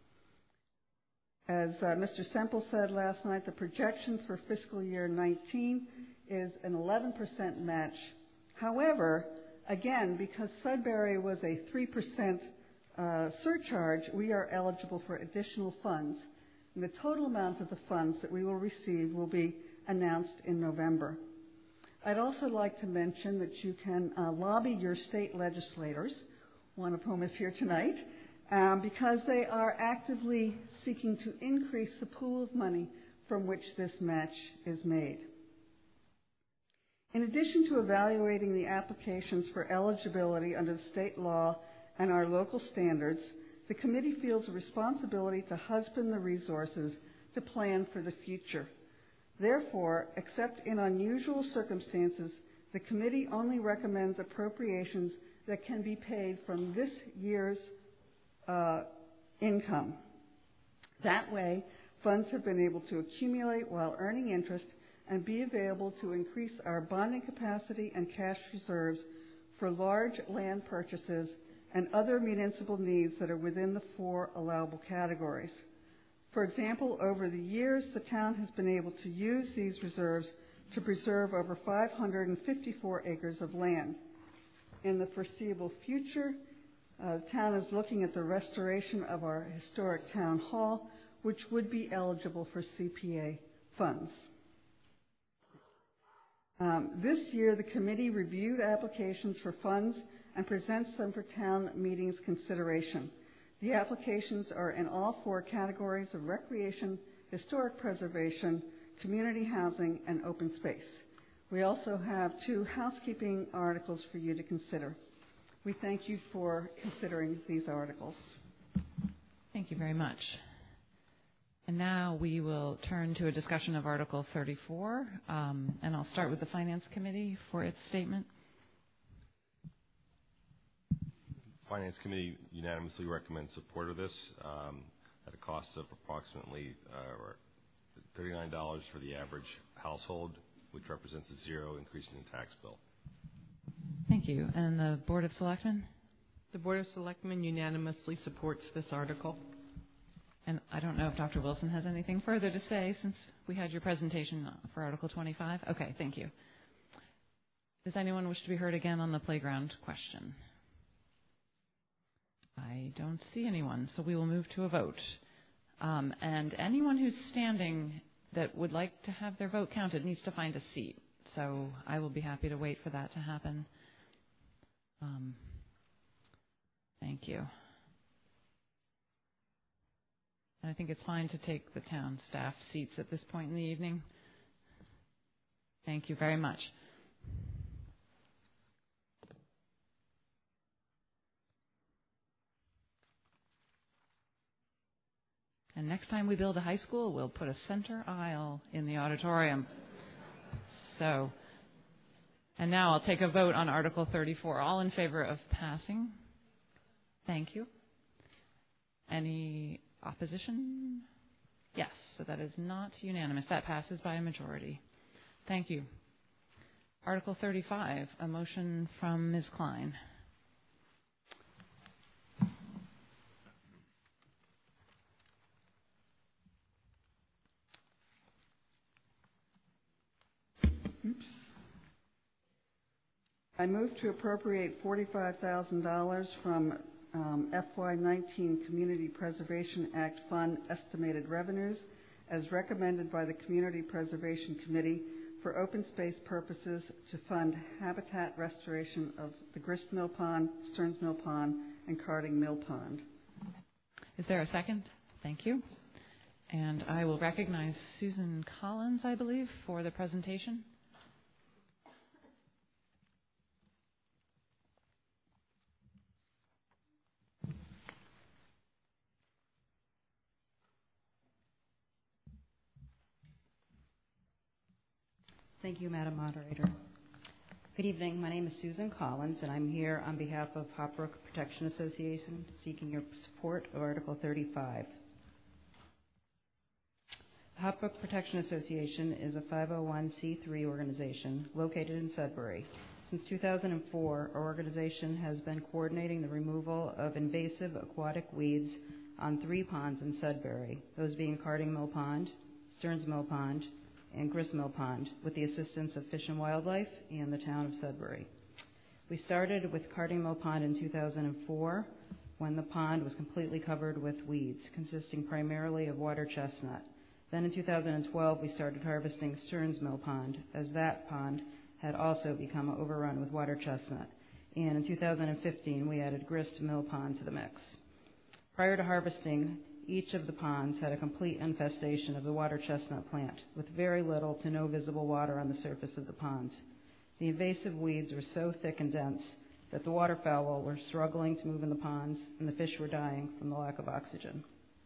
As Mr. Semple said last night, the projection for fiscal year 19 is an 11% match. However, again, because Sudbury was a 3% surcharge, we are eligible for additional funds. And the total amount of the funds that we will receive will be announced in November. I'd also like to mention that you can lobby your state legislators, one of whom is here tonight, because they are actively seeking to increase the pool of money from which this match is made. In addition to evaluating the applications for eligibility under the state law and our local standards, the committee feels a responsibility to husband the resources to plan for the future. Therefore, except in unusual circumstances, the committee only recommends appropriations that can be paid from this year's income. That way, funds have been able to accumulate while earning interest and be available to increase our bonding capacity and cash reserves for large land purchases and other municipal needs that are within the 4 allowable categories. For example, over the years, the town has been able to use these reserves to preserve over 554 acres of land. In the foreseeable future, the town is looking at the restoration of our historic town hall, which would be eligible for CPA funds. This year, the committee reviewed applications for funds and presents them for town meetings consideration. The applications are in all 4 categories of recreation, historic preservation, community housing, and open space. We also have 2 housekeeping articles for you to consider. We thank you for considering these articles. Thank you very much. And now we will turn to a discussion of Article 34, and I'll start with the Finance Committee for its statement. Finance Committee unanimously recommends support of this at a cost of approximately $39 for the average household, which represents a 0 increase in the tax bill. Thank you. And the Board of Selectmen? The Board of Selectmen unanimously supports this article. And I don't know if Dr. Wilson has anything further to say since we had your presentation for Article 25. Okay, thank you. Does anyone wish to be heard again on the playground question? I don't see anyone, so we will move to a vote. And anyone who's standing that would like to have their vote counted needs to find a seat. So I will be happy to wait for that to happen. Thank you. And I think it's fine to take the town staff seats at this point in the evening. Thank you very much. And next time we build a high school, we'll put a center aisle in the auditorium. So, and now I'll take a vote on Article 34. All in favor of passing? Thank you. Any opposition? Yes, so that is not unanimous. That passes by a majority. Thank you. Article 35, a motion from Ms. Klein. Oops. I move to appropriate $45,000 from FY19 Community Preservation Act Fund estimated revenues as recommended by the Community Preservation Committee for open space purposes to fund habitat restoration of the Grist Mill Pond, Stearns Mill Pond, and Carding Mill Pond. Is there a second? Thank you. And I will recognize Susan Collins, I believe, for the presentation. Thank you, Madam Moderator. Good evening. My name is Susan Collins, and I'm here on behalf of Hopbrook Protection Association seeking your support of Article 35. The Hopbrook Protection Association is a 501c3 organization located in Sudbury. Since 2004, our organization has been coordinating the removal of invasive aquatic weeds on 3 ponds in Sudbury, those being Carding Mill Pond, Stearns Mill Pond, and Grist Mill Pond, with the assistance of Fish and Wildlife and the town of Sudbury. We started with Carding Mill Pond in 2004, when the pond was completely covered with weeds, consisting primarily of water chestnut. Then in 2012, we started harvesting Stearns Mill Pond, as that pond had also become overrun with water chestnut. And in 2015, we added Grist Mill Pond to the mix. Prior to harvesting, each of the ponds had a complete infestation of the water chestnut plant, with very little to no visible water on the surface of the ponds. The invasive weeds were so thick and dense that the waterfowl were struggling to move in the ponds, and the fish were dying from the lack of oxygen.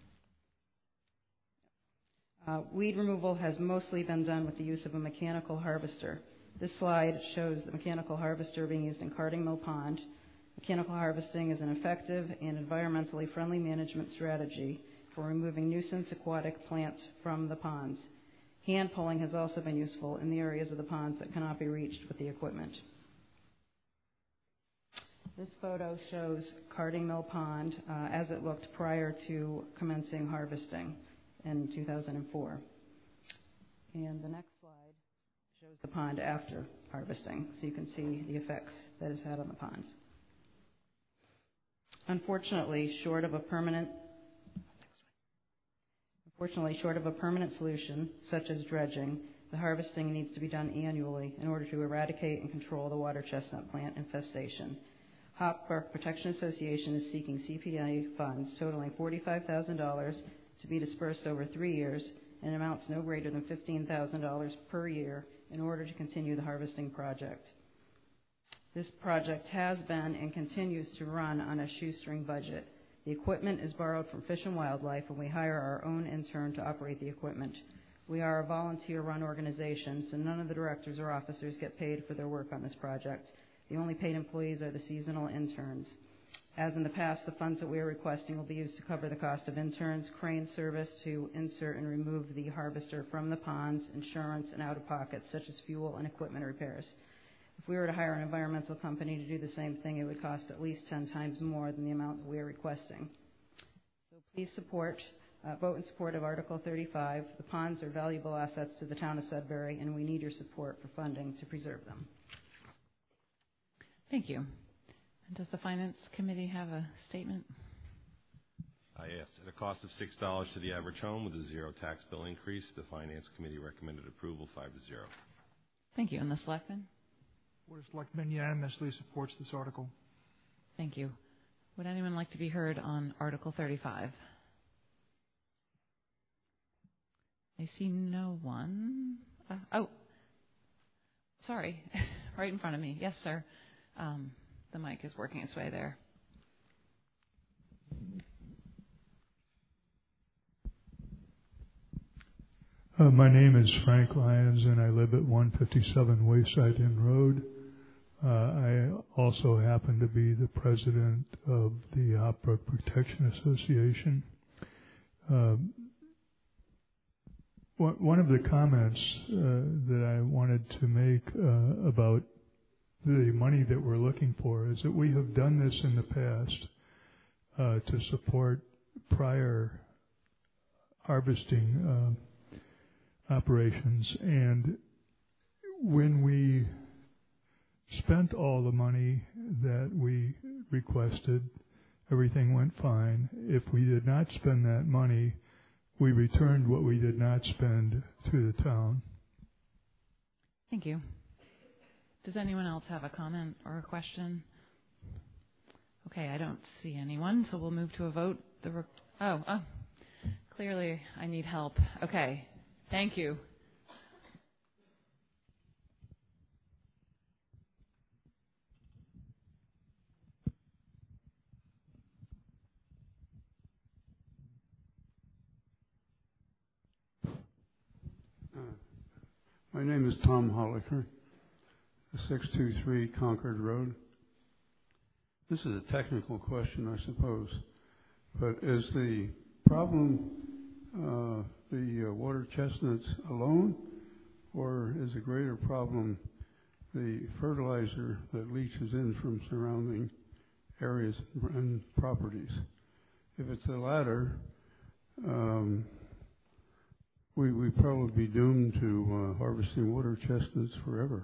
Weed removal has mostly been done with the use of a mechanical harvester. This slide shows the mechanical harvester being used in Carding Mill Pond. Mechanical harvesting is an effective and environmentally friendly management strategy for removing nuisance aquatic plants from the ponds. Hand pulling has also been useful in the areas of the ponds that cannot be reached with the equipment. This photo shows Carding Mill Pond as it looked prior to commencing harvesting in 2004. And the next slide shows the pond after harvesting, so you can see the effects that it's had on the ponds. Unfortunately, short of a permanent solution, such as dredging, the harvesting needs to be done annually in order to eradicate and control the water chestnut plant infestation. Hopbrook Protection Association is seeking CPA funds totaling $45,000 to be dispersed over 3 years and amounts no greater than $15,000 per year in order to continue the harvesting project. This project has been and continues to run on a shoestring budget. The equipment is borrowed from Fish and Wildlife, and we hire our own intern to operate the equipment. We are a volunteer-run organization, so none of the directors or officers get paid for their work on this project. The only paid employees are the seasonal interns. As in the past, the funds that we are requesting will be used to cover the cost of interns, crane service to insert and remove the harvester from the ponds, insurance, and out-of-pockets, such as fuel and equipment repairs. If we were to hire an environmental company to do the same thing, it would cost at least 10 times more than the amount that we are requesting. So please vote in support of Article 35. The ponds are valuable assets to the town of Sudbury, and we need your support for funding to preserve them. Thank you. And does the Finance Committee have a statement? Yes, at a cost of $6 to the average home with a zero tax bill increase. The Finance Committee recommended approval 5-0. Thank you. And the Selectmen? Board of Selectmen unanimously supports this article. Thank you. Would anyone like to be heard on Article 35? I see no one. Sorry, right in front of me. Yes, sir. The mic is working its way there. My name is Frank Lyons, and I live at 157 Wayside Inn Road. I also happen to be the president of the Hop Brook Protection Association. One of the comments that I wanted to make about the money that we're looking for is that we have done this in the past to support prior harvesting operations, and when we spent all the money that we requested, everything went fine. If we did not spend that money, we returned what we did not spend to the town. Thank you. Does anyone else have a comment or a question? Okay, I don't see anyone, so we'll move to a vote. Clearly I need help. Okay, thank you. My name is Tom Holliker, 623 Concord Road. This is a technical question, I suppose, but is the problem the water chestnuts alone, or is a greater problem the fertilizer that leaches in from surrounding areas and properties? If it's the latter, we'd probably be doomed to harvesting water chestnuts forever.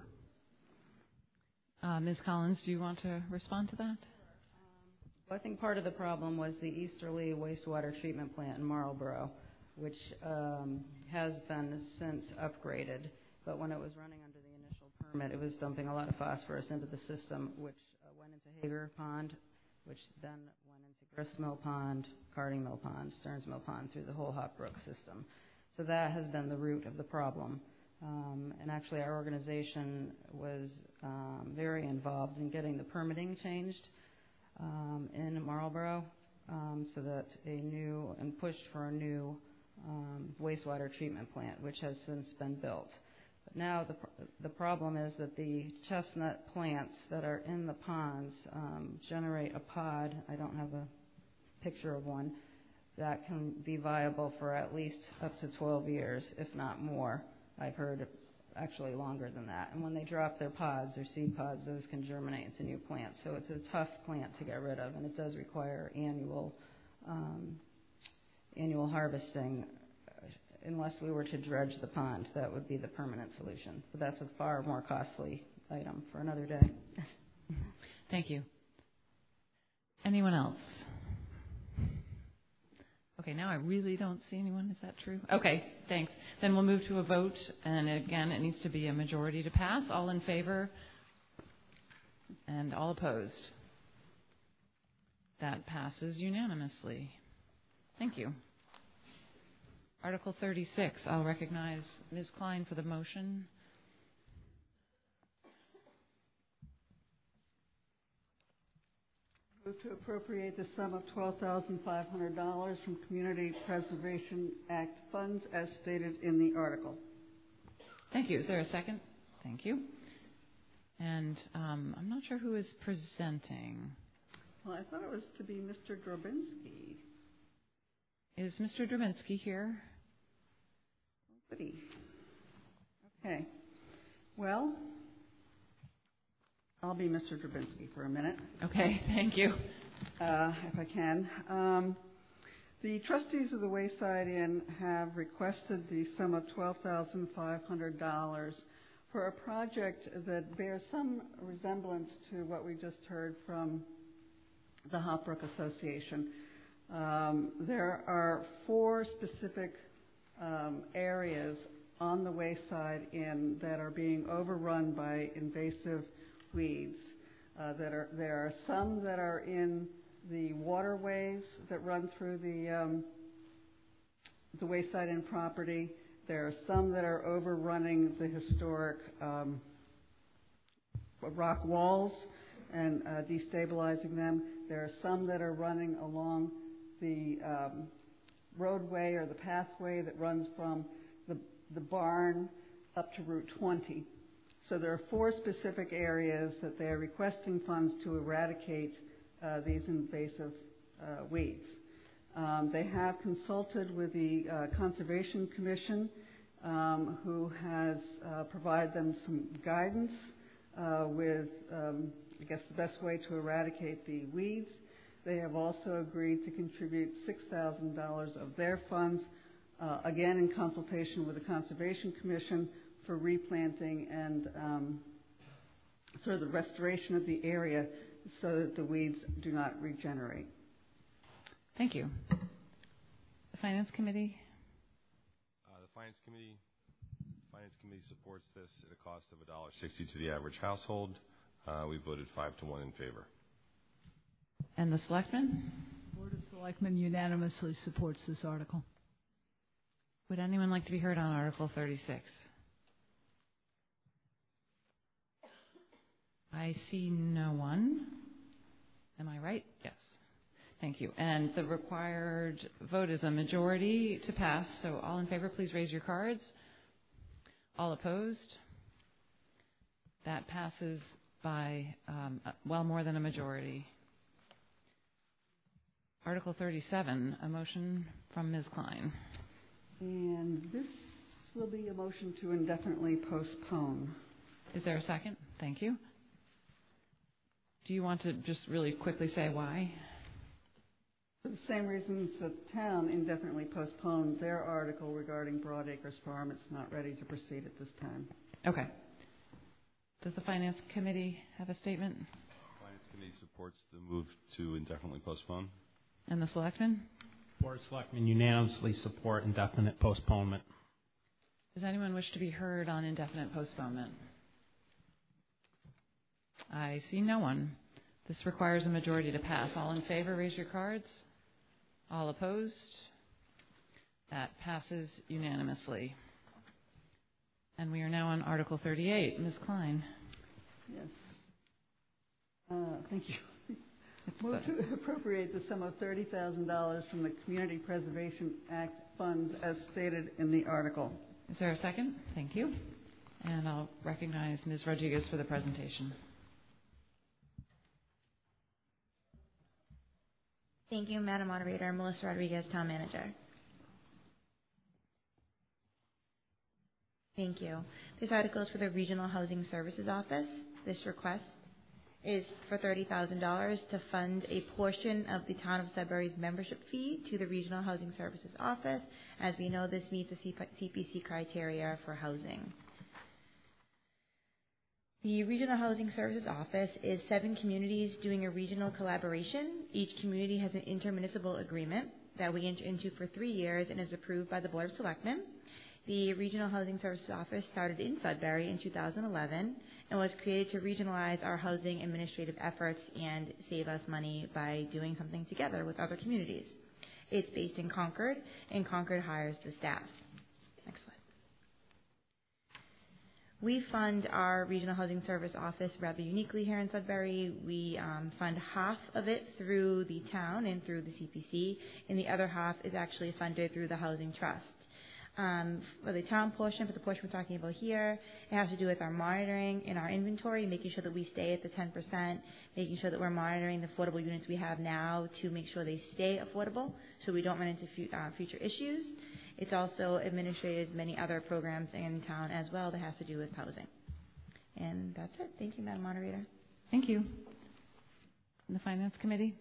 Ms. Collins, do you want to respond to that? Well, I think part of the problem was the Easterly wastewater treatment plant in Marlboro, which has been since upgraded. But when it was running under the initial permit, it was dumping a lot of phosphorus into the system, which went into Hager Pond, which then went into Grist Mill Pond, Carding Mill Pond, Stearns Mill Pond, through the whole Hop Brook system. So that has been the root of the problem. And actually our organization was very involved in getting the permitting changed in Marlboro so that and pushed for a new wastewater treatment plant, which has since been built. But now the problem is that the chestnut plants that are in the ponds generate a pod. I don't have a picture of one that can be viable for at least up to 12 years, if not more. I've heard actually longer than that. And when they drop their pods, their seed pods, those can germinate into new plants. So it's a tough plant to get rid of, and it does require annual harvesting. Unless we were to dredge the pond, that would be the permanent solution. But that's a far more costly item for another day. Thank you. Anyone else? Okay, now I really don't see anyone. Is that true? Okay, thanks. Then we'll move to a vote, and again, it needs to be a majority to pass. All in favor and all opposed. That passes unanimously. Thank you. Article 36, I'll recognize Ms. Klein for the motion. Move to appropriate the sum of $12,500 from Community Preservation Act funds as stated in the article. Thank you. Is there a second? Thank you. And I'm not sure who is presenting. Well, I thought it was to be Mr. Drobinski. Is Mr. Drobinski here? Goody. Okay. Well, I'll be Mr. Drobinski for a minute. Okay, thank you. If I can. The trustees of the Wayside Inn have requested the sum of $12,500 for a project that bears some resemblance to what we just heard from the Hop Brook Association. There are 4 specific areas on the Wayside Inn that are being overrun by invasive weeds. There are some that are in the waterways that run through the Wayside Inn property. There are some that are overrunning the historic rock walls and destabilizing them. There are some that are running along the roadway or the pathway that runs from the barn up to Route 20. So there are 4 specific areas that they are requesting funds to eradicate these invasive weeds. They have consulted with the Conservation Commission, who has provided them some guidance with, I guess, the best way to eradicate the weeds. They have also agreed to contribute $6,000 of their funds, again in consultation with the Conservation Commission, for replanting and sort of the restoration of the area so that the weeds do not regenerate. Thank you. The Finance Committee? The Finance Committee supports this at a cost of $1.60 to the average household. We voted 5-1 in favor. And the Selectmen? Board of Selectmen unanimously supports this article. Would anyone like to be heard on Article 36? I see no one. Am I right? Yes. Thank you. And the required vote is a majority to pass. So all in favor, please raise your cards. All opposed? That passes by well more than a majority. Article 37, a motion from Ms. Klein. And this will be a motion to indefinitely postpone. Is there a second? Thank you. Do you want to just really quickly say why? For the same reasons that the town indefinitely postponed their article regarding Broadacres Farm. It's not ready to proceed at this time. Okay. Does the Finance Committee have a statement? The Finance Committee supports the move to indefinitely postpone. And the Selectmen? Board of Selectmen unanimously support indefinite postponement. Does anyone wish to be heard on indefinite postponement? I see no one. This requires a majority to pass. All in favor, raise your cards. All opposed? That passes unanimously. And we are now on Article 38. Ms. Klein. Yes. Thank you. Move to appropriate the sum of $30,000 from the Community Preservation Act funds as stated in the article. Is there a second? Thank you. And I'll recognize Ms. Rodriguez for the presentation. Thank you, Madam Moderator. Melissa Rodriguez, Town Manager. Thank you. This article is for the Regional Housing Services Office. This request is for $30,000 to fund a portion of the Town of Sudbury's membership fee to the Regional Housing Services Office. As we know, this meets the CPC criteria for housing. The Regional Housing Services Office is 7 communities doing a regional collaboration. Each community has an intermunicipal agreement that we enter into for 3 years and is approved by the Board of Selectmen. The Regional Housing Services Office started in Sudbury in 2011 and was created to regionalize our housing administrative efforts and save us money by doing something together with other communities. It's based in Concord, and Concord hires the staff. Next slide. We fund our Regional Housing Service Office rather uniquely here in Sudbury. We fund half of it through the town and through the CPC, and the other half is actually funded through the Housing Trust. For the town portion, for the portion we're talking about here, it has to do with our monitoring and our inventory, making sure that we stay at the 10%, making sure that we're monitoring the affordable units we have now to make sure they stay affordable so we don't run into future issues. It's also administrated many other programs in town as well that has to do with housing. And that's it. Thank you, Madam Moderator. Thank you. And the Finance Committee?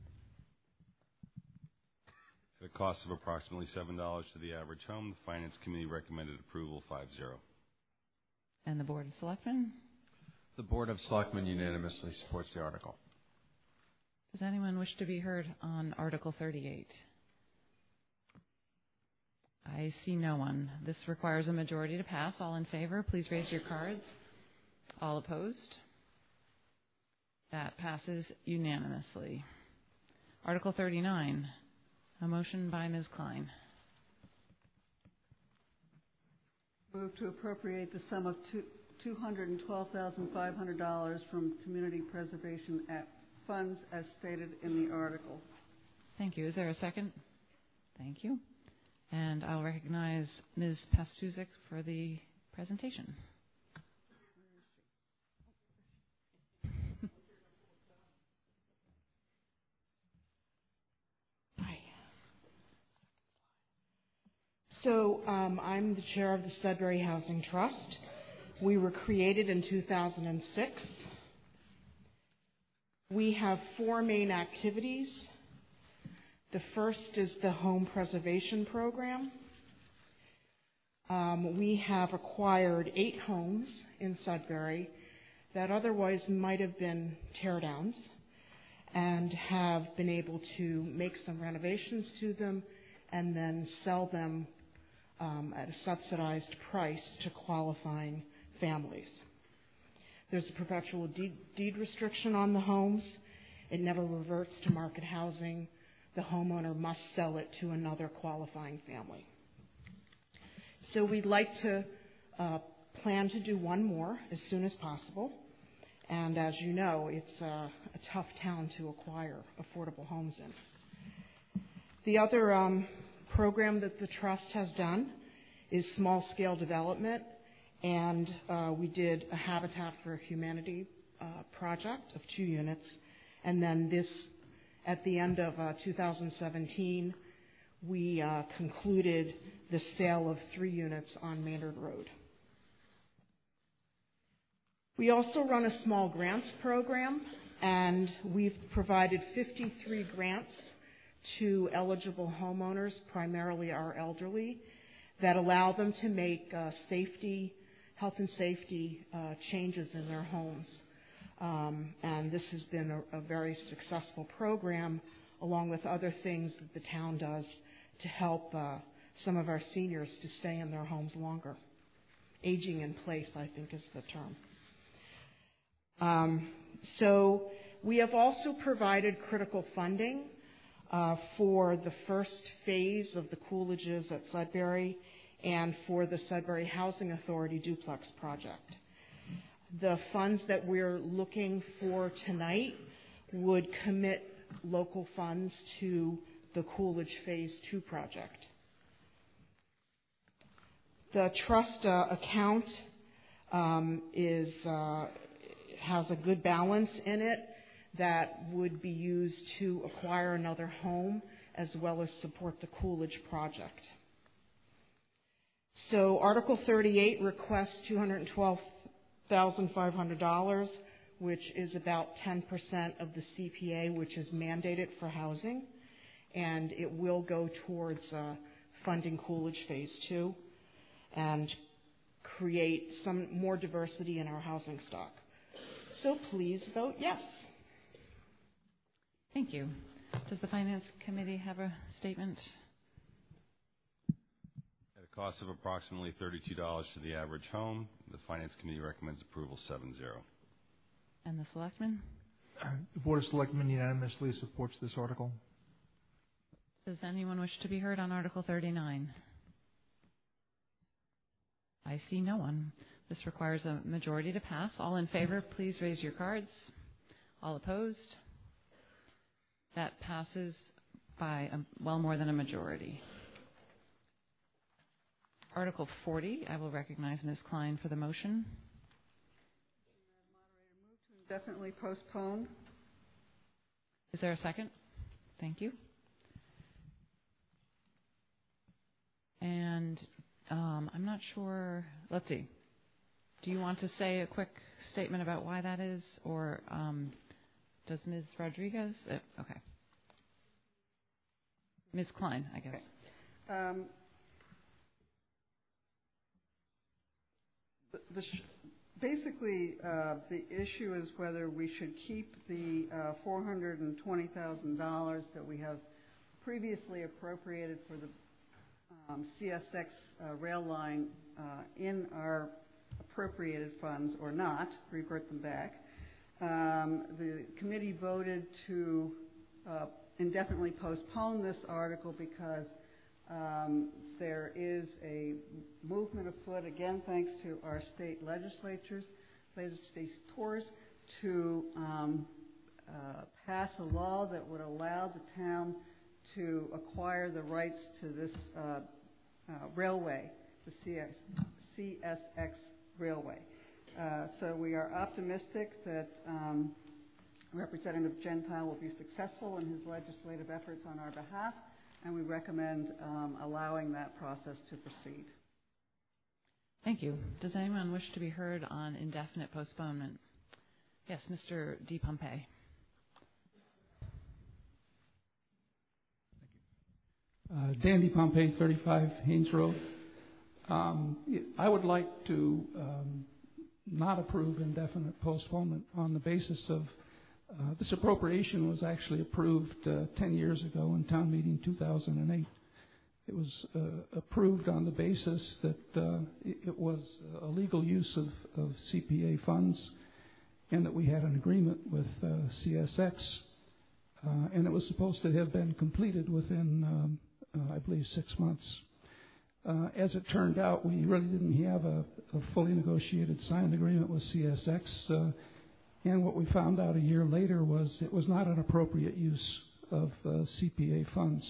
At a cost of approximately $7 to the average home, the Finance Committee recommended approval 5-0. And the Board of Selectmen? The Board of Selectmen unanimously supports the article. Does anyone wish to be heard on Article 38? I see no one. This requires a majority to pass. All in favor, please raise your cards. All opposed? That passes unanimously. Article 39, a motion by Ms. Klein. Move to appropriate the sum of $212,500 from Community Preservation Act funds as stated in the article. Thank you. Is there a second? Thank you. And I'll recognize Ms. Pastuzik for the presentation. So I'm the chair of the Sudbury Housing Trust. We were created in 2006. We have 4 main activities. The first is the Home Preservation Program. We have acquired 8 homes in Sudbury that otherwise might have been tear-downs and have been able to make some renovations to them and then sell them at a subsidized price to qualifying families. There's a perpetual deed restriction on the homes. It never reverts to market housing. The homeowner must sell it to another qualifying family. So we'd like to plan to do one more as soon as possible. And as you know, it's a tough town to acquire affordable homes in. The other program that the trust has done is small-scale development, and we did a Habitat for Humanity project of 2 units, and then this, at the end of 2017, we concluded the sale of 3 units on Maynard Road. We also run a small grants program, and we've provided 53 grants to eligible homeowners, primarily our elderly, that allow them to make health and safety changes in their homes. And this has been a very successful program, along with other things that the town does to help some of our seniors to stay in their homes longer. Aging in place, I think, is the term. So we have also provided critical funding for the first phase of the Coolidges at Sudbury and for the Sudbury Housing Authority duplex project. The funds that we're looking for tonight would commit local funds to the Coolidge Phase 2 project. The trust account has a good balance in it that would be used to acquire another home as well as support the Coolidge project. So Article 38 requests $212,500, which is about 10% of the CPA, which is mandated for housing, and it will go towards funding Coolidge Phase 2 and create some more diversity in our housing stock. So please vote yes. Thank you. Does the Finance Committee have a statement? At a cost of approximately $32 to the average home, the Finance Committee recommends approval 7-0. And the Selectmen? The Board of Selectmen unanimously supports this article. Does anyone wish to be heard on Article 39? I see no one. This requires a majority to pass. All in favor, please raise your cards. All opposed? That passes by well more than a majority. Article 40, I will recognize Ms. Klein for the motion. Indefinitely postpone. Is there a second? Thank you. And I'm not sure. Let's see. Do you want to say a quick statement about why that is, or does Ms. Rodriguez? Okay. Ms. Klein, I guess. Okay. Basically, the issue is whether we should keep the $420,000 that we have previously appropriated for the CSX rail line in our appropriated funds or not, revert them back. The committee voted to indefinitely postpone this article because there is a movement afoot, again, thanks to our state legislators, to pass a law that would allow the town to acquire the rights to this railway, the CSX railway. So we are optimistic that Representative Gentile will be successful in his legislative efforts on our behalf, and we recommend allowing that process to proceed. Thank you. Does anyone wish to be heard on indefinite postponement? Yes, Mr. DePompe. Dan DePompe, 35 Haynes Road. I would like to not approve indefinite postponement on the basis of this appropriation was actually approved 10 years ago in town meeting 2008. It was approved on the basis that it was a legal use of CPA funds and that we had an agreement with CSX, and it was supposed to have been completed within, I believe, 6 months. As it turned out, we really didn't have a fully negotiated signed agreement with CSX, and what we found out a year later was it was not an appropriate use of CPA funds.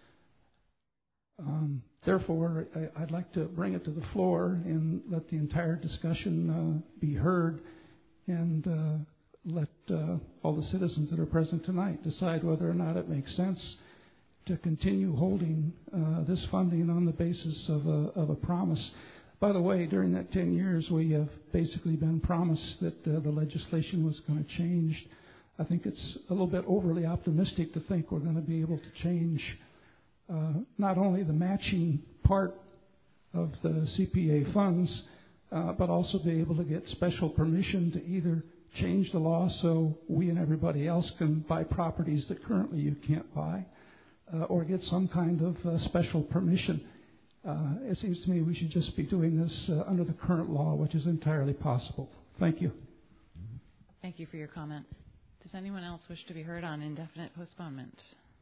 Therefore, I'd like to bring it to the floor and let the entire discussion be heard, and let all the citizens that are present tonight decide whether or not it makes sense to continue holding this funding on the basis of a promise. By the way, during that 10 years, we have basically been promised that the legislation was going to change. I think it's a little bit overly optimistic to think we're going to be able to change not only the matching part of the CPA funds, but also be able to get special permission to either change the law so we and everybody else can buy properties that currently you can't buy, or get some kind of special permission. It seems to me we should just be doing this under the current law, which is entirely possible. Thank you. Thank you for your comment. Does anyone else wish to be heard on indefinite postponement?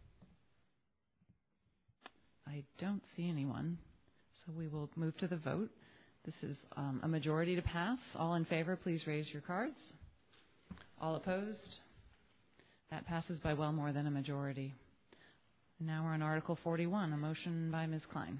I don't see anyone, so we will move to the vote. This is a majority to pass. All in favor, please raise your cards. All opposed? That passes by well more than a majority. Now we're on Article 41, a motion by Ms. Klein.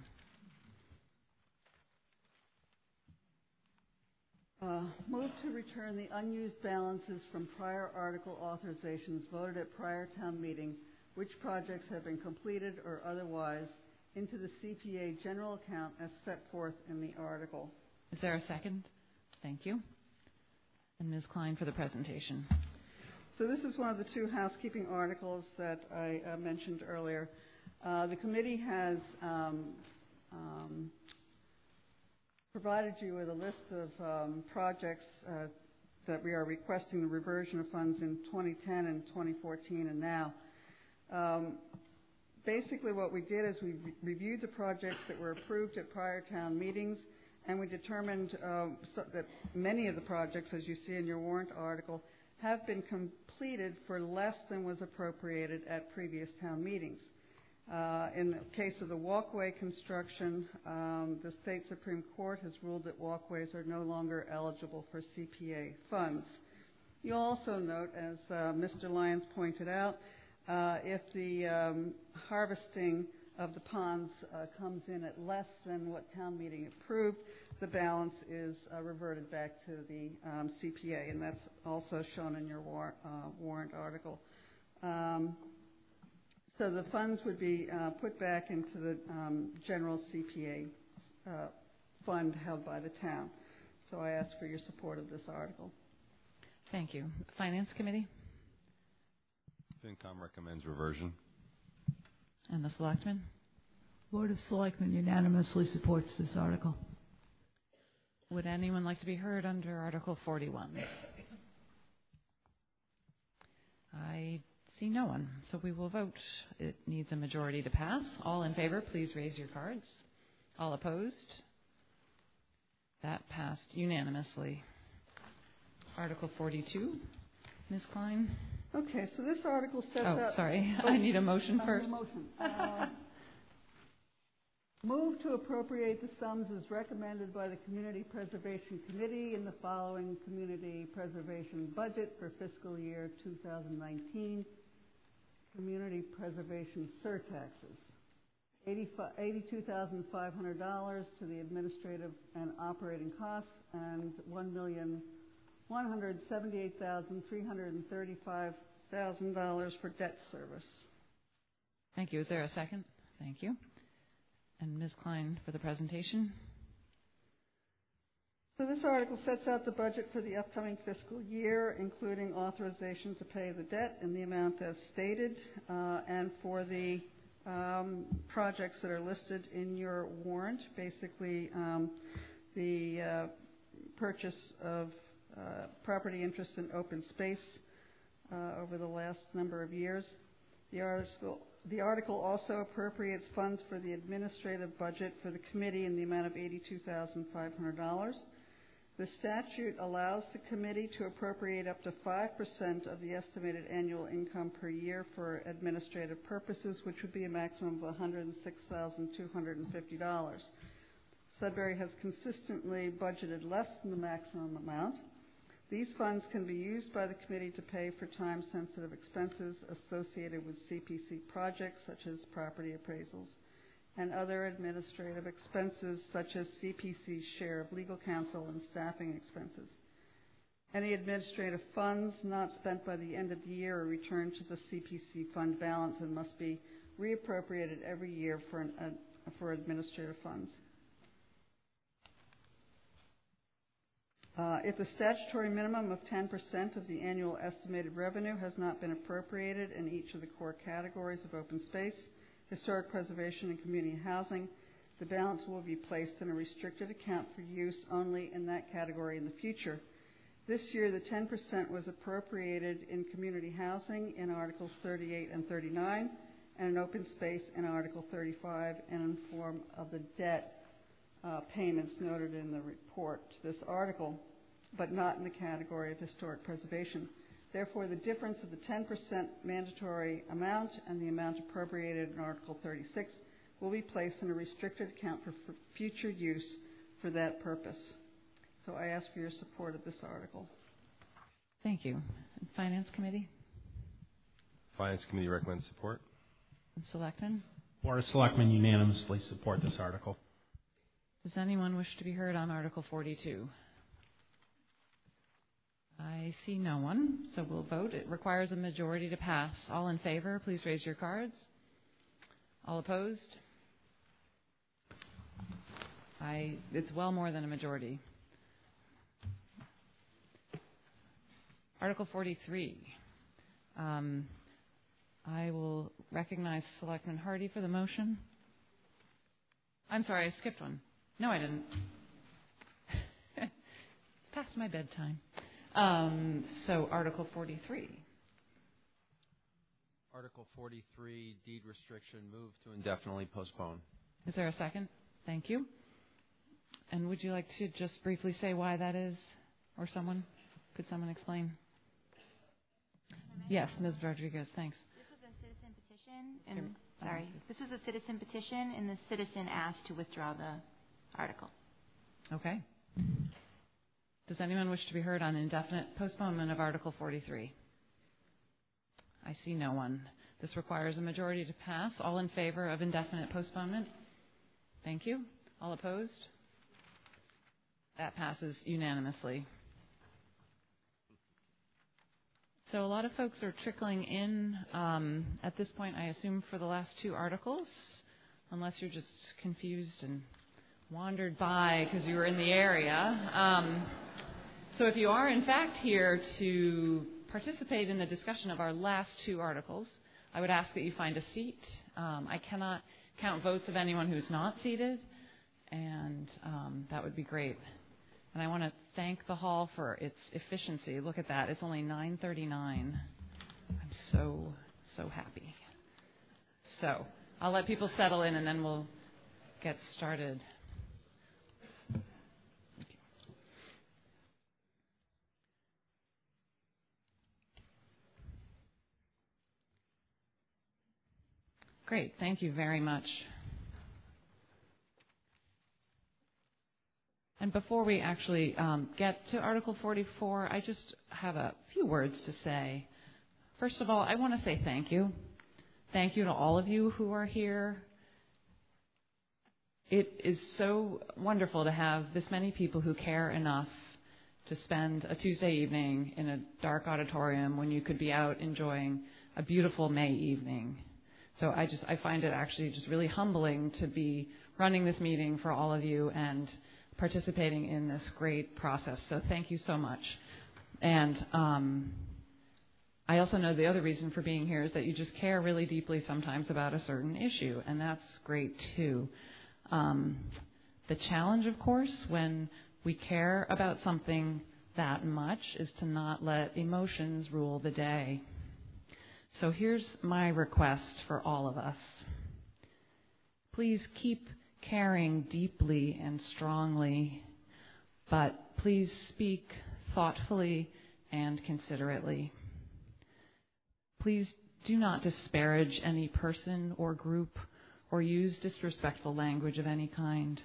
Move to return the unused balances from prior article authorizations voted at prior town meeting, which projects have been completed or otherwise, into the CPA general account as set forth in the article. Is there a second? Thank you. And Ms. Klein for the presentation. So this is one of the two housekeeping articles that I mentioned earlier. The committee has provided you with a list of projects that we are requesting the reversion of funds in 2010 and 2014 and now. Basically what we did is we reviewed the projects that were approved at prior town meetings, and we determined that many of the projects, as you see in your warrant article, have been completed for less than was appropriated at previous town meetings. In the case of the walkway construction, the state Supreme Court has ruled that walkways are no longer eligible for CPA funds. You'll also note, as Mr. Lyons pointed out, if the harvesting of the ponds comes in at less than what town meeting approved, the balance is reverted back to the CPA, and that's also shown in your warrant article. So the funds would be put back into the general CPA fund held by the town. So I ask for your support of this article. Thank you. Finance Committee? FinCom recommends reversion. And the Selectmen? Board of Selectmen unanimously supports this article. Would anyone like to be heard under Article 41? I see no one, so we will vote. It needs a majority to pass. All in favor, please raise your cards. All opposed? That passed unanimously. Article 42, Ms. Klein. Okay, so this article sets out... out... sorry. I need a motion first. Move to appropriate the sums as recommended by the Community Preservation Committee in the following community preservation budget for fiscal year 2019. Community preservation surtaxes. $82,500 to the administrative and operating costs, and $1,178,335 for debt service. Thank you. Is there a second? Thank you. And Ms. Klein for the presentation. So this article sets out the budget for the upcoming fiscal year, including authorization to pay the debt in the amount as stated, and for the projects that are listed in your warrant, basically the purchase of property interest in open space over the last number of years. The article also appropriates funds for the administrative budget for the committee in the amount of $82,500. The statute allows the committee to appropriate up to 5% of the estimated annual income per year for administrative purposes, which would be a maximum of $106,250. Sudbury has consistently budgeted less than the maximum amount. These funds can be used by the committee to pay for time-sensitive expenses associated with CPC projects, such as property appraisals, and other administrative expenses, such as CPC's share of legal counsel and staffing expenses. Any administrative funds not spent by the end of the year are returned to the CPC fund balance and must be reappropriated every year for administrative funds. If the statutory minimum of 10% of the annual estimated revenue has not been appropriated in each of the core categories of open space, historic preservation, and community housing, the balance will be placed in a restricted account for use only in that category in the future. This year, the 10% was appropriated in community housing in Articles 38 and 39, and in open space in Article 35, and in form of the debt payments noted in the report to this article, but not in the category of historic preservation. Therefore, the difference of the 10% mandatory amount and the amount appropriated in Article 36 will be placed in a restricted account for future use for that purpose. So I ask for your support of this article. Thank you. Finance Committee? Finance Committee recommends support. Selectmen? Board of Selectmen unanimously support this article. Does anyone wish to be heard on Article 42? I see no one, so we'll vote. It requires a majority to pass. All in favor, please raise your cards. All opposed? It's well more than a majority. Article 43. I will recognize Selectman Hardy for the motion. I'm sorry, I skipped one. No, I didn't. It's past my bedtime. So Article 43. Article 43, deed restriction, move to indefinitely postpone. Is there a second? Thank you. And would you like to just briefly say why that is? Or someone? Could someone explain? Yes, Ms. Rodriguez, thanks. This was a citizen petition. This was a citizen petition, and the citizen asked to withdraw the article. Okay. Does anyone wish to be heard on indefinite postponement of Article 43? I see no one. This requires a majority to pass. All in favor of indefinite postponement? Thank you. All opposed? That passes unanimously. So a lot of folks are trickling in at this point, I assume, for the last two articles, unless you're just confused and wandered by because you were in the area. So if you are, in fact, here to participate in the discussion of our last two articles, I would ask that you find a seat. I cannot count votes of anyone who's not seated, and that would be great. And I want to thank the hall for its efficiency. Look at that. It's only 9:39. I'm so happy. So I'll let people settle in, and then we'll get started. Great. Thank you very much. And before we actually get to Article 44, I just have a few words to say. First of all, I want to say thank you. Thank you to all of you who are here. It is so wonderful to have this many people who care enough to spend a Tuesday evening in a dark auditorium when you could be out enjoying a beautiful May evening. So I find it actually just really humbling to be running this meeting for all of you and participating in this great process. So thank you so much. And I also know the other reason for being here is that you just care really deeply sometimes about a certain issue, and that's great too. The challenge, of course, when we care about something that much is to not let emotions rule the day. So here's my request for all of us. Please keep caring deeply and strongly, but please speak thoughtfully and considerately. Please do not disparage any person or group or use disrespectful language of any kind.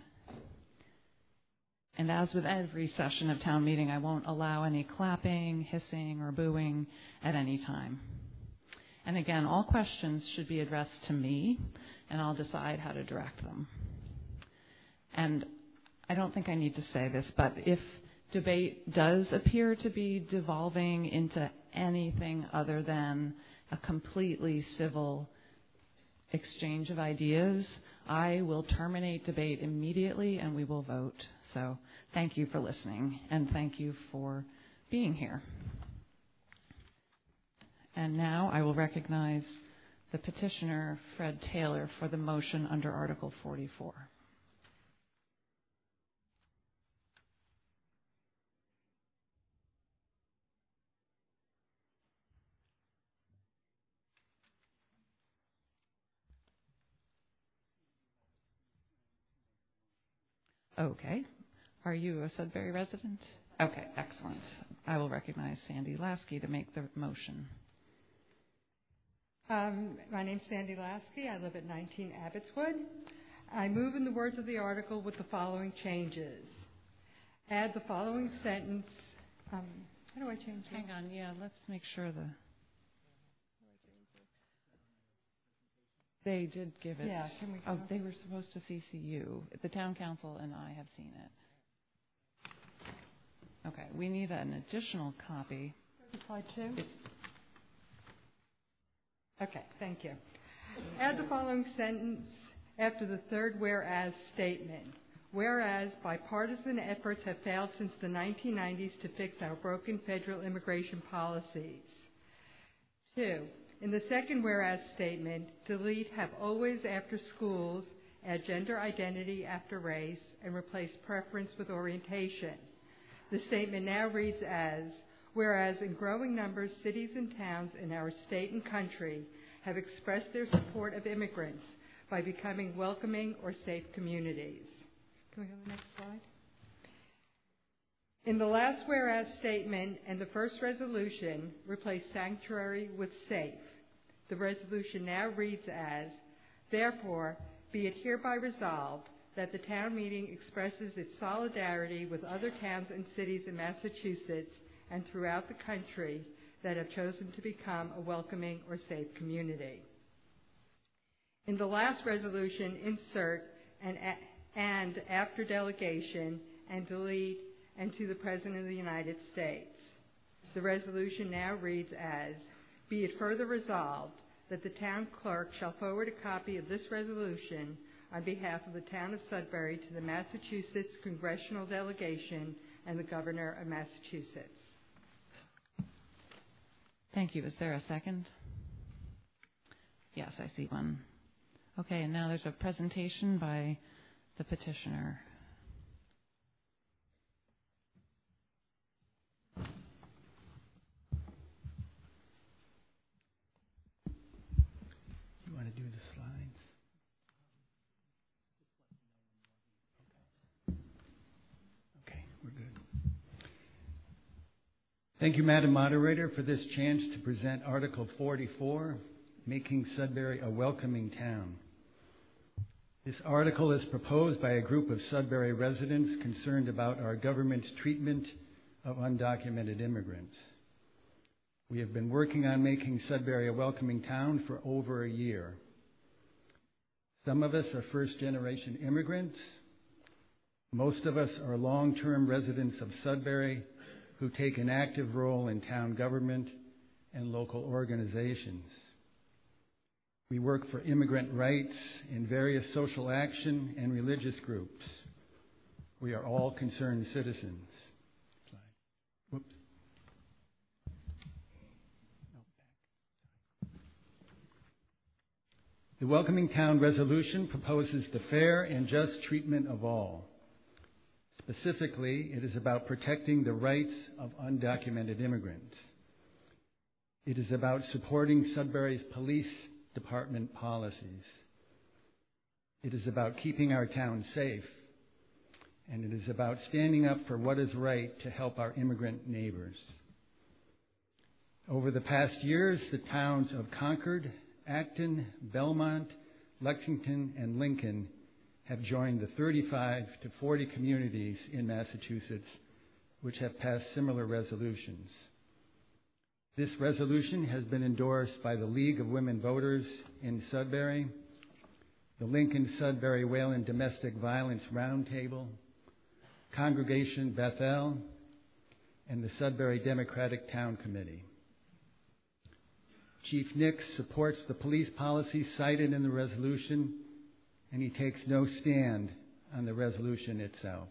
And as with every session of town meeting, I won't allow any clapping, hissing, or booing at any time. And again, all questions should be addressed to me, and I'll decide how to direct them. And I don't think I need to say this, but if debate does appear to be devolving into anything other than a completely civil exchange of ideas, I will terminate debate immediately and we will vote. So thank you for listening, and thank you for being here. And now I will recognize the petitioner, Fred Taylor, for the motion under Article 44. Okay. Are you a Sudbury resident? Okay, excellent. I will recognize Sandy Lasky to make the motion. My name's Sandy Lasky. I live at 19 Abbotswood. I move in the words of the article with the following changes. Add the following sentence. How do I change it? Hang on, yeah, let's make sure they did give it. Yeah, can we go? Oh, they were supposed to CC you. The town council and I have seen it. Okay, we need an additional copy. Slide 2? Okay, thank you. Add the following sentence after the third whereas statement. Whereas bipartisan efforts have failed since the 1990s to fix our broken federal immigration policies. 2. In the second whereas statement, delete have always after schools, add gender identity after race, and replace preference with orientation. The statement now reads as, whereas in growing numbers, cities and towns in our state and country have expressed their support of immigrants by becoming welcoming or safe communities. Can we go to the next slide? In the last whereas statement and the first resolution, replace sanctuary with safe. The resolution now reads as, therefore, be it hereby resolved that the town meeting expresses its solidarity with other towns and cities in Massachusetts and throughout the country that have chosen to become a welcoming or safe community. In the last resolution, insert and after delegation and delete and to the President of the United States. The resolution now reads as, be it further resolved that the town clerk shall forward a copy of this resolution on behalf of the town of Sudbury to the Massachusetts Congressional Delegation and the Governor of Massachusetts. Thank you. Is there a second? Yes, I see one. Okay, and now there's a presentation by the petitioner. Thank you, Madam Moderator, for this chance to present Article 44, Making Sudbury a Welcoming Town. This article is proposed by a group of Sudbury residents concerned about our government's treatment of undocumented immigrants. We have been working on making Sudbury a welcoming town for over a year. Some of us are first-generation immigrants. Most of us are long-term residents of Sudbury who take an active role in town government and local organizations. We work for immigrant rights in various social action and religious groups. We are all concerned citizens. Whoops. The Welcoming Town Resolution proposes the fair and just treatment of all. Specifically, it is about protecting the rights of undocumented immigrants. It is about supporting Sudbury's police department policies. It is about keeping our town safe. And it is about standing up for what is right to help our immigrant neighbors. Over the past years, the towns of Concord, Acton, Belmont, Lexington, and Lincoln have joined the 35 to 40 communities in Massachusetts which have passed similar resolutions. This resolution has been endorsed by the League of Women Voters in Sudbury, the Lincoln-Sudbury Wayland Domestic Violence Roundtable, Congregation Bethel, and the Sudbury Democratic Town Committee. Chief Nix supports the police policy cited in the resolution, and he takes no stand on the resolution itself.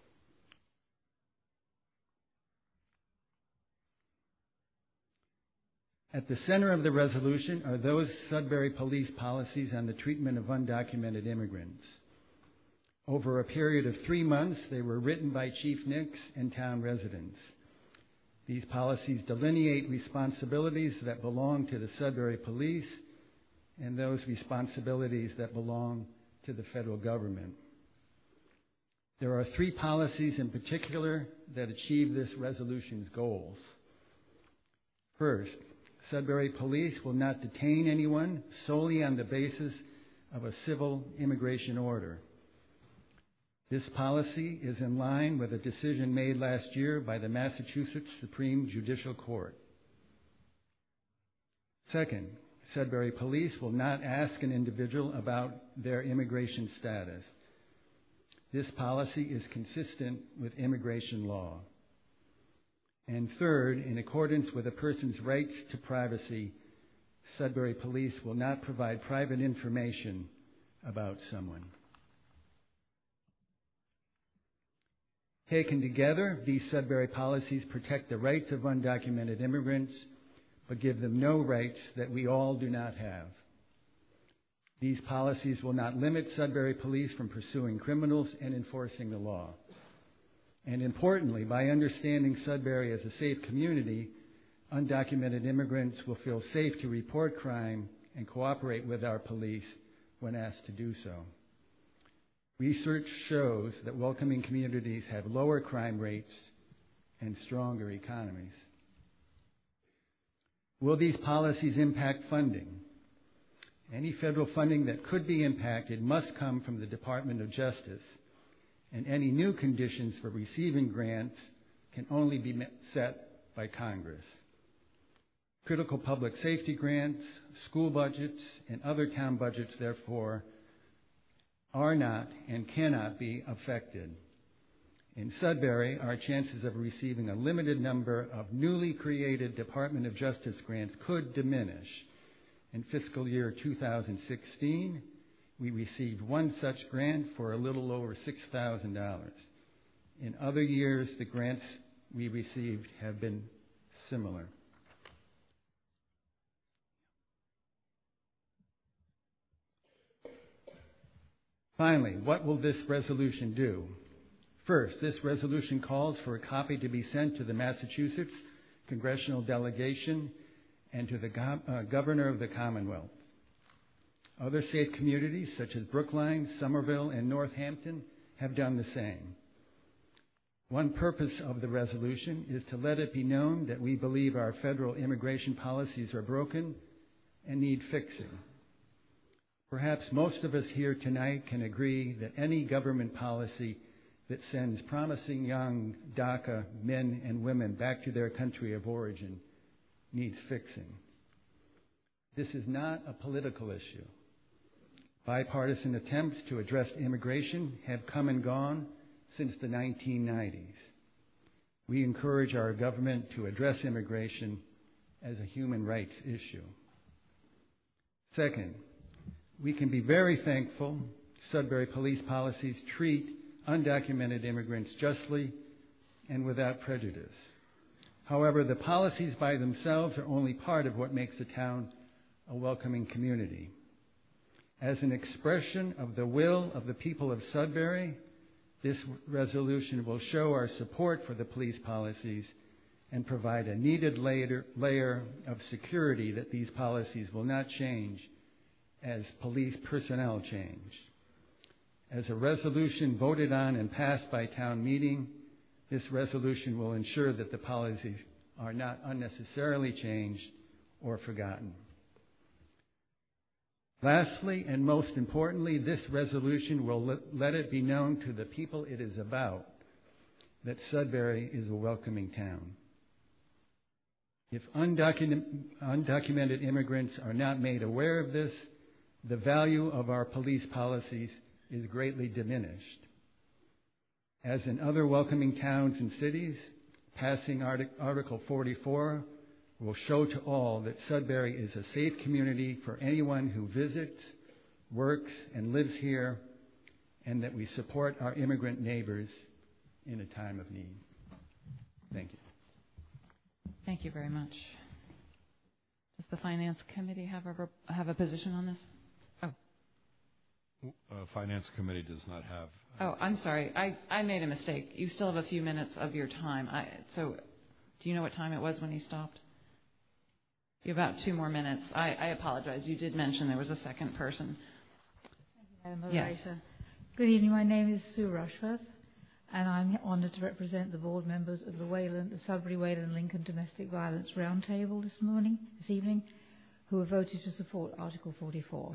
At the center of the resolution are those Sudbury police policies on the treatment of undocumented immigrants. Over a period of 3 months, they were written by Chief Nix and town residents. These policies delineate responsibilities that belong to the Sudbury Police and those responsibilities that belong to the federal government. There are 3 policies in particular that achieve this resolution's goals. First, Sudbury Police will not detain anyone solely on the basis of a civil immigration order. This policy is in line with a decision made last year by the Massachusetts Supreme Judicial Court. Second, Sudbury Police will not ask an individual about their immigration status. This policy is consistent with immigration law. And third, in accordance with a person's rights to privacy, Sudbury Police will not provide private information about someone. Taken together, these Sudbury policies protect the rights of undocumented immigrants, but give them no rights that we all do not have. These policies will not limit Sudbury Police from pursuing criminals and enforcing the law. And importantly, by understanding Sudbury as a safe community, undocumented immigrants will feel safe to report crime and cooperate with our police when asked to do so. Research shows that welcoming communities have lower crime rates and stronger economies. Will these policies impact funding? Any federal funding that could be impacted must come from the Department of Justice, and any new conditions for receiving grants can only be set by Congress. Critical public safety grants, school budgets, and other town budgets, therefore, are not and cannot be affected. In Sudbury, our chances of receiving a limited number of newly created Department of Justice grants could diminish. In fiscal year 2016, we received one such grant for a little over $6,000. In other years, the grants we received have been similar. Finally, what will this resolution do? First, this resolution calls for a copy to be sent to the Massachusetts Congressional Delegation and to the Governor of the Commonwealth. Other safe communities, such as Brookline, Somerville, and Northampton, have done the same. One purpose of the resolution is to let it be known that we believe our federal immigration policies are broken and need fixing. Perhaps most of us here tonight can agree that any government policy that sends promising young DACA men and women back to their country of origin needs fixing. This is not a political issue. Bipartisan attempts to address immigration have come and gone since the 1990s. We encourage our government to address immigration as a human rights issue. Second, we can be very thankful Sudbury police policies treat undocumented immigrants justly and without prejudice. However, the policies by themselves are only part of what makes a town a welcoming community. As an expression of the will of the people of Sudbury, this resolution will show our support for the police policies and provide a needed layer of security that these policies will not change as police personnel change. As a resolution voted on and passed by town meeting, this resolution will ensure that the policies are not unnecessarily changed or forgotten. Lastly, and most importantly, this resolution will let it be known to the people it is about that Sudbury is a welcoming town. If undocumented immigrants are not made aware of this, the value of our police policies is greatly diminished. As in other welcoming towns and cities, passing Article 44 will show to all that Sudbury is a safe community for anyone who visits, works, and lives here, and that we support our immigrant neighbors in a time of need. Thank you. Thank you very much. Does the Finance Committee have a position on this? Finance Committee does not have. Oh, I'm sorry. I made a mistake. You still have a few minutes of your time. So do you know what time it was when you stopped? You have about 2 more minutes. I apologize. You did mention there was a second person. Thank you, Madam Moderator. Good evening. My name is Sue Rushworth, and I'm honoured to represent the board members of the Sudbury, Wayland, Lincoln Domestic Violence Roundtable this evening, who have voted to support Article 44.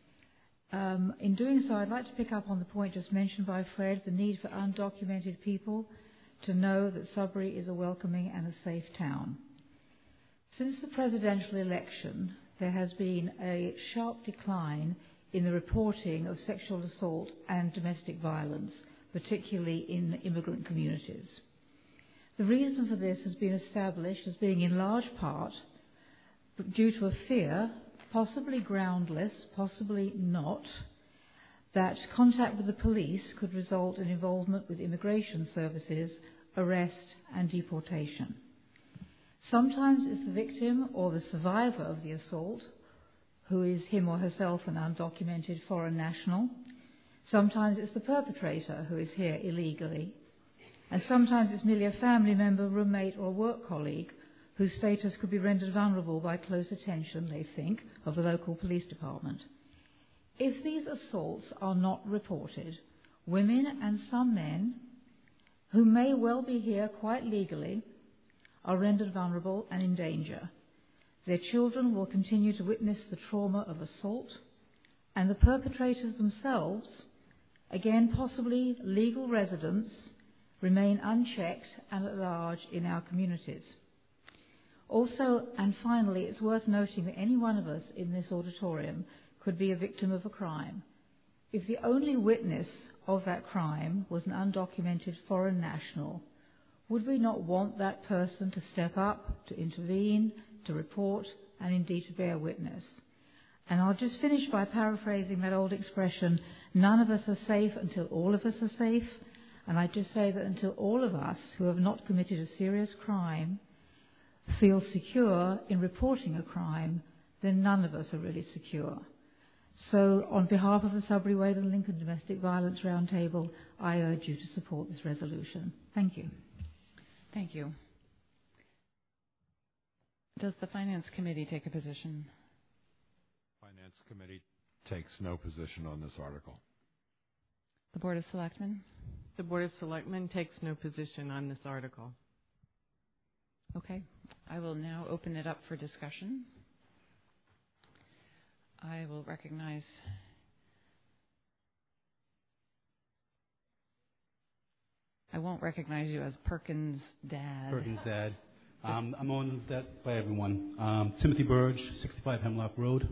In doing so, I'd like to pick up on the point just mentioned by Fred, the need for undocumented people to know that Sudbury is a welcoming and a safe town. Since the presidential election, there has been a sharp decline in the reporting of sexual assault and domestic violence, particularly in immigrant communities. The reason for this has been established as being in large part due to a fear, possibly groundless, possibly not, that contact with the police could result in involvement with immigration services, arrest and deportation. Sometimes it's the victim or the survivor of the assault who is him or herself an undocumented foreign national. Sometimes it's the perpetrator who is here illegally. And sometimes it's merely a family member, roommate or work colleague whose status could be rendered vulnerable by close attention, they think, of the local police department. If these assaults are not reported, women and some men, who may well be here quite legally, are rendered vulnerable and in danger. Their children will continue to witness the trauma of assault, and the perpetrators themselves, again possibly legal residents, remain unchecked and at large in our communities. Also, and finally, it's worth noting that any one of us in this auditorium could be a victim of a crime. If the only witness of that crime was an undocumented foreign national, would we not want that person to step up, to intervene, to report, and indeed to bear witness? And I'll just finish by paraphrasing that old expression, none of us are safe until all of us are safe. And I just say that until all of us who have not committed a serious crime feel secure in reporting a crime, then none of us are really secure. So on behalf of the Sudbury, Wayland, Lincoln Domestic Violence Roundtable, I urge you to support this resolution. Thank you. Thank you. Does the Finance Committee take a position? Finance Committee takes no position on this article. The Board of Selectmen? The Board of Selectmen takes no position on this article. Okay. I will now open it up for discussion. I will recognize... I won't recognize you as Perkins' dad. Perkins' dad. I'm known as that by everyone. Timothy Burge, 65 Hemlock Road.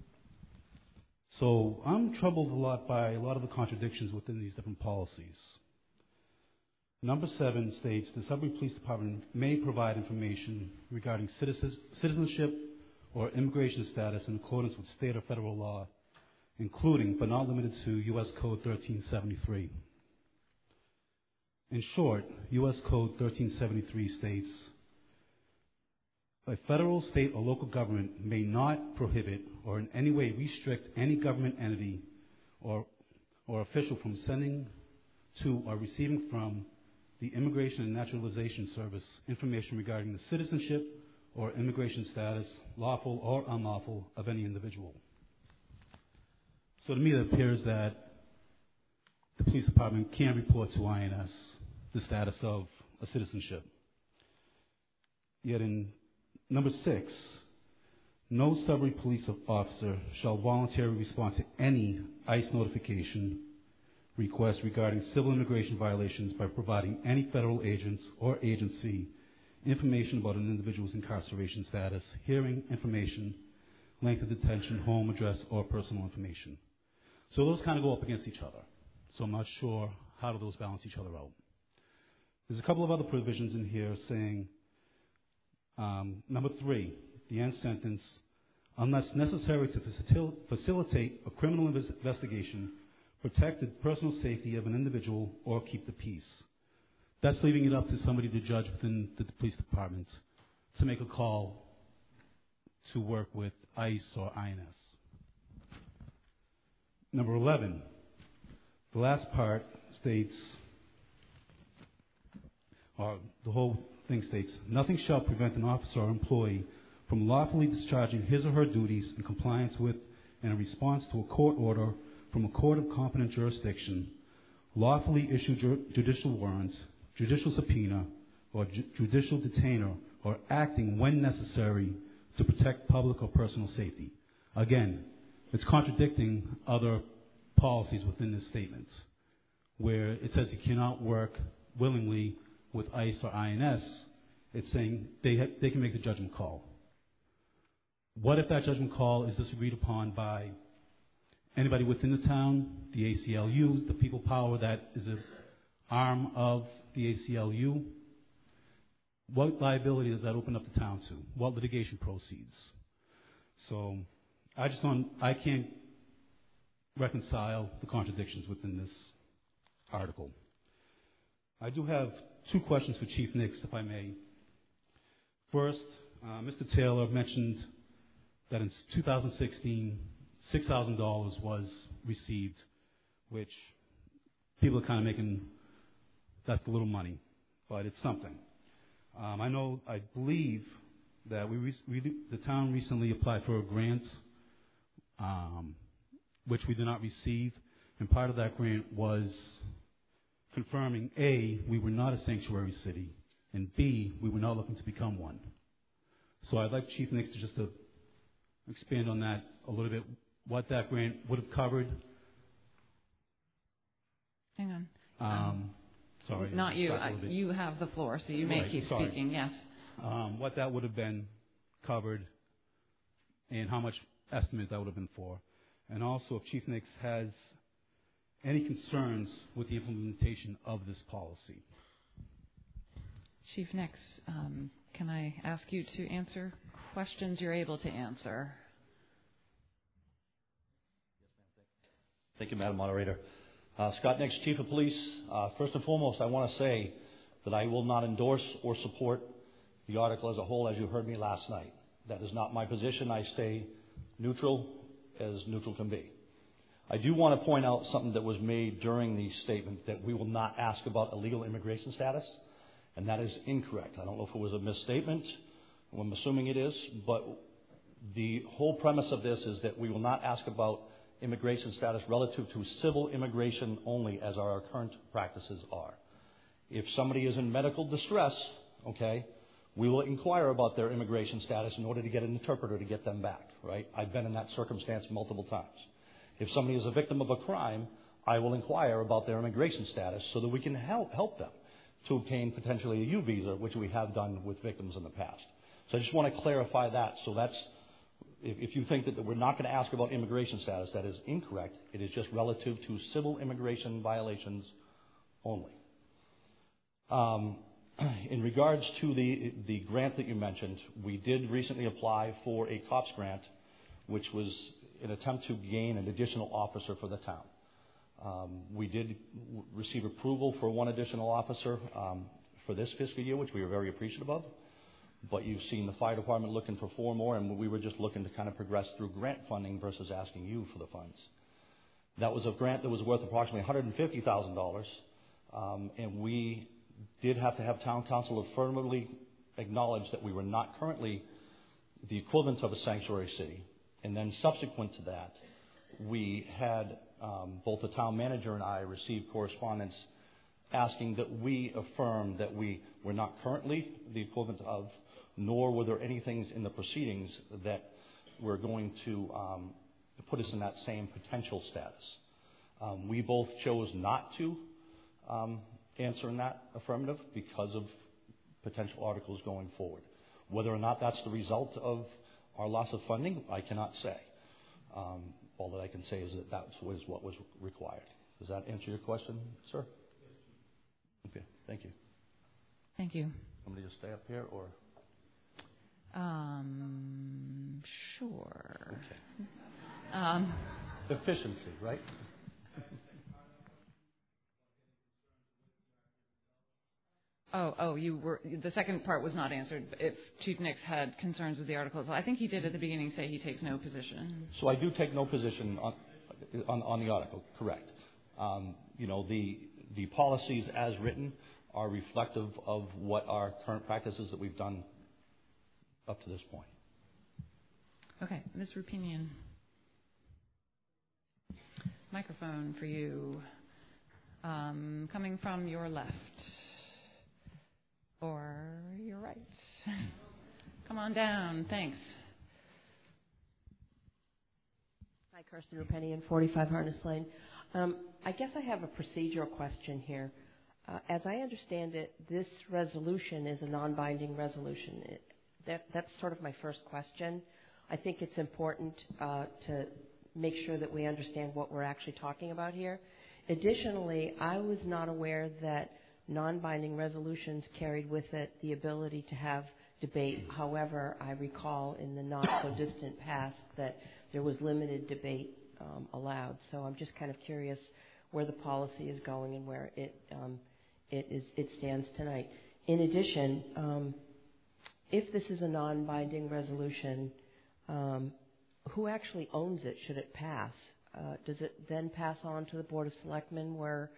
So I'm troubled a lot by a lot of the contradictions within these different policies. Number 7 states the Sudbury Police Department may provide information regarding citizenship or immigration status in accordance with state or federal law, including but not limited to U.S. Code 1373. In short, U.S. Code 1373 states, a federal, state, or local government may not prohibit or in any way restrict any government entity or official from sending to or receiving from the Immigration and Naturalization Service information regarding the citizenship or immigration status, lawful or unlawful, of any individual. So to me it appears that the police department can report to INS the status of a citizenship. Yet in number 6, no Sudbury police officer shall voluntarily respond to any ICE notification request regarding civil immigration violations by providing any federal agents or agency information about an individual's incarceration status, hearing information, length of detention, home address, or personal information. So those kind of go up against each other. So I'm not sure how do those balance each other out. There's a couple of other provisions in here saying, number 3, the end sentence, unless necessary to facilitate a criminal investigation, protect the personal safety of an individual, or keep the peace. That's leaving it up to somebody to judge within the police department to make a call to work with ICE or INS. Number 11, the last part states, or the whole thing states, nothing shall prevent an officer or employee from lawfully discharging his or her duties in compliance with and in response to a court order from a court of competent jurisdiction, lawfully issue judicial warrants, judicial subpoena, or judicial detainer, or acting when necessary to protect public or personal safety. Again, it's contradicting other policies within this statement, where it says you cannot work willingly with ICE or INS. It's saying they can make the judgment call. What if that judgment call is disagreed upon by anybody within the town, the ACLU, the people power that is an arm of the ACLU? What liability does that open up the town to? What litigation proceeds? So I can't reconcile the contradictions within this article. I do have 2 questions for Chief Nix, if I may. First, Mr. Taylor mentioned that in 2016, $6,000 was received, which people are kind of making, that's a little money, but it's something. I believe that the town recently applied for a grant, which we did not receive, and part of that grant was confirming, A, we were not a sanctuary city, and B, we were not looking to become one. So I'd like Chief Nix to expand on that a little bit, what that grant would have covered. Hang on. Sorry. Not you. You have the floor, so you may keep speaking. Yes. What that would have been covered and how much estimate that would have been for. And also if Chief Nix has any concerns with the implementation of this policy. Chief Nix, can I ask you to answer questions you're able to answer? Thank you, Madam Moderator. Scott Nix, Chief of Police. First and foremost, I want to say that I will not endorse or support the article as a whole, as you heard me last night. That is not my position. I stay neutral as neutral can be. I do want to point out something that was made during the statement, that we will not ask about illegal immigration status, and that is incorrect. I don't know if it was a misstatement. I'm assuming it is, but the whole premise of this is that we will not ask about immigration status relative to civil immigration only, as our current practices are. If somebody is in medical distress, okay, we will inquire about their immigration status in order to get an interpreter to get them back, right? I've been in that circumstance multiple times. If somebody is a victim of a crime, I will inquire about their immigration status so that we can help them to obtain potentially a U visa, which we have done with victims in the past. So I just want to clarify that. So that's, if you think that we're not going to ask about immigration status, that is incorrect. It is just relative to civil immigration violations only. In regards to the grant that you mentioned, we did recently apply for a COPS grant, which was an attempt to gain an additional officer for the town. We did receive approval for one additional officer for this fiscal year, which we were very appreciative of. But you've seen the fire department looking for 4 more, and we were just looking to kind of progress through grant funding versus asking you for the funds. That was a grant that was worth approximately $150,000, and we did have to have town council affirmatively acknowledge that we were not currently the equivalent of a sanctuary city. And then subsequent to that, we had both the town manager and I receive correspondence asking that we affirm that we were not currently the equivalent of, nor were there any things in the proceedings that were going to put us in that same potential status. We both chose not to answer in that affirmative because of potential articles going forward. Whether or not that's the result of our loss of funding, I cannot say. All that I can say is that that was what was required. Does that answer your question, sir? Okay, thank you. Thank you. Somebody just stay up here, or? Sure. Okay. Efficiency, right? The second part was not answered. If Chief Nix had concerns with the articles, I think he did at the beginning say he takes no position. So I do take no position on the article, correct. The policies as written are reflective of what our current practices that we've done up to this point. Okay, Ms. Rupinian. Microphone for you. Coming from your left. Or your right. Come on down. Thanks. Hi, Kirsten Rupinian, 45 Harness Lane. I guess I have a procedural question here. As I understand it, this resolution is a non-binding resolution. That's sort of my first question. I think it's important to make sure that we understand what we're actually talking about here. Additionally, I was not aware that non-binding resolutions carried with it the ability to have debate. However, I recall in the not-so-distant past that there was limited debate allowed. So I'm just kind of curious where the policy is going and where it stands tonight. In addition, if this is a non-binding resolution, who actually owns it should it pass? Does it then pass on to the Board of Selectmen where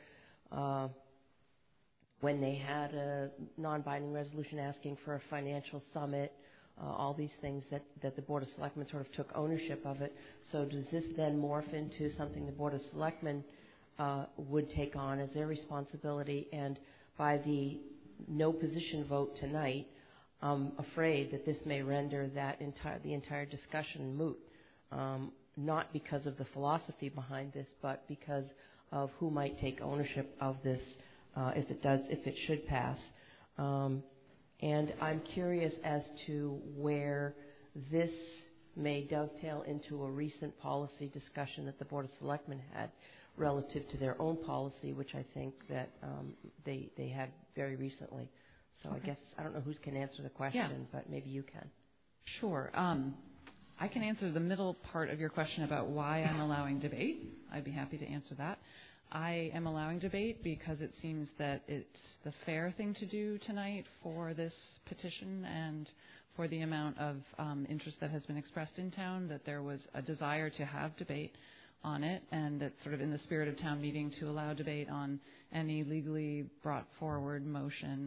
when they had a non-binding resolution asking for a financial summit, all these things that the Board of Selectmen sort of took ownership of it. So does this then morph into something the Board of Selectmen would take on as their responsibility? And by the no position vote tonight, I'm afraid that this may render the entire discussion moot, not because of the philosophy behind this, but because of who might take ownership of this if it should pass. And I'm curious as to where this may dovetail into a recent policy discussion that the Board of Selectmen had relative to their own policy, which I think that they had very recently. So okay. I guess I don't know who can answer the question, but maybe you can. Sure. I can answer the middle part of your question about why I'm allowing debate. I'd be happy to answer that. I am allowing debate because it seems that it's the fair thing to do tonight for this petition and for the amount of interest that has been expressed in town, that there was a desire to have debate on it, and that sort of in the spirit of town meeting to allow debate on any legally brought forward motion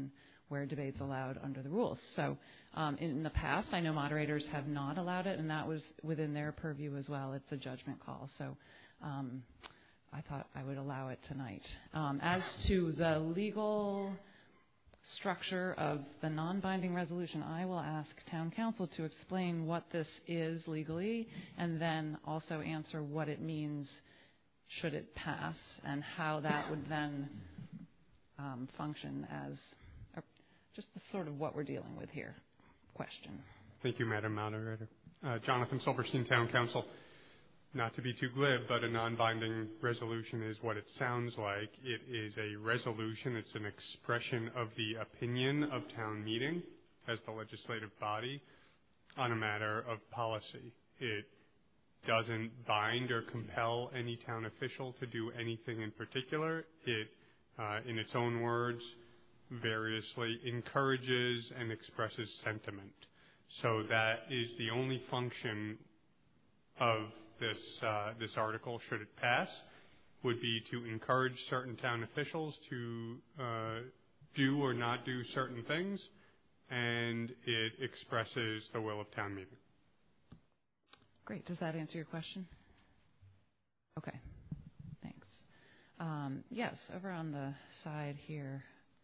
where debate's allowed under the rules. So in the past, I know moderators have not allowed it, and that was within their purview as well. It's a judgment call. So I thought I would allow it tonight. As to the legal structure of the non-binding resolution, I will ask Town Council to explain what this is legally and then also answer what it means should it pass and how that would then function as just the sort of what we're dealing with here question. Thank you, Madam Moderator. Jonathan Silverstein, Town Council. Not to be too glib, but a non-binding resolution is what it sounds like. It is a resolution. It's an expression of the opinion of town meeting as the legislative body on a matter of policy. It doesn't bind or compel any town official to do anything in particular. It, in its own words, variously encourages and expresses sentiment. So that is the only function of this article, should it pass, would be to encourage certain town officials to do or not do certain things, and it expresses the will of town meeting. Great. Does that answer your question? Okay. Thanks. Yes, over on the side here.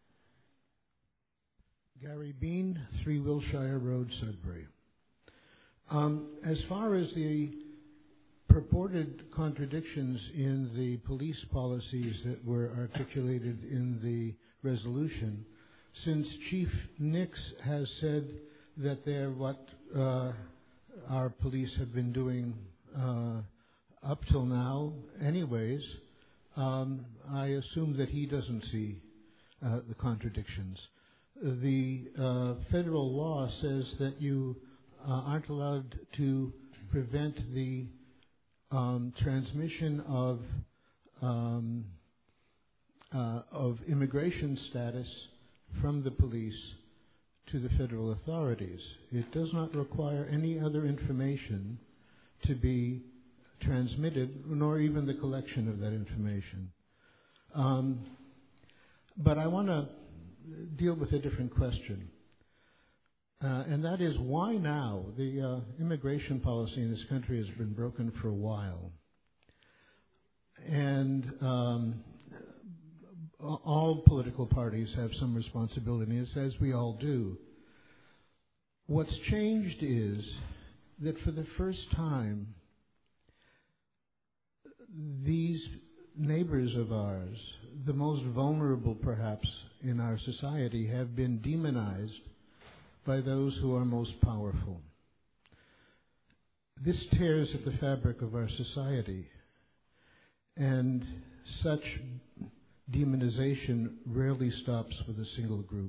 Gary Bean, 3 Wilshire Road, Sudbury. As far as the purported contradictions in the police policies that were articulated in the resolution, since Chief Nix has said that they're what our police have been doing up till now anyways, I assume that he doesn't see the contradictions. The federal law says that you aren't allowed to prevent the transmission of immigration status from the police to the federal authorities. It does not require any other information to be transmitted, nor even the collection of that information. But I want to deal with a different question. And that is, why now? The immigration policy in this country has been broken for a while. And all political parties have some responsibility, as we all do. What's changed is that for the first time, these neighbors of ours, the most vulnerable perhaps in our society, have been demonized by those who are most powerful. This tears at the fabric of our society, and such demonization rarely stops with a single group.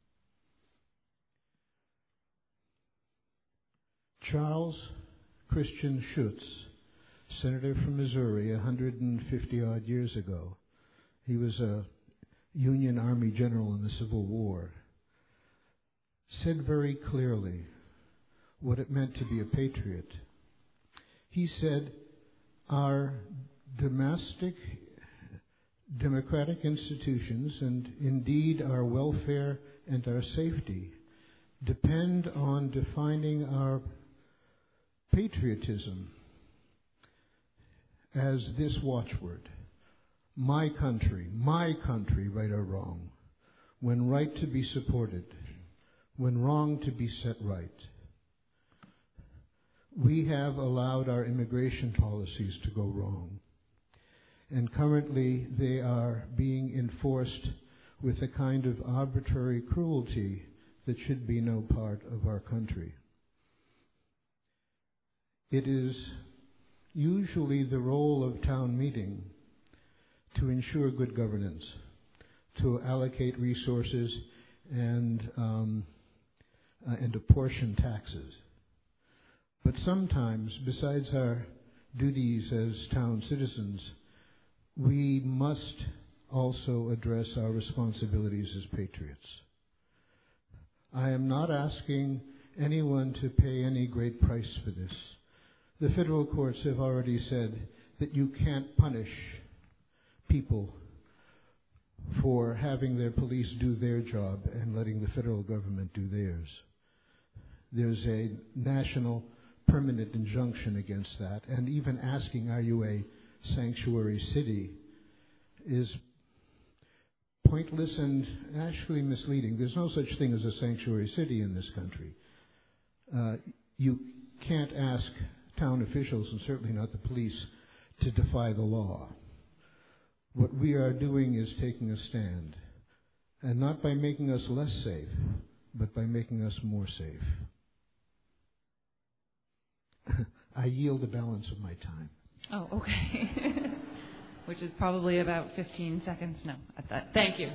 Charles Christian Schutz, senator from Missouri 150-odd years ago, he was a Union Army general in the Civil War, said very clearly what it meant to be a patriot. He said, our domestic democratic institutions, and indeed our welfare and our safety, depend on defining our patriotism as this watchword: my country, right or wrong, when right to be supported, when wrong to be set right. We have allowed our immigration policies to go wrong, and currently they are being enforced with a kind of arbitrary cruelty that should be no part of our country. It is usually the role of town meeting to ensure good governance, to allocate resources and apportion taxes. But sometimes, besides our duties as town citizens, we must also address our responsibilities as patriots. I am not asking anyone to pay any great price for this. The federal courts have already said that you can't punish people for having their police do their job and letting the federal government do theirs. There's a national permanent injunction against that, and even asking, are you a sanctuary city, is pointless and actually misleading. There's no such thing as a sanctuary city in this country. You can't ask town officials, and certainly not the police, to defy the law. What we are doing is taking a stand, and not by making us less safe, but by making us more safe. I yield the balance of my time. Oh, okay. Which is probably about 15 seconds. No, at that. Thank you.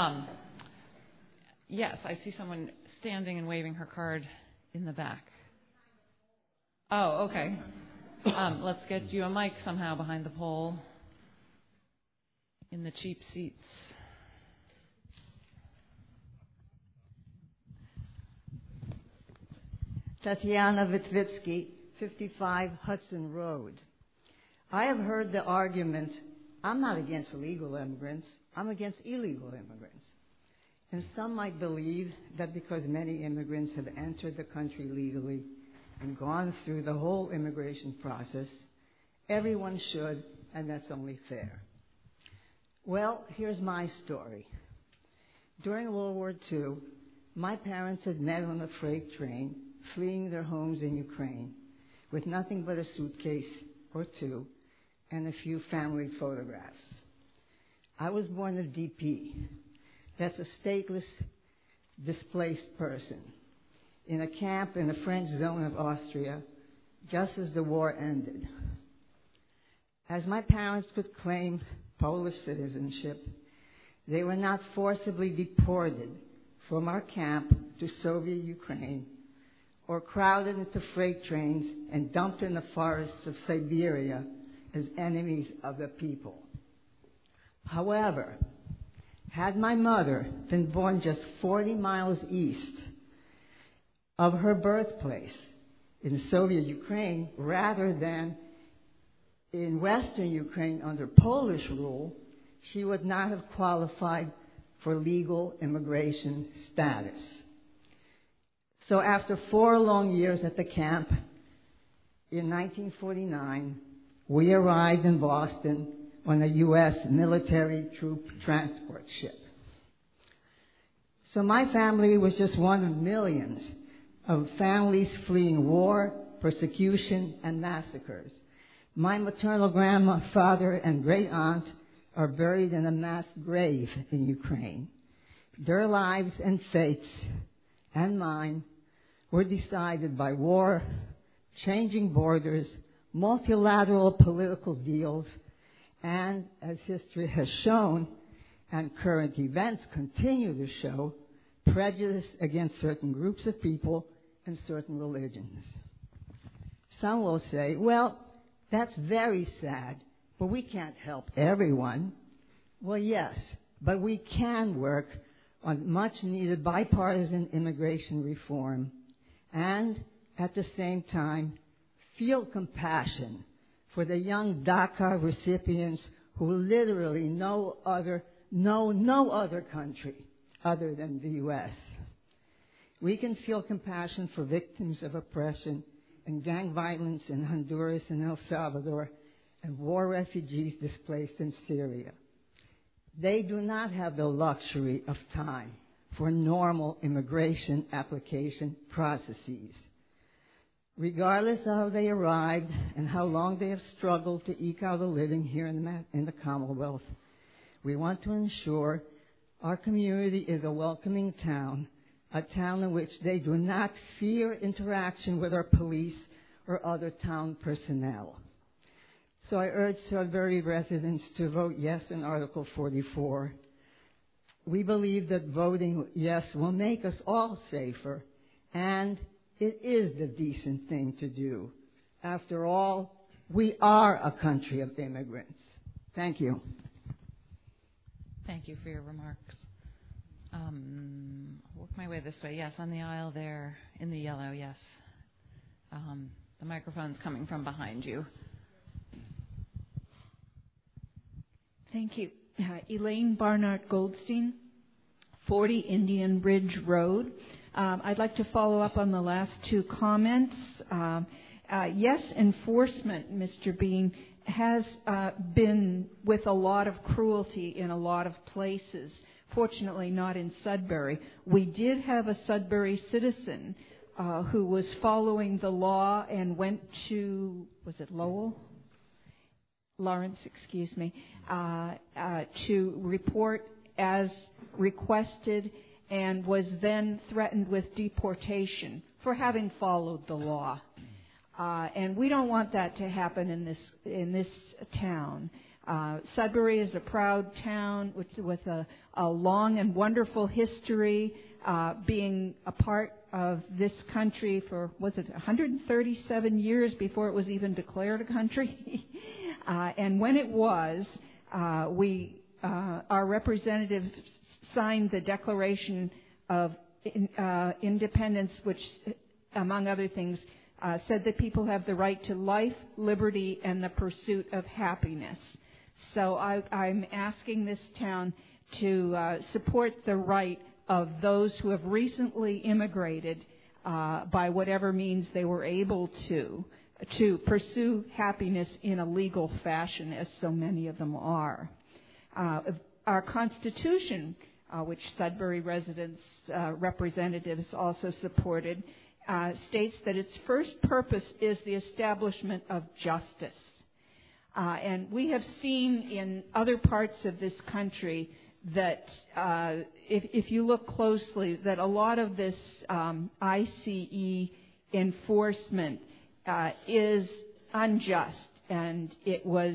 Yes, I see someone standing and waving her card in the back. Oh, okay. Let's get you a mic somehow behind the pole in the cheap seats. Tatiana Vitvitsky, 55 Hudson Road. I have heard the argument, I'm not against illegal immigrants, I'm against illegal immigrants. And some might believe that because many immigrants have entered the country legally and gone through the whole immigration process, everyone should, and that's only fair. Well, here's my story. During World War II, my parents had met on a freight train fleeing their homes in Ukraine with nothing but a suitcase or two and a few family photographs. I was born a DP. That's a stateless, displaced person in a camp in the French zone of Austria just as the war ended. As my parents could claim Polish citizenship, they were not forcibly deported from our camp to Soviet Ukraine or crowded into freight trains and dumped in the forests of Siberia as enemies of the people. However, had my mother been born just 40 miles east of her birthplace in Soviet Ukraine rather than in Western Ukraine under Polish rule, she would not have qualified for legal immigration status. So after 4 long years at the camp, in 1949, we arrived in Boston on a U.S. military troop transport ship. So my family was just one of millions of families fleeing war, persecution, and massacres. My maternal grandfather and great aunt are buried in a mass grave in Ukraine. Their lives and fates, and mine, were decided by war, changing borders, multilateral political deals, and, as history has shown, and current events continue to show, prejudice against certain groups of people and certain religions. Some will say, well, that's very sad, but we can't help everyone. Well, yes, but we can work on much-needed bipartisan immigration reform and, at the same time, feel compassion for the young DACA recipients who literally know no other country other than the U.S. We can feel compassion for victims of oppression and gang violence in Honduras and El Salvador and war refugees displaced in Syria. They do not have the luxury of time for normal immigration application processes. Regardless of how they arrived and how long they have struggled to eke out a living here in the Commonwealth, we want to ensure our community is a welcoming town, a town in which they do not fear interaction with our police or other town personnel. So I urge Sudbury residents to vote yes in Article 44. We believe that voting yes will make us all safer, and it is the decent thing to do. After all, we are a country of immigrants. Thank you. Thank you for your remarks. I'll work my way this way. Yes, on the aisle there, in the yellow, yes. The microphone's coming from behind you. Thank you. Elaine Barnard Goldstein, 40 Indian Ridge Road. I'd like to follow up on the last two comments. Yes, enforcement, Mr. Bean, has been with a lot of cruelty in a lot of places. Fortunately, not in Sudbury. We did have a Sudbury citizen who was following the law and went to, was it Lawrence, excuse me, to report as requested and was then threatened with deportation for having followed the law. And we don't want that to happen in this town. Sudbury is a proud town with a long and wonderful history, being a part of this country for, 137 years before it was even declared a country? And when it was, our representatives signed the Declaration of Independence, which, among other things, said that people have the right to life, liberty, and the pursuit of happiness. So I'm asking this town to support the right of those who have recently immigrated by whatever means they were able to pursue happiness in a legal fashion, as so many of them are. Our Constitution, which Sudbury residents' representatives also supported, states that its first purpose is the establishment of justice. And we have seen in other parts of this country that if you look closely, that a lot of this ICE enforcement is unjust, and it was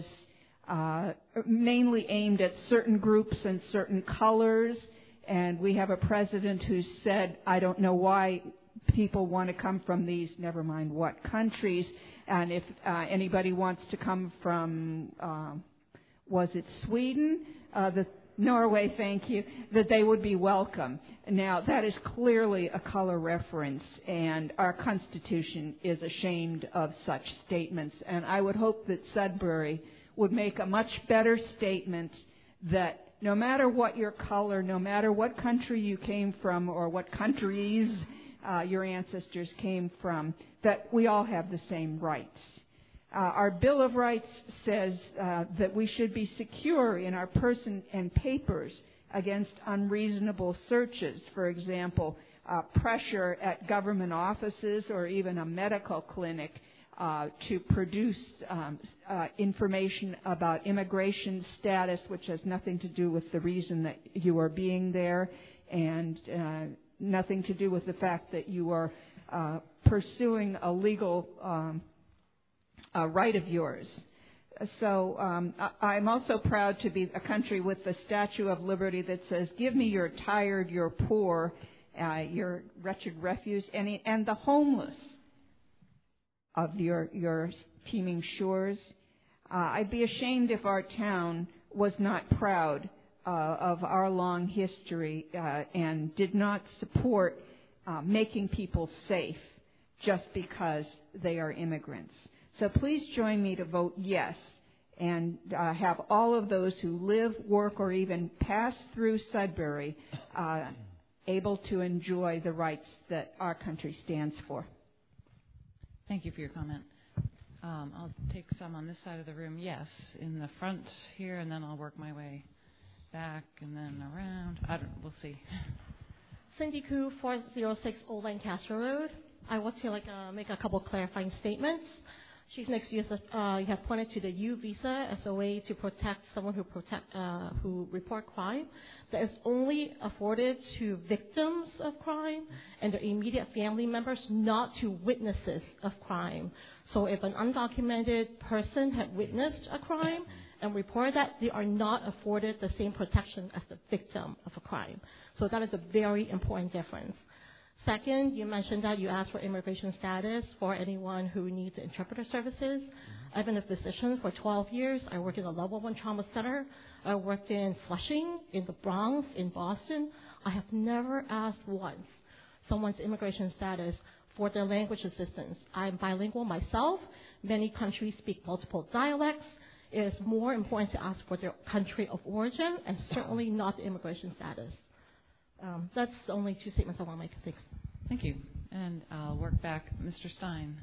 mainly aimed at certain groups and certain colors. And we have a president who said, I don't know why people want to come from these, never mind what countries, and if anybody wants to come from, was it Sweden? Norway, thank you, that they would be welcome. Now, that is clearly a color reference, and our Constitution is ashamed of such statements. And I would hope that Sudbury would make a much better statement that no matter what your color, no matter what country you came from or what countries your ancestors came from, that we all have the same rights. Our Bill of Rights says that we should be secure in our person and papers against unreasonable searches. For example, pressure at government offices or even a medical clinic to produce information about immigration status, which has nothing to do with the reason that you are being there, and nothing to do with the fact that you are pursuing a legal right of yours. So I'm also proud to be a country with the Statue of Liberty that says, give me your tired, your poor, your wretched refuse, and the homeless of your teeming shores. I'd be ashamed if our town was not proud of our long history and did not support making people safe just because they are immigrants. So please join me to vote yes and have all of those who live, work, or even pass through Sudbury able to enjoy the rights that our country stands for. Thank you for your comment. I'll take some on this side of the room. Yes, in the front here, and then I'll work my way back and then around. We'll see. Cindy Koo, 406 Old Lancaster Road. I want to make a couple clarifying statements. Chief Nix, you have pointed to the U visa as a way to protect someone who report crime. That is only afforded to victims of crime and their immediate family members, not to witnesses of crime. So if an undocumented person had witnessed a crime and reported that, they are not afforded the same protection as the victim of a crime. So that is a very important difference. Second, you mentioned that you asked for immigration status for anyone who needs interpreter services. I've been a physician for 12 years. I work in a level 1 trauma center. I worked in Flushing, in the Bronx, in Boston. I have never asked once someone's immigration status for their language assistance. I'm bilingual myself. Many countries speak multiple dialects. it is more important to ask for their country of origin and certainly not the immigration status. That's the only two statements I want to make. Thanks. Thank you. And I'll work back. Mr. Stein.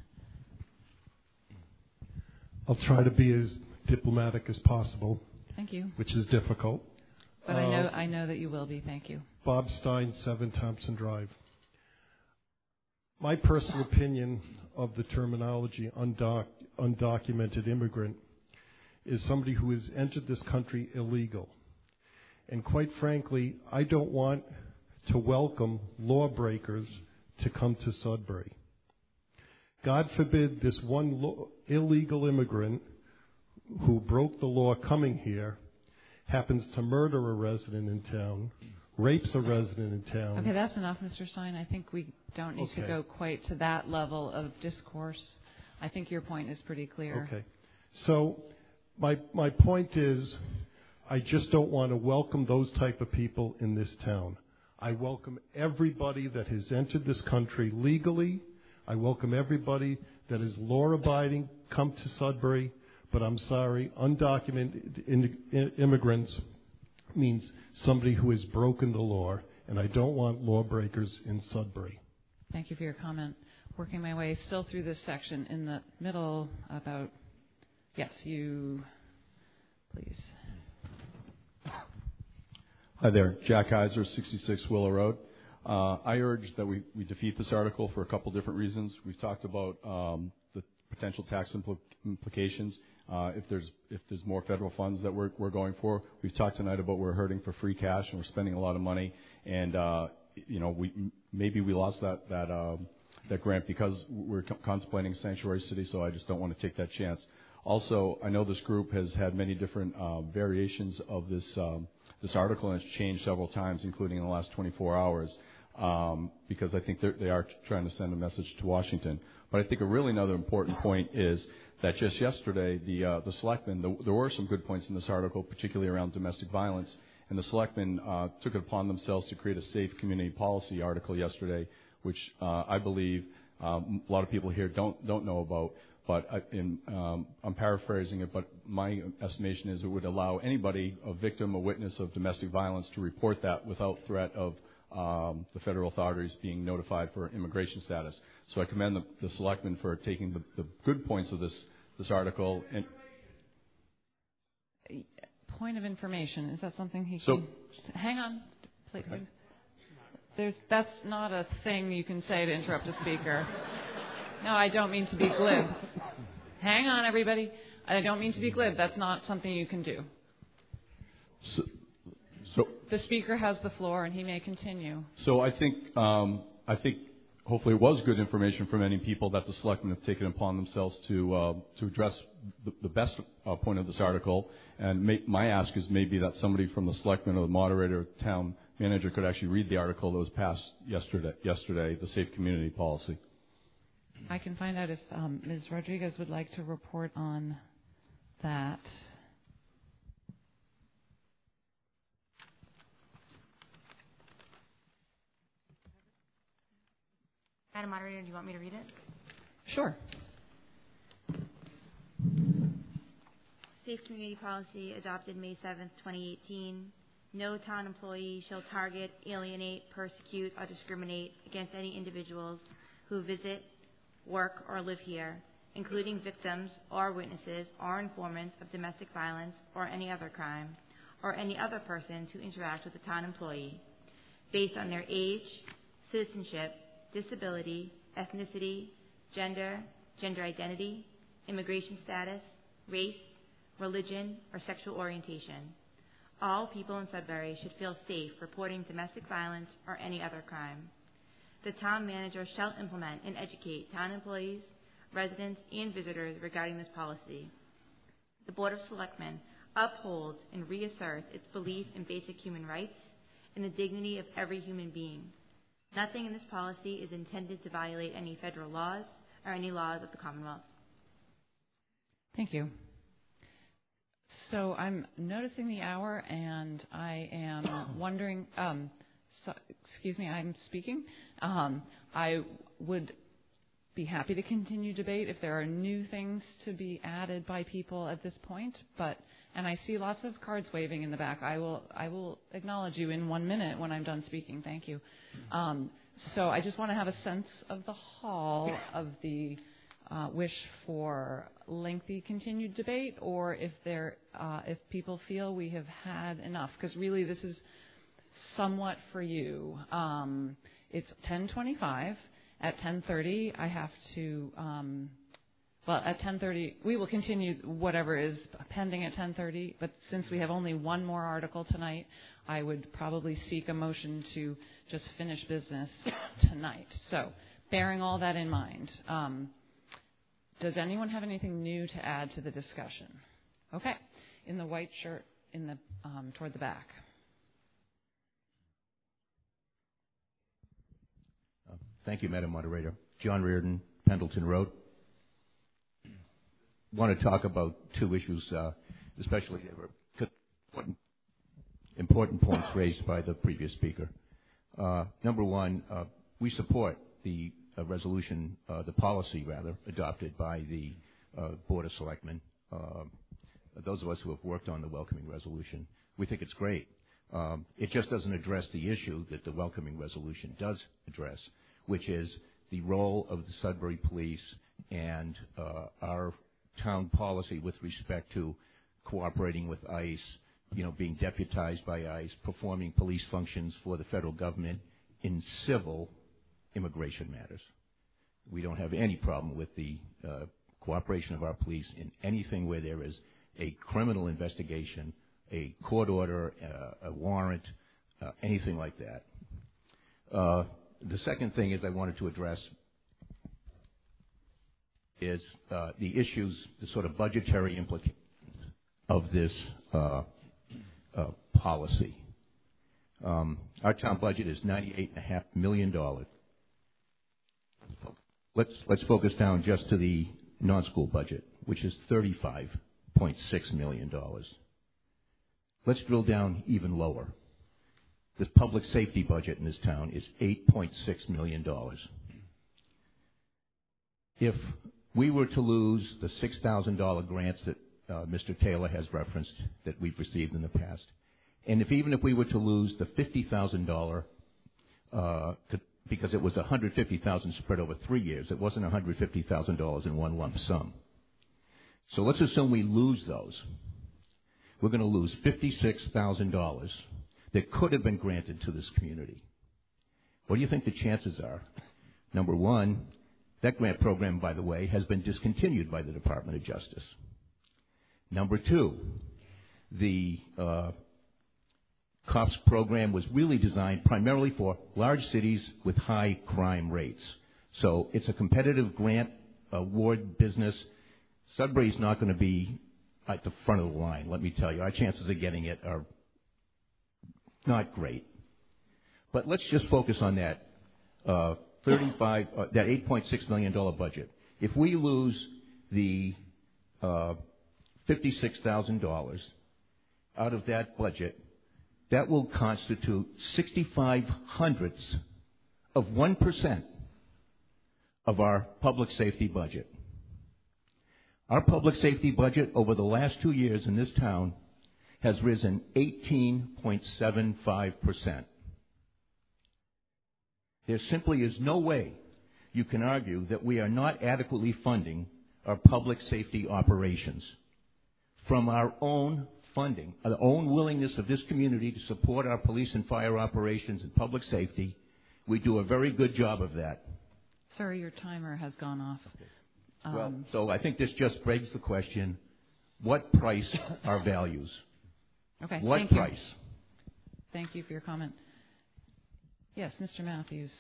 I'll try to be as diplomatic as possible. Thank you. Which is difficult. But I know that you will be. Thank you. Bob Stein, 7 Thompson Drive. My personal opinion of the terminology undocumented immigrant is somebody who has entered this country illegal. And quite frankly, I don't want to welcome lawbreakers to come to Sudbury. God forbid this one illegal immigrant who broke the law coming here happens to murder a resident in town, rapes a resident in town. Okay, that's enough, Mr. Stein. I think we don't need to go quite to that level of discourse. I think your point is pretty clear. Okay. So my point is I just don't want to welcome those type of people in this town. I welcome everybody that has entered this country legally. I welcome everybody that is law-abiding, come to Sudbury. But I'm sorry, undocumented immigrants means somebody who has broken the law, and I don't want lawbreakers in Sudbury. Thank you for your comment. Working my way still through this section in the middle about, yes, you, please. Hi there, Jack Heiser, 66 Willow Road. I urge that we defeat this article for a couple different reasons. We've talked about the potential tax implications. If there's more federal funds that we're going for, we've talked tonight about we're hurting for free cash and we're spending a lot of money, and maybe we lost that grant because we're contemplating sanctuary city. So I just don't want to take that chance. Also, I know this group has had many different variations of this article, and it's changed several times, including in the last 24 hours, because I think they are trying to send a message to Washington. But I think another important point is that just yesterday, the selectmen, there were some good points in this article, particularly around domestic violence, and the selectmen took it upon themselves to create a safe community policy article yesterday, which I believe a lot of people here don't know about. But I'm paraphrasing it, but my estimation is it would allow anybody, a victim, a witness of domestic violence, to report that without threat of the federal authorities being notified for immigration status. So I commend the selectmen for taking the good points of this article. And point of information, is that something he can... Hang on, please. That's not a thing you can say to interrupt a speaker. No, I don't mean to be glib. Hang on, everybody. I don't mean to be glib. That's not something you can do. So the speaker has the floor, and he may continue. So I think hopefully it was good information for many people that the selectmen have taken upon themselves to address the best point of this article. And my ask is maybe that somebody from the selectmen or the moderator or town manager could actually read the article that was passed yesterday, the Safe Community Policy. I can find out if Ms. Rodriguez would like to report on that. Madam Moderator, do you want me to read it? Sure. Safe Community Policy adopted May 7th, 2018. No town employee shall target, alienate, persecute, or discriminate against any individuals who visit, work, or live here, including victims or witnesses or informants of domestic violence or any other crime, or any other persons who interact with a town employee, based on their age, citizenship, disability, ethnicity, gender identity, immigration status, race, religion, or sexual orientation. All people in Sudbury should feel safe reporting domestic violence or any other crime. The town manager shall implement and educate town employees, residents, and visitors regarding this policy. The Board of Selectmen upholds and reasserts its belief in basic human rights and the dignity of every human being. Nothing in this policy is intended to violate any federal laws or any laws of the Commonwealth. Thank you. So I'm noticing the hour, and I am wondering, excuse me, I'm speaking. I would be happy to continue debate if there are new things to be added by people at this point. And I see lots of cards waving in the back. I will acknowledge you in 1 minute when I'm done speaking. Thank you. So I just want to have a sense of the hall of the wish for lengthy continued debate, or if people feel we have had enough, because really this is somewhat for you. It's 10:25. At 10:30, I have to. At 10:30, we will continue whatever is pending at 10:30. But since we have only one more article tonight, I would probably seek a motion to just finish business tonight. So, bearing all that in mind, does anyone have anything new to add to the discussion? Okay, in the white shirt, toward the back. Thank you, Madam Moderator. John Reardon, Pendleton Road. Want to talk about two issues, especially there were important points raised by the previous speaker. Number one, we support the resolution, the policy rather, adopted by the Board of Selectmen. Those of us who have worked on the welcoming resolution, we think it's great. It just doesn't address the issue that the welcoming resolution does address, which is the role of the Sudbury Police and our town policy with respect to cooperating with ICE, being deputized by ICE, performing police functions for the federal government in civil immigration matters. We don't have any problem with the cooperation of our police in anything where there is a criminal investigation, a court order, a warrant, anything like that. The second thing is I wanted to address is the issues, the sort of budgetary implications of this policy. Our town budget is $98.5 million. Let's focus down just to the non-school budget, which is $35.6 million. Let's drill down even lower. The public safety budget in this town is $8.6 million. If we were to lose the $6,000 grants that Mr. Taylor has referenced that we've received in the past, and even if we were to lose the $50,000, because it was $150,000 spread over 3 years, it wasn't $150,000 in one lump sum. So let's assume we lose those. We're going to lose $56,000 that could have been granted to this community. What do you think the chances are? Number one, that grant program, by the way, has been discontinued by the Department of Justice. Number two, the COPS program was really designed primarily for large cities with high crime rates. So it's a competitive grant award business. Sudbury's not going to be at the front of the line, let me tell you. Our chances of getting it are not great. But let's just focus on that that $8.6 million budget. If we lose the $56,000 out of that budget, that will constitute 0.65 of 1% of our public safety budget. Our public safety budget over the last 2 years in this town has risen 18.75%. There simply is no way you can argue that we are not adequately funding our public safety operations. From our own funding, our own willingness of this community to support our police and fire operations and public safety, we do a very good job of that. Sir, your timer has gone off. So I think this just begs the question, what price are values? Okay, what thank price? You. Thank you for your comment. Yes, Mr. Matthews.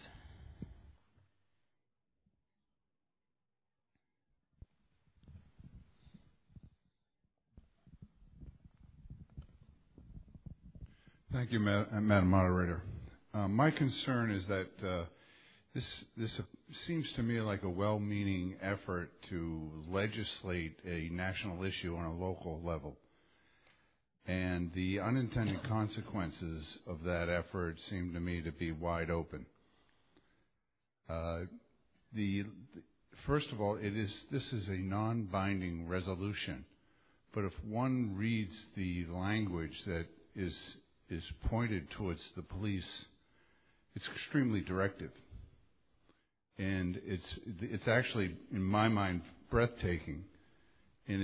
Thank you, Madam Moderator. My concern is that this seems to me like a well-meaning effort to legislate a national issue on a local level. And the unintended consequences of that effort seem to me to be wide open. The first of all, this is a non-binding resolution. But if one reads the language that is pointed towards the police, it's extremely directive. And it's actually, in my mind, breathtaking in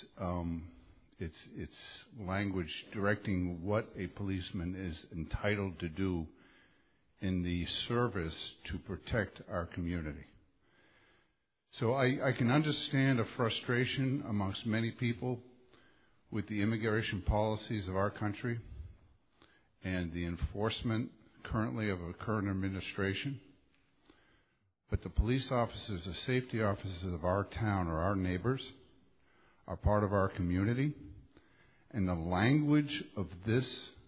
its language directing what a policeman is entitled to do in the service to protect our community. So I can understand a frustration amongst many people with the immigration policies of our country and the enforcement currently of a current administration. But the police officers, the safety officers of our town are our neighbors, are part of our community, and the language of this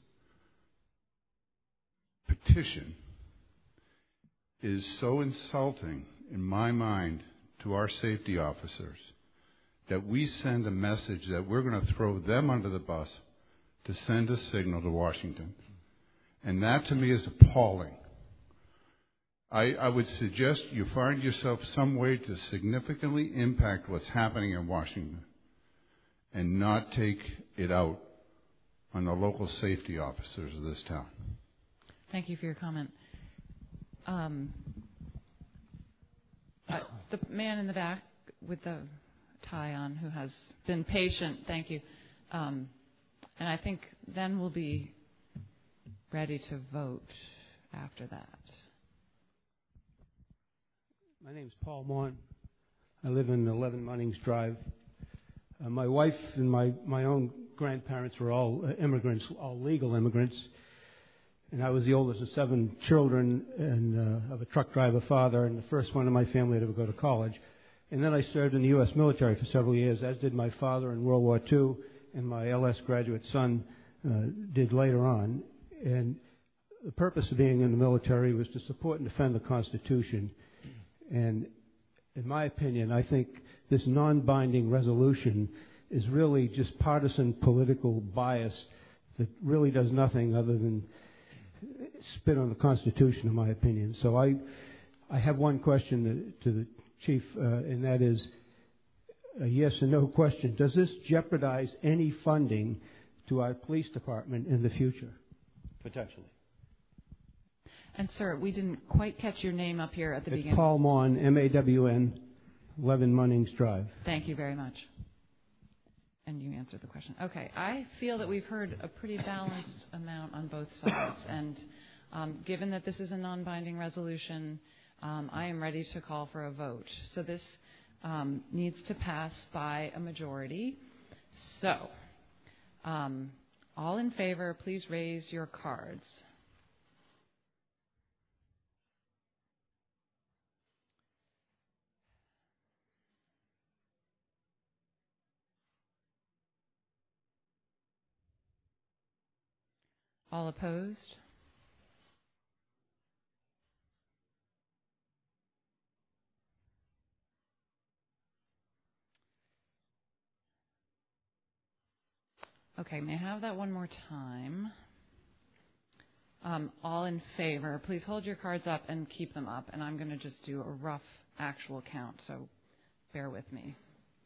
petition is so insulting, in my mind, to our safety officers that we send a message that we're going to throw them under the bus to send a signal to Washington. And that, to me, is appalling. I would suggest you find yourself some way to significantly impact what's happening in Washington and not take it out on the local safety officers of this town. Thank you for your comment. The man in the back with the tie on who has been patient, thank you. And I think then we'll be ready to vote after that. My name's Paul Maughan. I live in 11 Munnings Drive. My wife and my own grandparents were all immigrants, all legal immigrants. And I was the oldest of 7 children and of a truck driver father, and the first one in my family to ever go to college. And then I served in the U.S. military for several years, as did my father in World War II, and my LS graduate son did later on. And the purpose of being in the military was to support and defend the Constitution. And in my opinion, I think this non-binding resolution is really just partisan political bias that really does nothing other than spit on the Constitution, in my opinion. So I have one question to the Chief, and that is a yes or no question. Does this jeopardize any funding to our police department in the future, potentially? And, sir, we didn't quite catch your name up here at the beginning. It's Paul Maughan, M-A-W-N, 11 Munnings Drive. Thank you very much. And you answered the question. Okay, I feel that we've heard a pretty balanced amount on both sides. And given that this is a non-binding resolution, I am ready to call for a vote. So this needs to pass by a majority. So, all in favor, please raise your cards. All opposed? Okay, may I have that one more time? All in favor, please hold your cards up and keep them up. And I'm going to just do a rough actual count, so bear with me.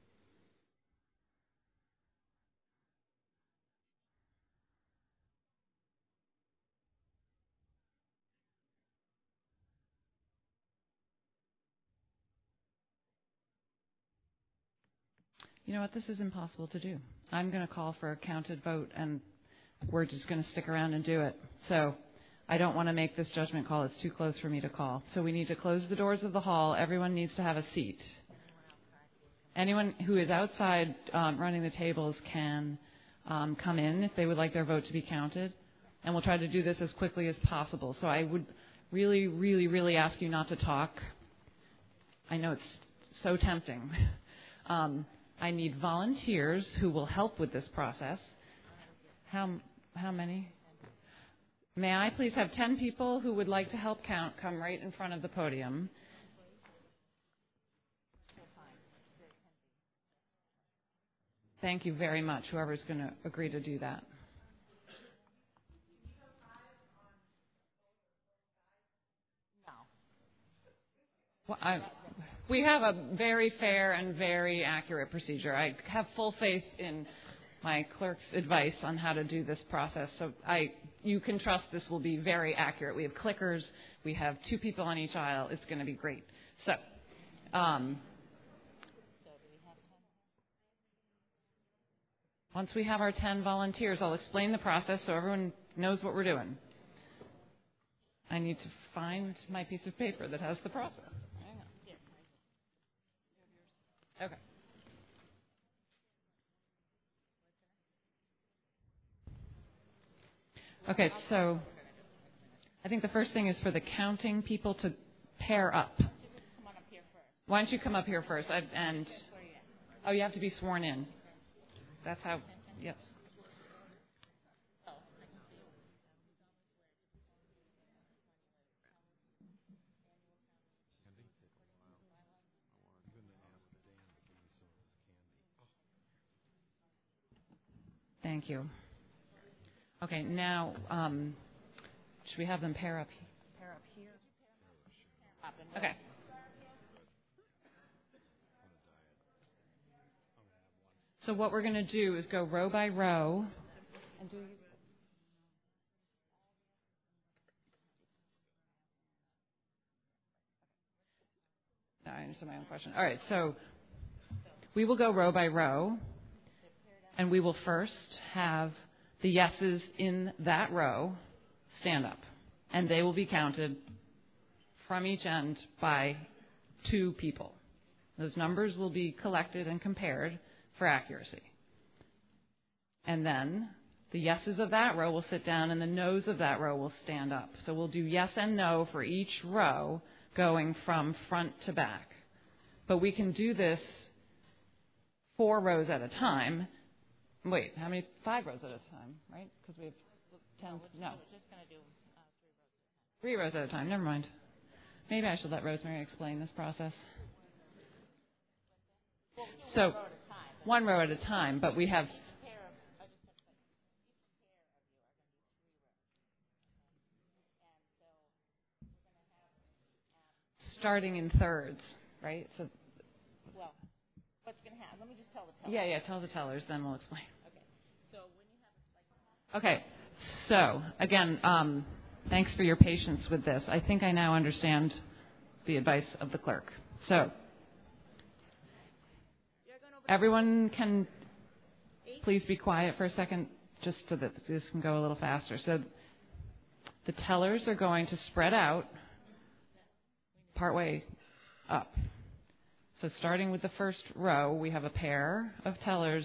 You know what? This is impossible to do. I'm going to call for a counted vote, and we're just going to stick around and do it. So I don't want to make this judgment call. It's too close for me to call. So we need to close the doors of the hall. Everyone needs to have a seat. Anyone who is outside running the tables can come in if they would like their vote to be counted. And we'll try to do this as quickly as possible. So I would really, really, really ask you not to talk. I know it's so tempting. I need volunteers who will help with this process. How many? May I please have 10 people who would like to help count come right in front of the podium? Thank you very much, whoever's going to agree to do that. Well, We have a very fair and very accurate procedure. I have full faith in my clerk's advice on how to do this process. So you can trust this will be very accurate. We have clickers. We have 2 people on each aisle. It's going to be great. So, once we have our 10 volunteers, I'll explain the process so everyone knows what we're doing. I need to find my piece of paper that has the process. Hang on. Okay. Okay, so I think the first thing is for the counting people to pair up. Why don't you come up here first? Oh, you have to be sworn in. That's how, yes. Thank you. Okay, now, should we have them pair up here? Okay. So what we're going to do is go row by row. No, I understand my own question. All right, so we will go row by row, and we will first have the yeses in that row stand up, and they will be counted from each end by 2 people. Those numbers will be collected and compared for accuracy. And then the yeses of that row will sit down, and the noes of that row will stand up. So we'll do yes and no for each row going from front to back. But we can do this 4 rows at a time. Wait, how many? 5 rows at a time, right? Because we have 10. No. We're just going to do 3 rows at a time. Never mind. Maybe I should let Rosemary explain this process. So 1 row at a time, but we have. Starting in thirds, right? So. Well, what's going to happen? Let me just tell the tellers. Yeah, tell the tellers, then we'll explain. Okay, so again, thanks for your patience with this. I think I now understand the advice of the clerk. So, everyone can please be quiet for a second, just so that this can go a little faster. So, the tellers are going to spread out partway up. So starting with the first row, we have a pair of tellers.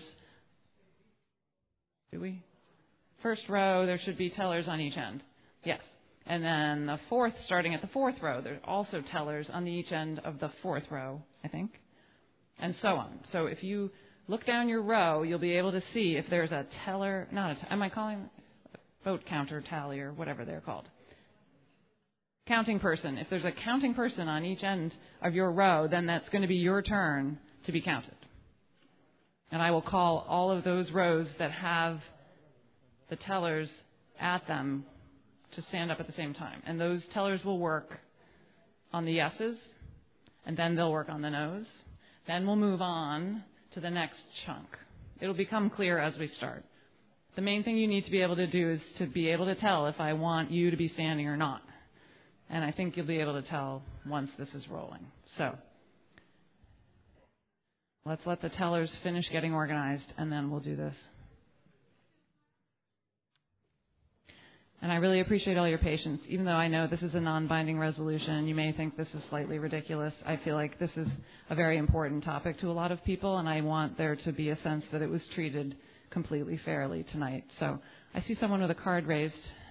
Do we? First row, there should be tellers on each end. Yes. And then the fourth, starting at the 4th row, there are also tellers on each end of the 4th row, I think. And so on. So if you look down your row, you'll be able to see if there's a teller, am I calling it vote counter, tally, or whatever they're called? Counting person. If there's a counting person on each end of your row, then that's going to be your turn to be counted. And I will call all of those rows that have the tellers at them to stand up at the same time. And those tellers will work on the yeses, and then they'll work on the noes. Then we'll move on to the next chunk. It'll become clear as we start. The main thing you need to be able to do is to be able to tell if I want you to be standing or not. And I think you'll be able to tell once this is rolling. So let's let the tellers finish getting organized, and then we'll do this. And I really appreciate all your patience. Even though I know this is a non-binding resolution, you may think this is slightly ridiculous. I feel like this is a very important topic to a lot of people, and I want there to be a sense that it was treated completely fairly tonight. So I see someone with a card raised.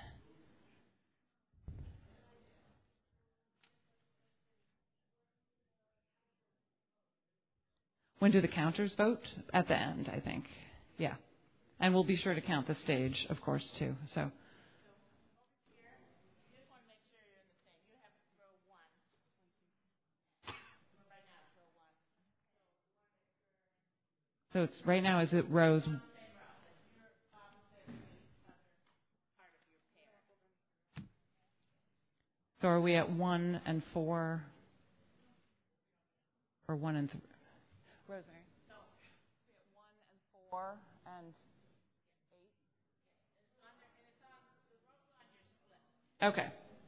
When do the counters vote? At the end, I think. Yeah. And we'll be sure to count the stage, of course, too. So it's right now, is it rows? So are we at 1 and 4? Or 1 and 3? Rosemary? No. 1 and 4 and 8? Okay.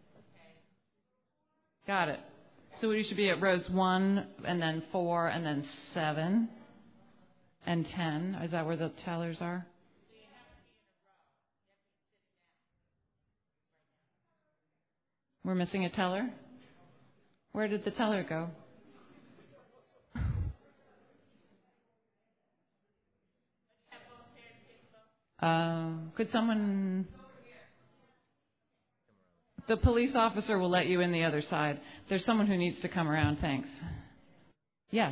Got it. So we should be at rows 1 and then 4 and then 7 and 10. Is that where the tellers are? We're missing a teller? Where did the teller go? Could someone... The police officer will let you in the other side. There's someone who needs to come around. Thanks. Yes.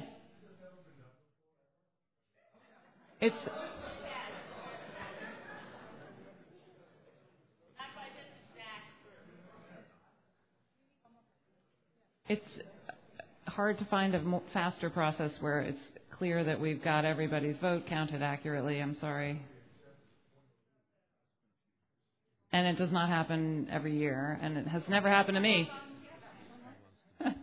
It's hard to find a faster process where it's clear that we've got everybody's vote counted accurately. I'm sorry. And it does not happen every year, and it has never happened to me. I'm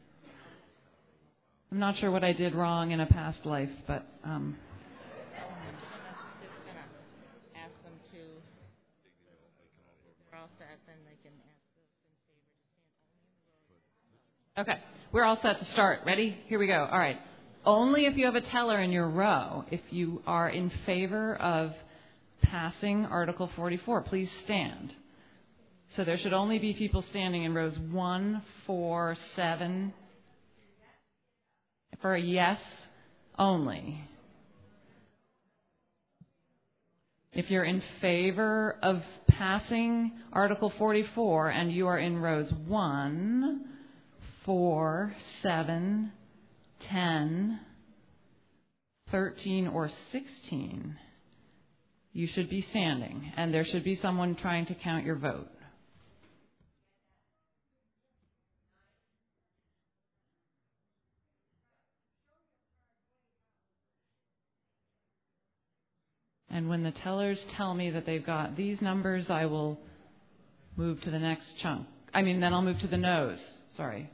not sure what I did wrong in a past life, but... I'm just going to ask them to, they're all set, then they can ask those in favor to stand only in the row. Okay, we're all set to start. Ready? Here we go. All right. Only if you have a teller in your row, if you are in favor of passing Article 44, please stand. So there should only be people standing in rows 1, 4, 7 for a yes only. If you're in favor of passing Article 44 and you are in rows 1, 4, 7, 10, 13, or 16, you should be standing, and there should be someone trying to count your vote. And when the tellers tell me that they've got these numbers, I will move to the next chunk. Then I'll move to the noes. Sorry.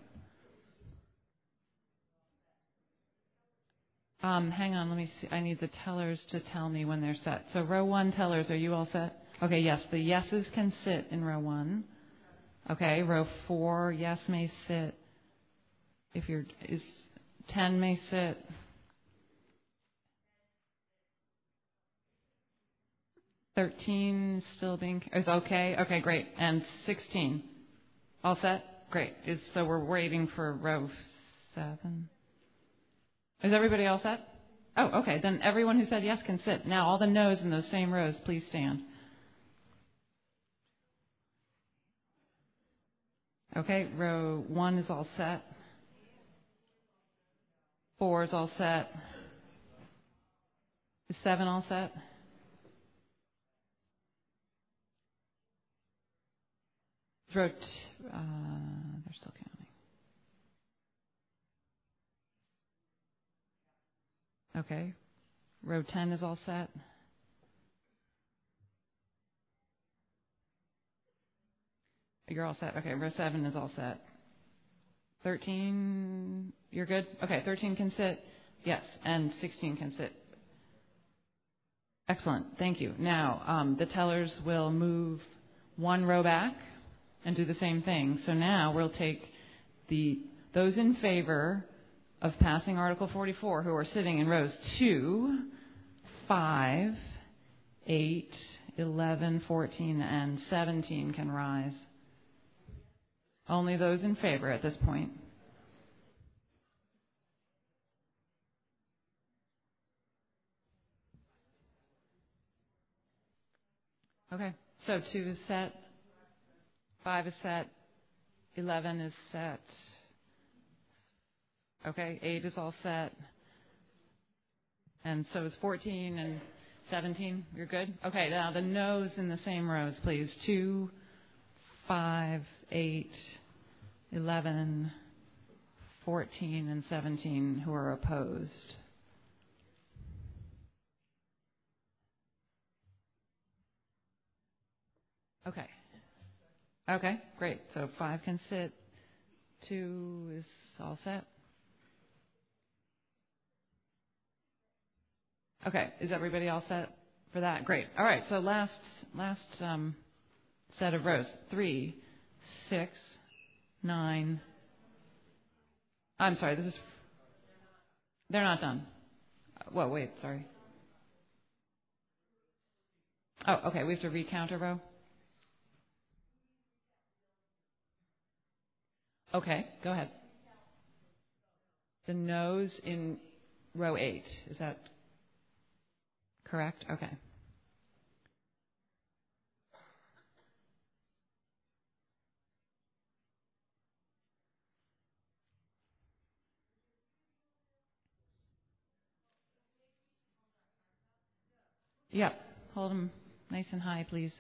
Hang on, let me see. I need the tellers to tell me when they're set. So row 1 tellers, are you all set? Okay, yes, the yeses can sit in row 1. Okay, row 4, yes may sit. 10 may sit. $13 still is okay? Okay, great. And 16. All set? Great. So we're waiting for row 7. Is everybody all set? Oh, okay. Then everyone who said yes can sit. Now all the no's in those same rows, please stand. Okay, row 1 is all set. 4 is all set. Is 7 all set? Row they're still counting. Okay. Row 10 is all set. You're all set. Okay, row 7 is all set. 13, you're good? Okay, 13 can sit. Yes, and 16 can sit. Excellent. Thank you. Now, the tellers will move 1 row back and do the same thing. So now we'll take those in favor of passing Article 44 who are sitting in rows 2, 5, 8, 11, 14, and 17 can rise. Only those in favor at this point. Okay, so 2 is set, 5 is set, 11 is set. Okay, 8 is all set. And so is 14 and 17. You're good? Okay, now the no's in the same rows, please. 2, 5, 8, 11, 14, and 17 who are opposed. Okay. Okay, great. So 5 can sit. 2 is all set. Okay, is everybody all set for that? Great. All right, so last set of rows. 3, 6, 9. I'm sorry, they're not done. Whoa, wait, sorry. Oh, okay, we have to recount a row? Okay, go ahead. The no's in row 8, is that correct? Okay. Yep, hold them nice and high, please.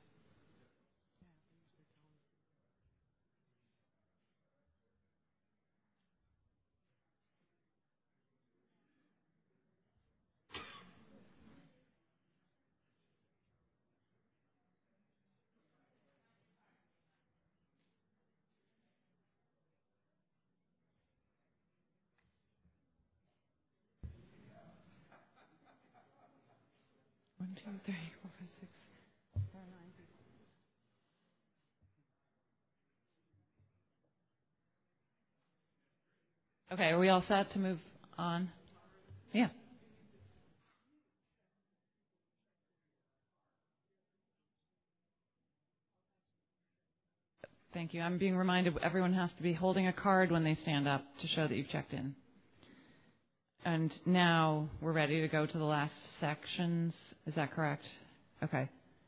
One, 2, 3, 4, 5, 6, 7, 9. Okay, are we all set to move on? Yeah. Thank you. I'm being reminded everyone has to be holding a card when they stand up to show that you've checked in. And now we're ready to go to the last sections. Is that correct? Okay.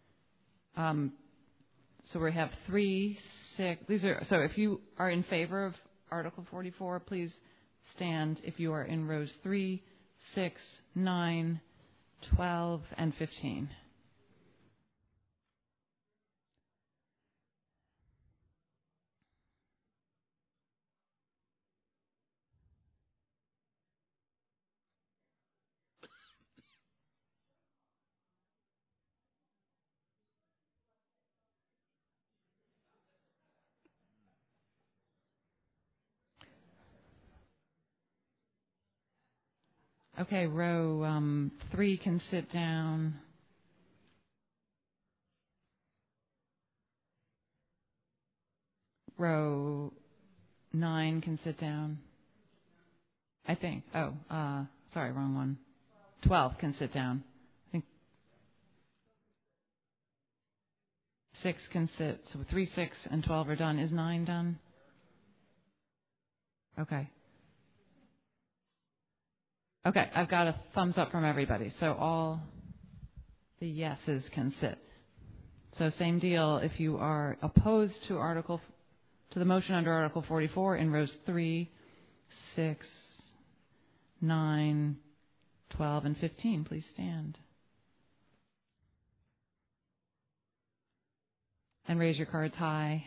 So we have 3, 6. So if you are in favor of Article 44, please stand if you are in rows 3, 6, 9, 12, and 15. Okay, row 3 can sit down. Row 9 can sit down. I think. Sorry, wrong one. 12 can sit down. I think 6 can sit. So 3, 6, and 12 are done. Is 9 done? Okay. Okay, I've got a thumbs up from everybody. So all the yeses can sit. So same deal if you are opposed to the motion under Article 44 in rows 3, 6, 9, 12, and 15. Please stand. And raise your cards high.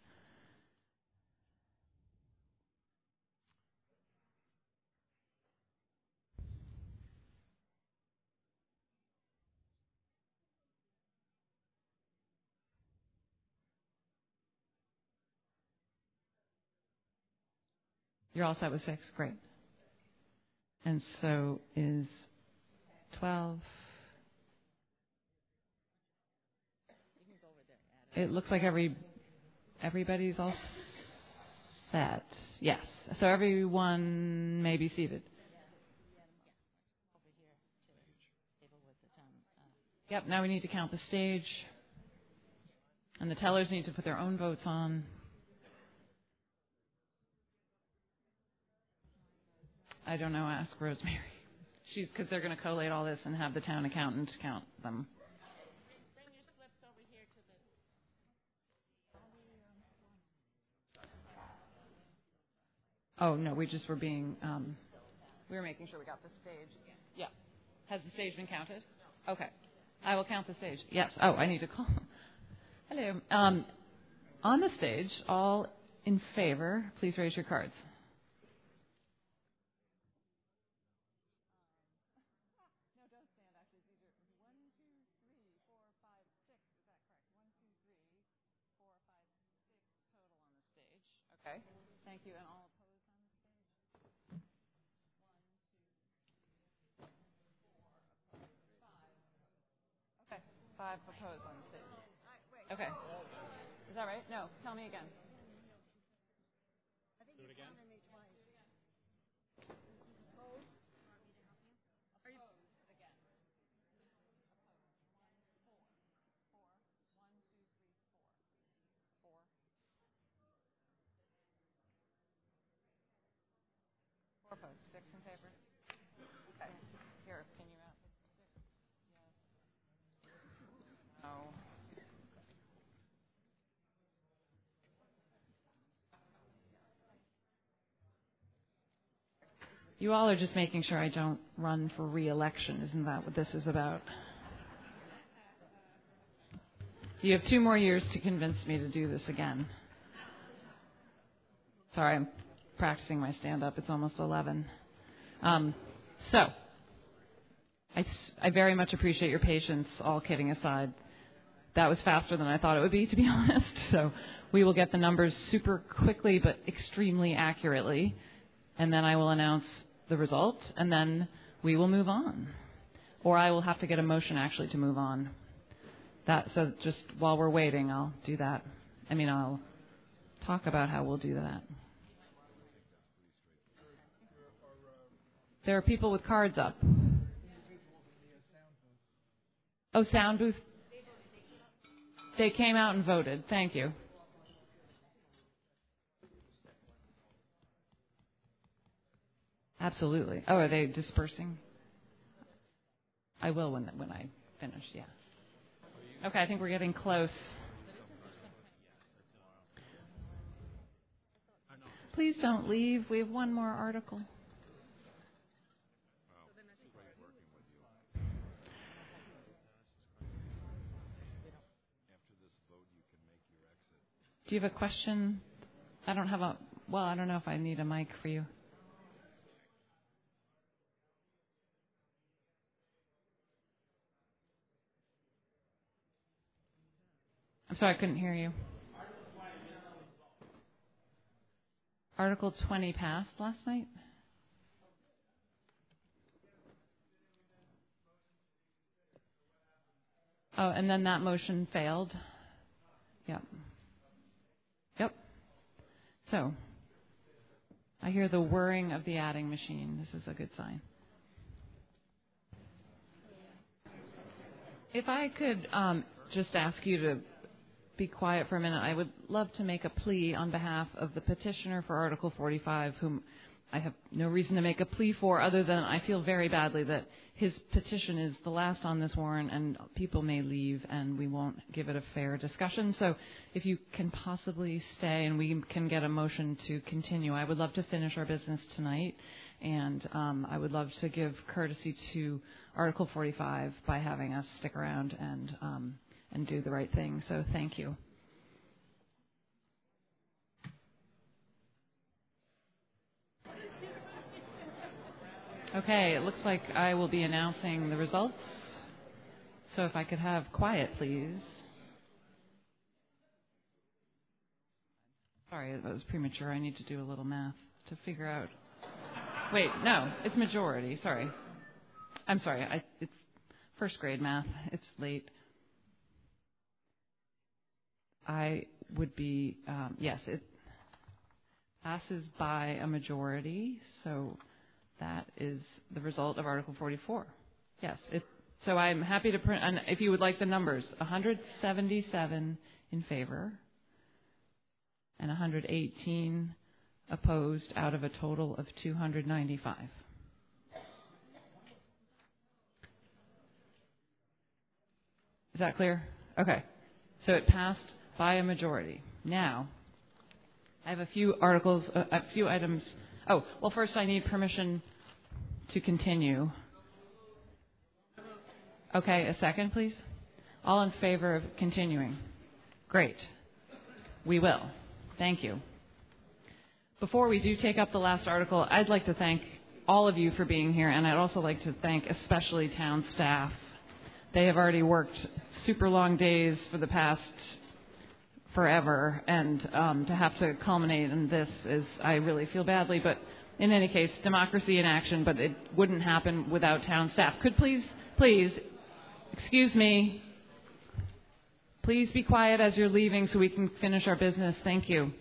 You're all set with 6? Great. And so is 12. It looks like everybody's all set. Yes. So everyone may be seated. Yep, now we need to count the stage. And the tellers need to put their own votes on. I don't know, ask Rosemary. Because they're going to collate all this and have the town accountant count them. Bring your slips over here to the... Oh, no, we were making sure we got the stage. Yeah. Has the stage been counted? Okay. I will count the stage. Yes. Oh, I need to call. Hello. On the stage, all in favor, please raise your cards. Okay. Thank you. And all opposed on the stage? 1, 2, 3, 4, 5 opposed on stage. Okay. Is that right? No. Tell me again. Do it again. Four opposed. 6 in favor. Okay. Here, can you out? 6. Yes. No. You all are just making sure I don't run for re-election. Isn't that what this is about? You have 2 more years to convince me to do this again. Sorry, I'm practicing my stand-up. It's almost 11. So, I very much appreciate your patience, all kidding aside. That was faster than I thought it would be, to be honest. So we will get the numbers super quickly but extremely accurately, and then I will announce the result, and then we will move on. Or I will have to get a motion, actually, to move on. So just while we're waiting, I'll do that. I'll talk about how we'll do that. There are people with cards up. Oh, sound booth. They came out and voted. Thank you. Absolutely. Oh, are they dispersing? I will when I finish, yeah. Okay, I think we're getting close. Please don't leave. We have one more article. Do you have a question? I don't know if I need a mic for you. I'm sorry, I couldn't hear you. Article 20 passed last night? Oh, and then that motion failed? Yep. So, I hear the whirring of the adding machine. This is a good sign. If I could just ask you to be quiet for a minute, I would love to make a plea on behalf of the petitioner for Article 45, whom I have no reason to make a plea for other than I feel very badly that his petition is the last on this warrant and people may leave and we won't give it a fair discussion. So if you can possibly stay and we can get a motion to continue, I would love to finish our business tonight, and I would love to give courtesy to Article 45 by having us stick around and do the right thing. So thank you. Okay, it looks like I will be announcing the results. So if I could have quiet, please. Sorry, that was premature. I need to do a little math to figure out. Wait, no, it's majority. Sorry. I'm sorry. It's first grade math. It's late. I would be, yes, it passes by a majority. So that is the result of Article 44. Yes. So I'm happy to print, and if you would like the numbers, 177 in favor and 118 opposed out of a total of 295. Is that clear? Okay. So it passed by a majority. Now, I have a few items. Oh, well, first I need permission to continue. Okay, a second, please. All in favor of continuing? Great. We will. Thank you. Before we do take up the last article, I'd like to thank all of you for being here, and I'd also like to thank especially town staff. They have already worked super long days for the past forever, and to have to culminate in this is, I really feel badly, but in any case, democracy in action, but it wouldn't happen without town staff. Could please, excuse me, Please be quiet as you're leaving so we can finish our business. Thank you.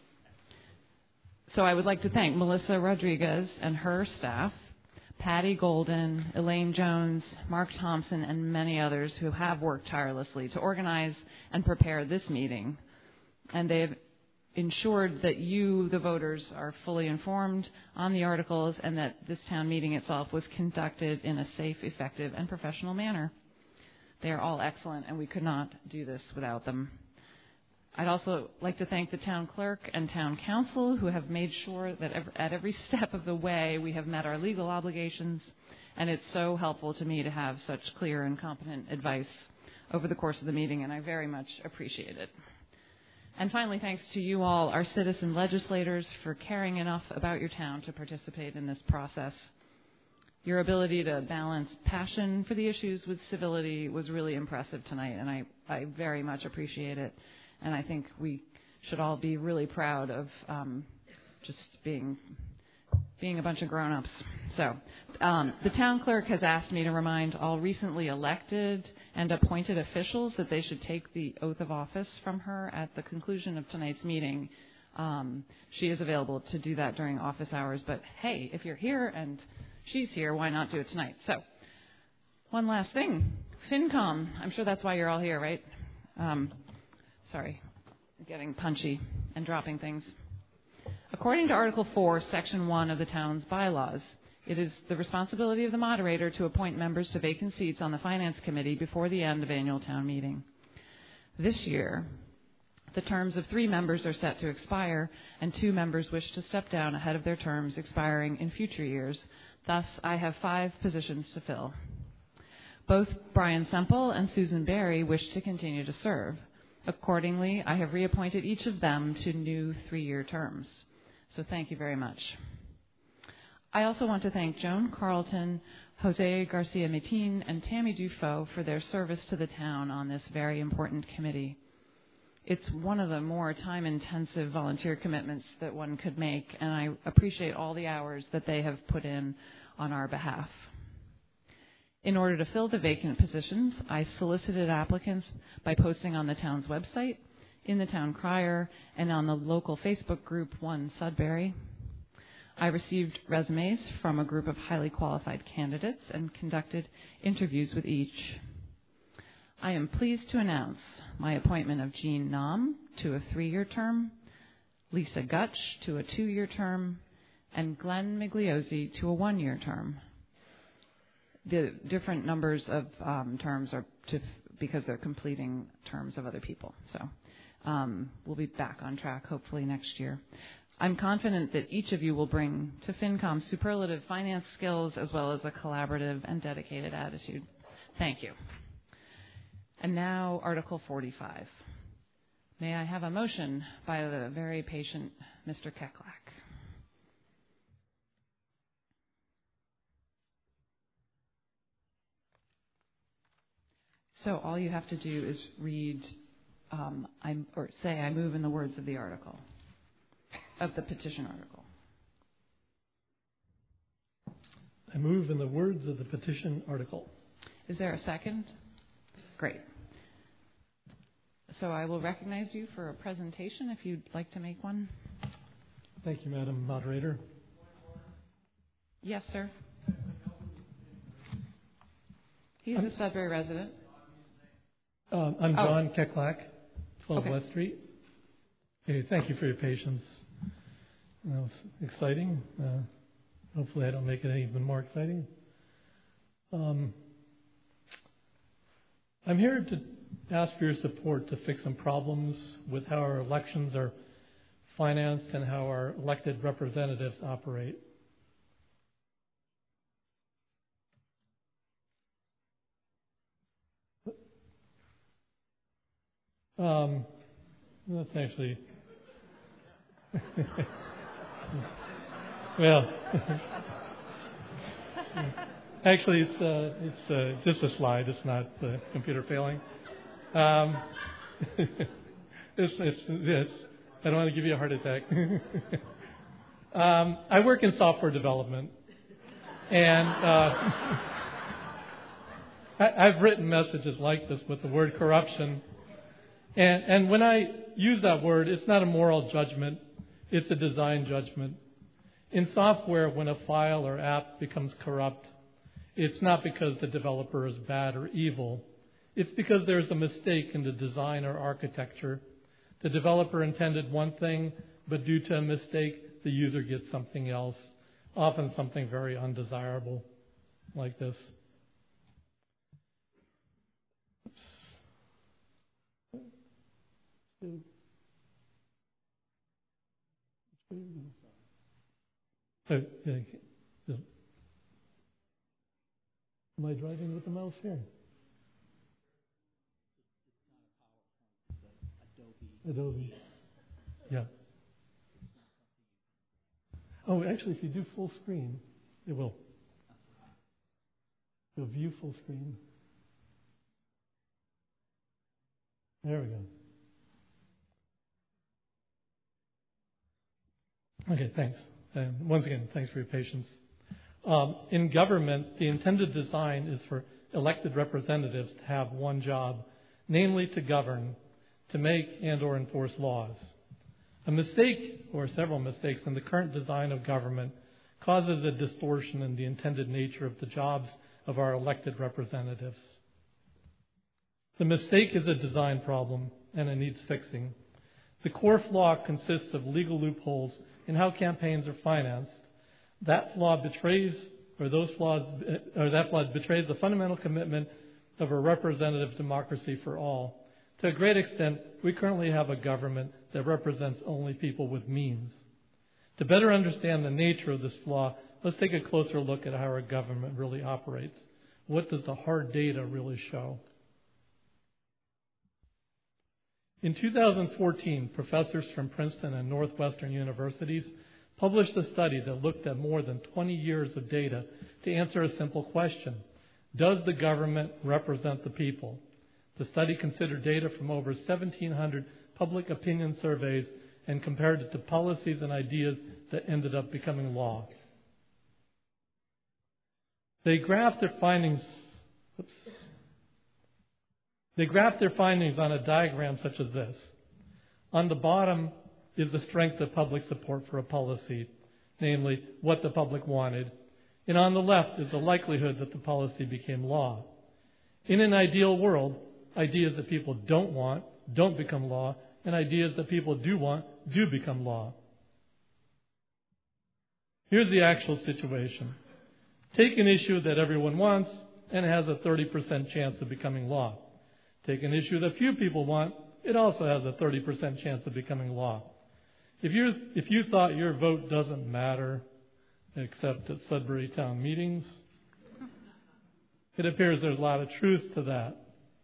So I would like to thank Melissa Rodriguez and her staff, Patty Golden, Elaine Jones, Mark Thompson, and many others who have worked tirelessly to organize and prepare this meeting. And they have ensured that you, the voters, are fully informed on the articles and that this town meeting itself was conducted in a safe, effective, and professional manner. They are all excellent, and we could not do this without them. I'd also like to thank the town clerk and town council who have made sure that at every step of the way we have met our legal obligations, and it's so helpful to me to have such clear and competent advice over the course of the meeting, and I very much appreciate it. And finally, thanks to you all, our citizen legislators, for caring enough about your town to participate in this process. Your ability to balance passion for the issues with civility was really impressive tonight, and I very much appreciate it. And I think we should all be really proud of just being a bunch of grown-ups. So the town clerk has asked me to remind all recently elected and appointed officials that they should take the oath of office from her at the conclusion of tonight's meeting. She is available to do that during office hours. But, hey, if you're here and she's here, why not do it tonight? So one last thing. FinCom. I'm sure that's why you're all here, right? Sorry, I'm getting punchy and dropping things. According to Article 4, Section 1 of the town's bylaws, it is the responsibility of the moderator to appoint members to vacant seats on the Finance Committee before the end of annual town meeting. This year, the terms of 3 members are set to expire, and 2 members wish to step down ahead of their terms expiring in future years. Thus, I have 5 positions to fill. Both Brian Semple and Susan Berry wish to continue to serve. Accordingly, I have reappointed each of them to new 3-year terms. So thank you very much. I also want to thank Joan Carlton, Jose Garcia-Matin, and Tammy Dufault for their service to the town on this very important committee. It's one of the more time-intensive volunteer commitments that one could make, and I appreciate all the hours that they have put in on our behalf. In order to fill the vacant positions, I solicited applicants by posting on the town's website, in the town crier, and on the local Facebook group, One Sudbury. I received resumes from a group of highly qualified candidates and conducted interviews with each. I am pleased to announce my appointment of Jean Nam to a 3-year term, Lisa Gutch to a 2-year term, and Glenn Migliozzi to a 1-year term. The different numbers of terms are because they're completing terms of other people. So we'll be back on track hopefully next year. I'm confident that each of you will bring to FinCom superlative finance skills as well as a collaborative and dedicated attitude. Thank you. And now Article 45. May I have a motion by the very patient Mr. Keklak? So all you have to do is read, say, I move in the words of the article, of the petition article. I move in the words of the petition article. Is there a second? Great. So I will recognize you for a presentation if you'd like to make one. Thank you, Madam Moderator. Yes, sir. He's a Sudbury resident. I'm John Keklak, 12 Okay. West Street. Okay, thank you for your patience. That was exciting. Hopefully I don't make it even more exciting. I'm here to ask for your support to fix some problems with how our elections are financed and how our elected representatives operate. That's actually well. Actually, it's just a slide. It's not the computer failing. It's I don't want to give you a heart attack. I work in software development, and I've written messages like this with the word corruption And when I use that word, it's not a moral judgment, it's a design judgment. In software, when a file or app becomes corrupt, it's not because the developer is bad or evil. It's because there's a mistake in the design or architecture. The developer intended one thing, but due to a mistake, the user gets something else, often something very undesirable, like this. Am I driving with the mouse here? Adobe. Yeah. Oh, actually, if you do full screen, it will. You'll view full screen. There we go. Okay, thanks. And once again, thanks for your patience. In government, the intended design is for elected representatives to have one job, namely to govern, to make and or enforce laws. A mistake, or several mistakes, in the current design of government causes a distortion in the intended nature of the jobs of our elected representatives. The mistake is a design problem, and it needs fixing. The core flaw consists of legal loopholes in how campaigns are financed. That flaw betrays the fundamental commitment of a representative democracy for all. To a great extent, we currently have a government that represents only people with means. To better understand the nature of this flaw, let's take a closer look at how our government really operates. What does the hard data really show? In 2014, professors from Princeton and Northwestern universities published a study that looked at more than 20 years of data to answer a simple question: does the government represent the people? The study considered data from over 1,700 public opinion surveys and compared it to policies and ideas that ended up becoming law. They graphed their findings on a diagram such as this. On the bottom is the strength of public support for a policy, namely what the public wanted. And on the left is the likelihood that the policy became law. In an ideal world, ideas that people don't want don't become law, and ideas that people do want do become law. Here's the actual situation. Take an issue that everyone wants and it has a 30% chance of becoming law. Take an issue that few people want, it also has a 30% chance of becoming law. If you thought your vote doesn't matter, except at Sudbury town meetings, it appears there's a lot of truth to that.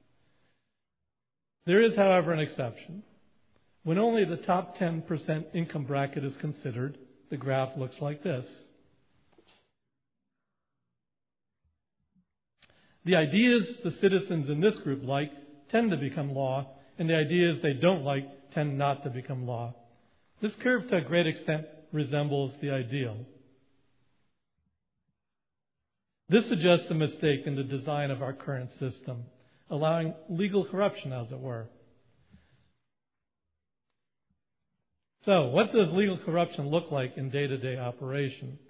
There is, however, an exception. When only the top 10% income bracket is considered, the graph looks like this. The ideas the citizens in this group like tend to become law, and the ideas they don't like tend not to become law. This curve, to a great extent, resembles the ideal. This suggests a mistake in the design of our current system, allowing legal corruption, as it were. So, what does legal corruption look like in day-to-day operation?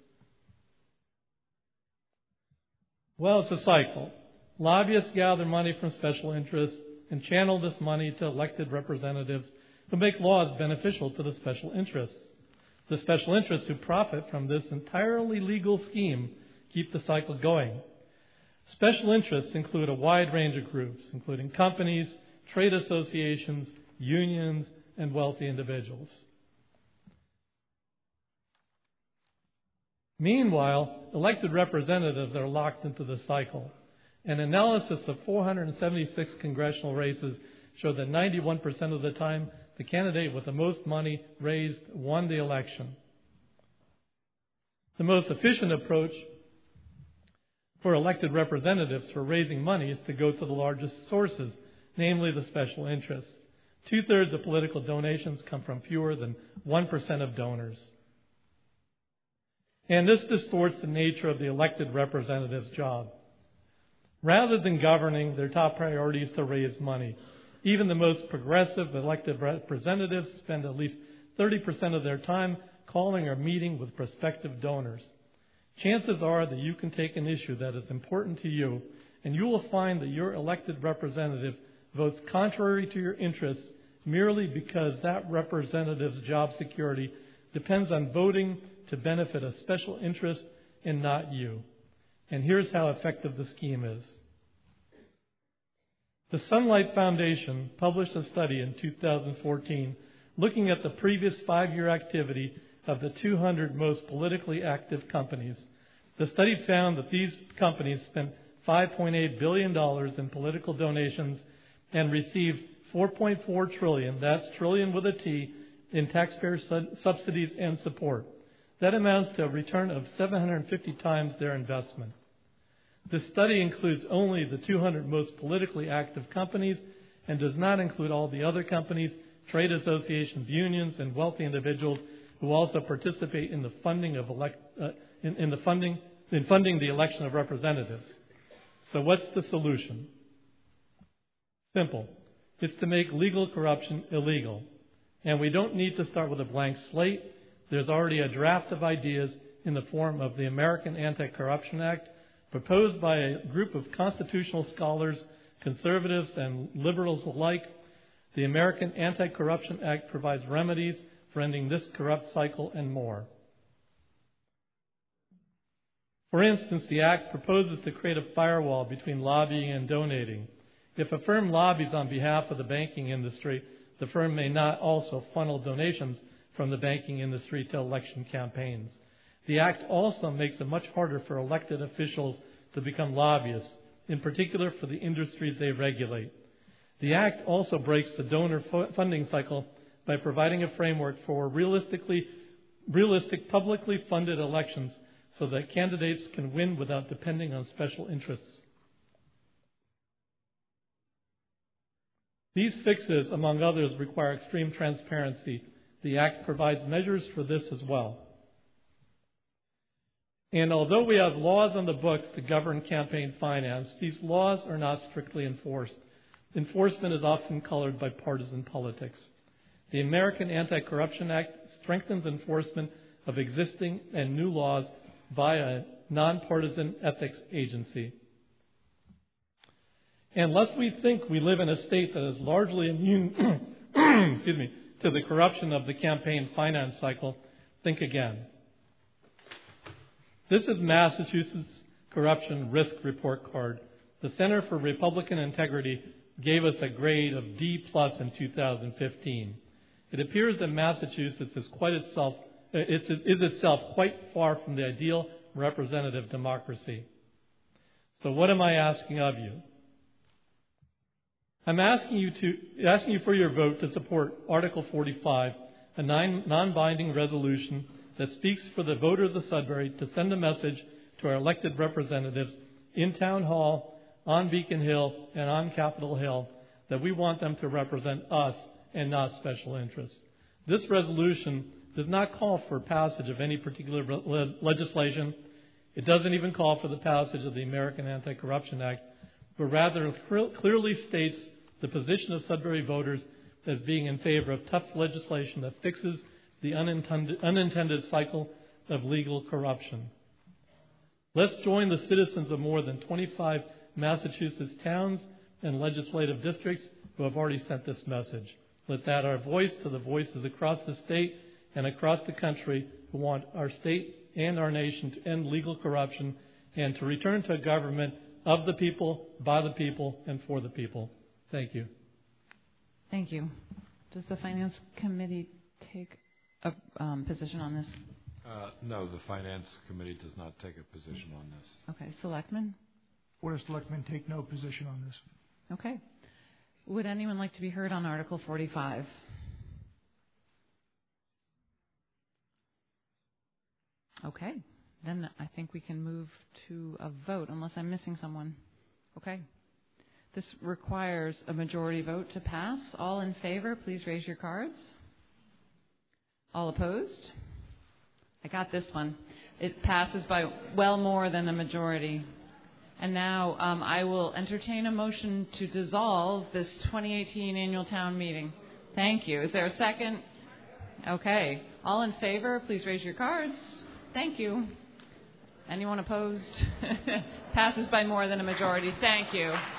Well, it's a cycle. Lobbyists gather money from special interests and channel this money to elected representatives who make laws beneficial to the special interests. The special interests who profit from this entirely legal scheme keep the cycle going. Special interests include a wide range of groups, including companies, trade associations, unions, and wealthy individuals. Meanwhile, elected representatives are locked into the cycle. An analysis of 476 congressional races showed that 91% of the time, the candidate with the most money raised won the election. The most efficient approach for elected representatives for raising money is to go to the largest sources, namely the special interests. 2/3 of political donations come from fewer than 1% of donors. And this distorts the nature of the elected representative's job. Rather than governing, their top priority is to raise money. Even the most progressive elected representatives spend at least 30% of their time calling or meeting with prospective donors. Chances are that you can take an issue that is important to you, and you will find that your elected representative votes contrary to your interests merely because that representative's job security depends on voting to benefit a special interest and not you. And here's how effective the scheme is. The Sunlight Foundation published a study in 2014 looking at the previous 5-year activity of the 200 most politically active companies. The study found that these companies spent $5.8 billion in political donations and received $4.4 trillion, that's trillion with a T, in taxpayer subsidies and support. That amounts to a return of 750 times their investment. This study includes only the 200 most politically active companies and does not include all the other companies, trade associations, unions, and wealthy individuals who also participate in the funding of funding the election of representatives. So what's the solution? Simple. It's to make legal corruption illegal. And we don't need to start with a blank slate. There's already a draft of ideas in the form of the American Anti-Corruption Act, proposed by a group of constitutional scholars, conservatives and liberals alike. The American Anti-Corruption Act provides remedies for ending this corrupt cycle and more. For instance, the Act proposes to create a firewall between lobbying and donating. If a firm lobbies on behalf of the banking industry, the firm may not also funnel donations from the banking industry to election campaigns. The Act also makes it much harder for elected officials to become lobbyists, in particular for the industries they regulate. The Act also breaks the donor funding cycle by providing a framework for realistic publicly funded elections so that candidates can win without depending on special interests. These fixes, among others, require extreme transparency. The Act provides measures for this as well. And although we have laws on the books to govern campaign finance, these laws are not strictly enforced. Enforcement is often colored by partisan politics. The American Anti-Corruption Act strengthens enforcement of existing and new laws via a nonpartisan ethics agency. And lest we think we live in a state that is largely immune to the corruption of the campaign finance cycle, think again. This is Massachusetts Corruption Risk Report Card. The Center for Republican Integrity gave us a grade of D+ in 2015. It appears that Massachusetts is itself quite far from the ideal representative democracy. So what am I asking of you? I'm asking you for your vote to support Article 45, a non-binding resolution that speaks for the voters of Sudbury to send a message to our elected representatives in Town Hall, on Beacon Hill, and on Capitol Hill that we want them to represent us and not special interests. This resolution does not call for passage of any particular legislation. It doesn't even call for the passage of the American Anti-Corruption Act, but rather clearly states the position of Sudbury voters as being in favor of tough legislation that fixes the unintended cycle of legal corruption. Let's join the citizens of more than 25 Massachusetts towns and legislative districts who have already sent this message. Let's add our voice to the voices across the state and across the country who want our state and our nation to end legal corruption and to return to a government of the people, by the people, and for the people. Thank you. Thank you. Does the Finance Committee take a position on this? No, the Finance Committee does not take a position on this. Okay. Selectmen? Board of Selectmen take no position on this. Okay. Would anyone like to be heard on Article 45? Okay. Then I think we can move to a vote, unless I'm missing someone. Okay. This requires a majority vote to pass. All in favor, please raise your cards. All opposed? I got this one. It passes by well more than the majority. And now I will entertain a motion to dissolve this 2018 annual town meeting. Thank you. Is there a second? Okay. All in favor, please raise your cards. Thank you. Anyone opposed? Passes by more than a majority. Thank you.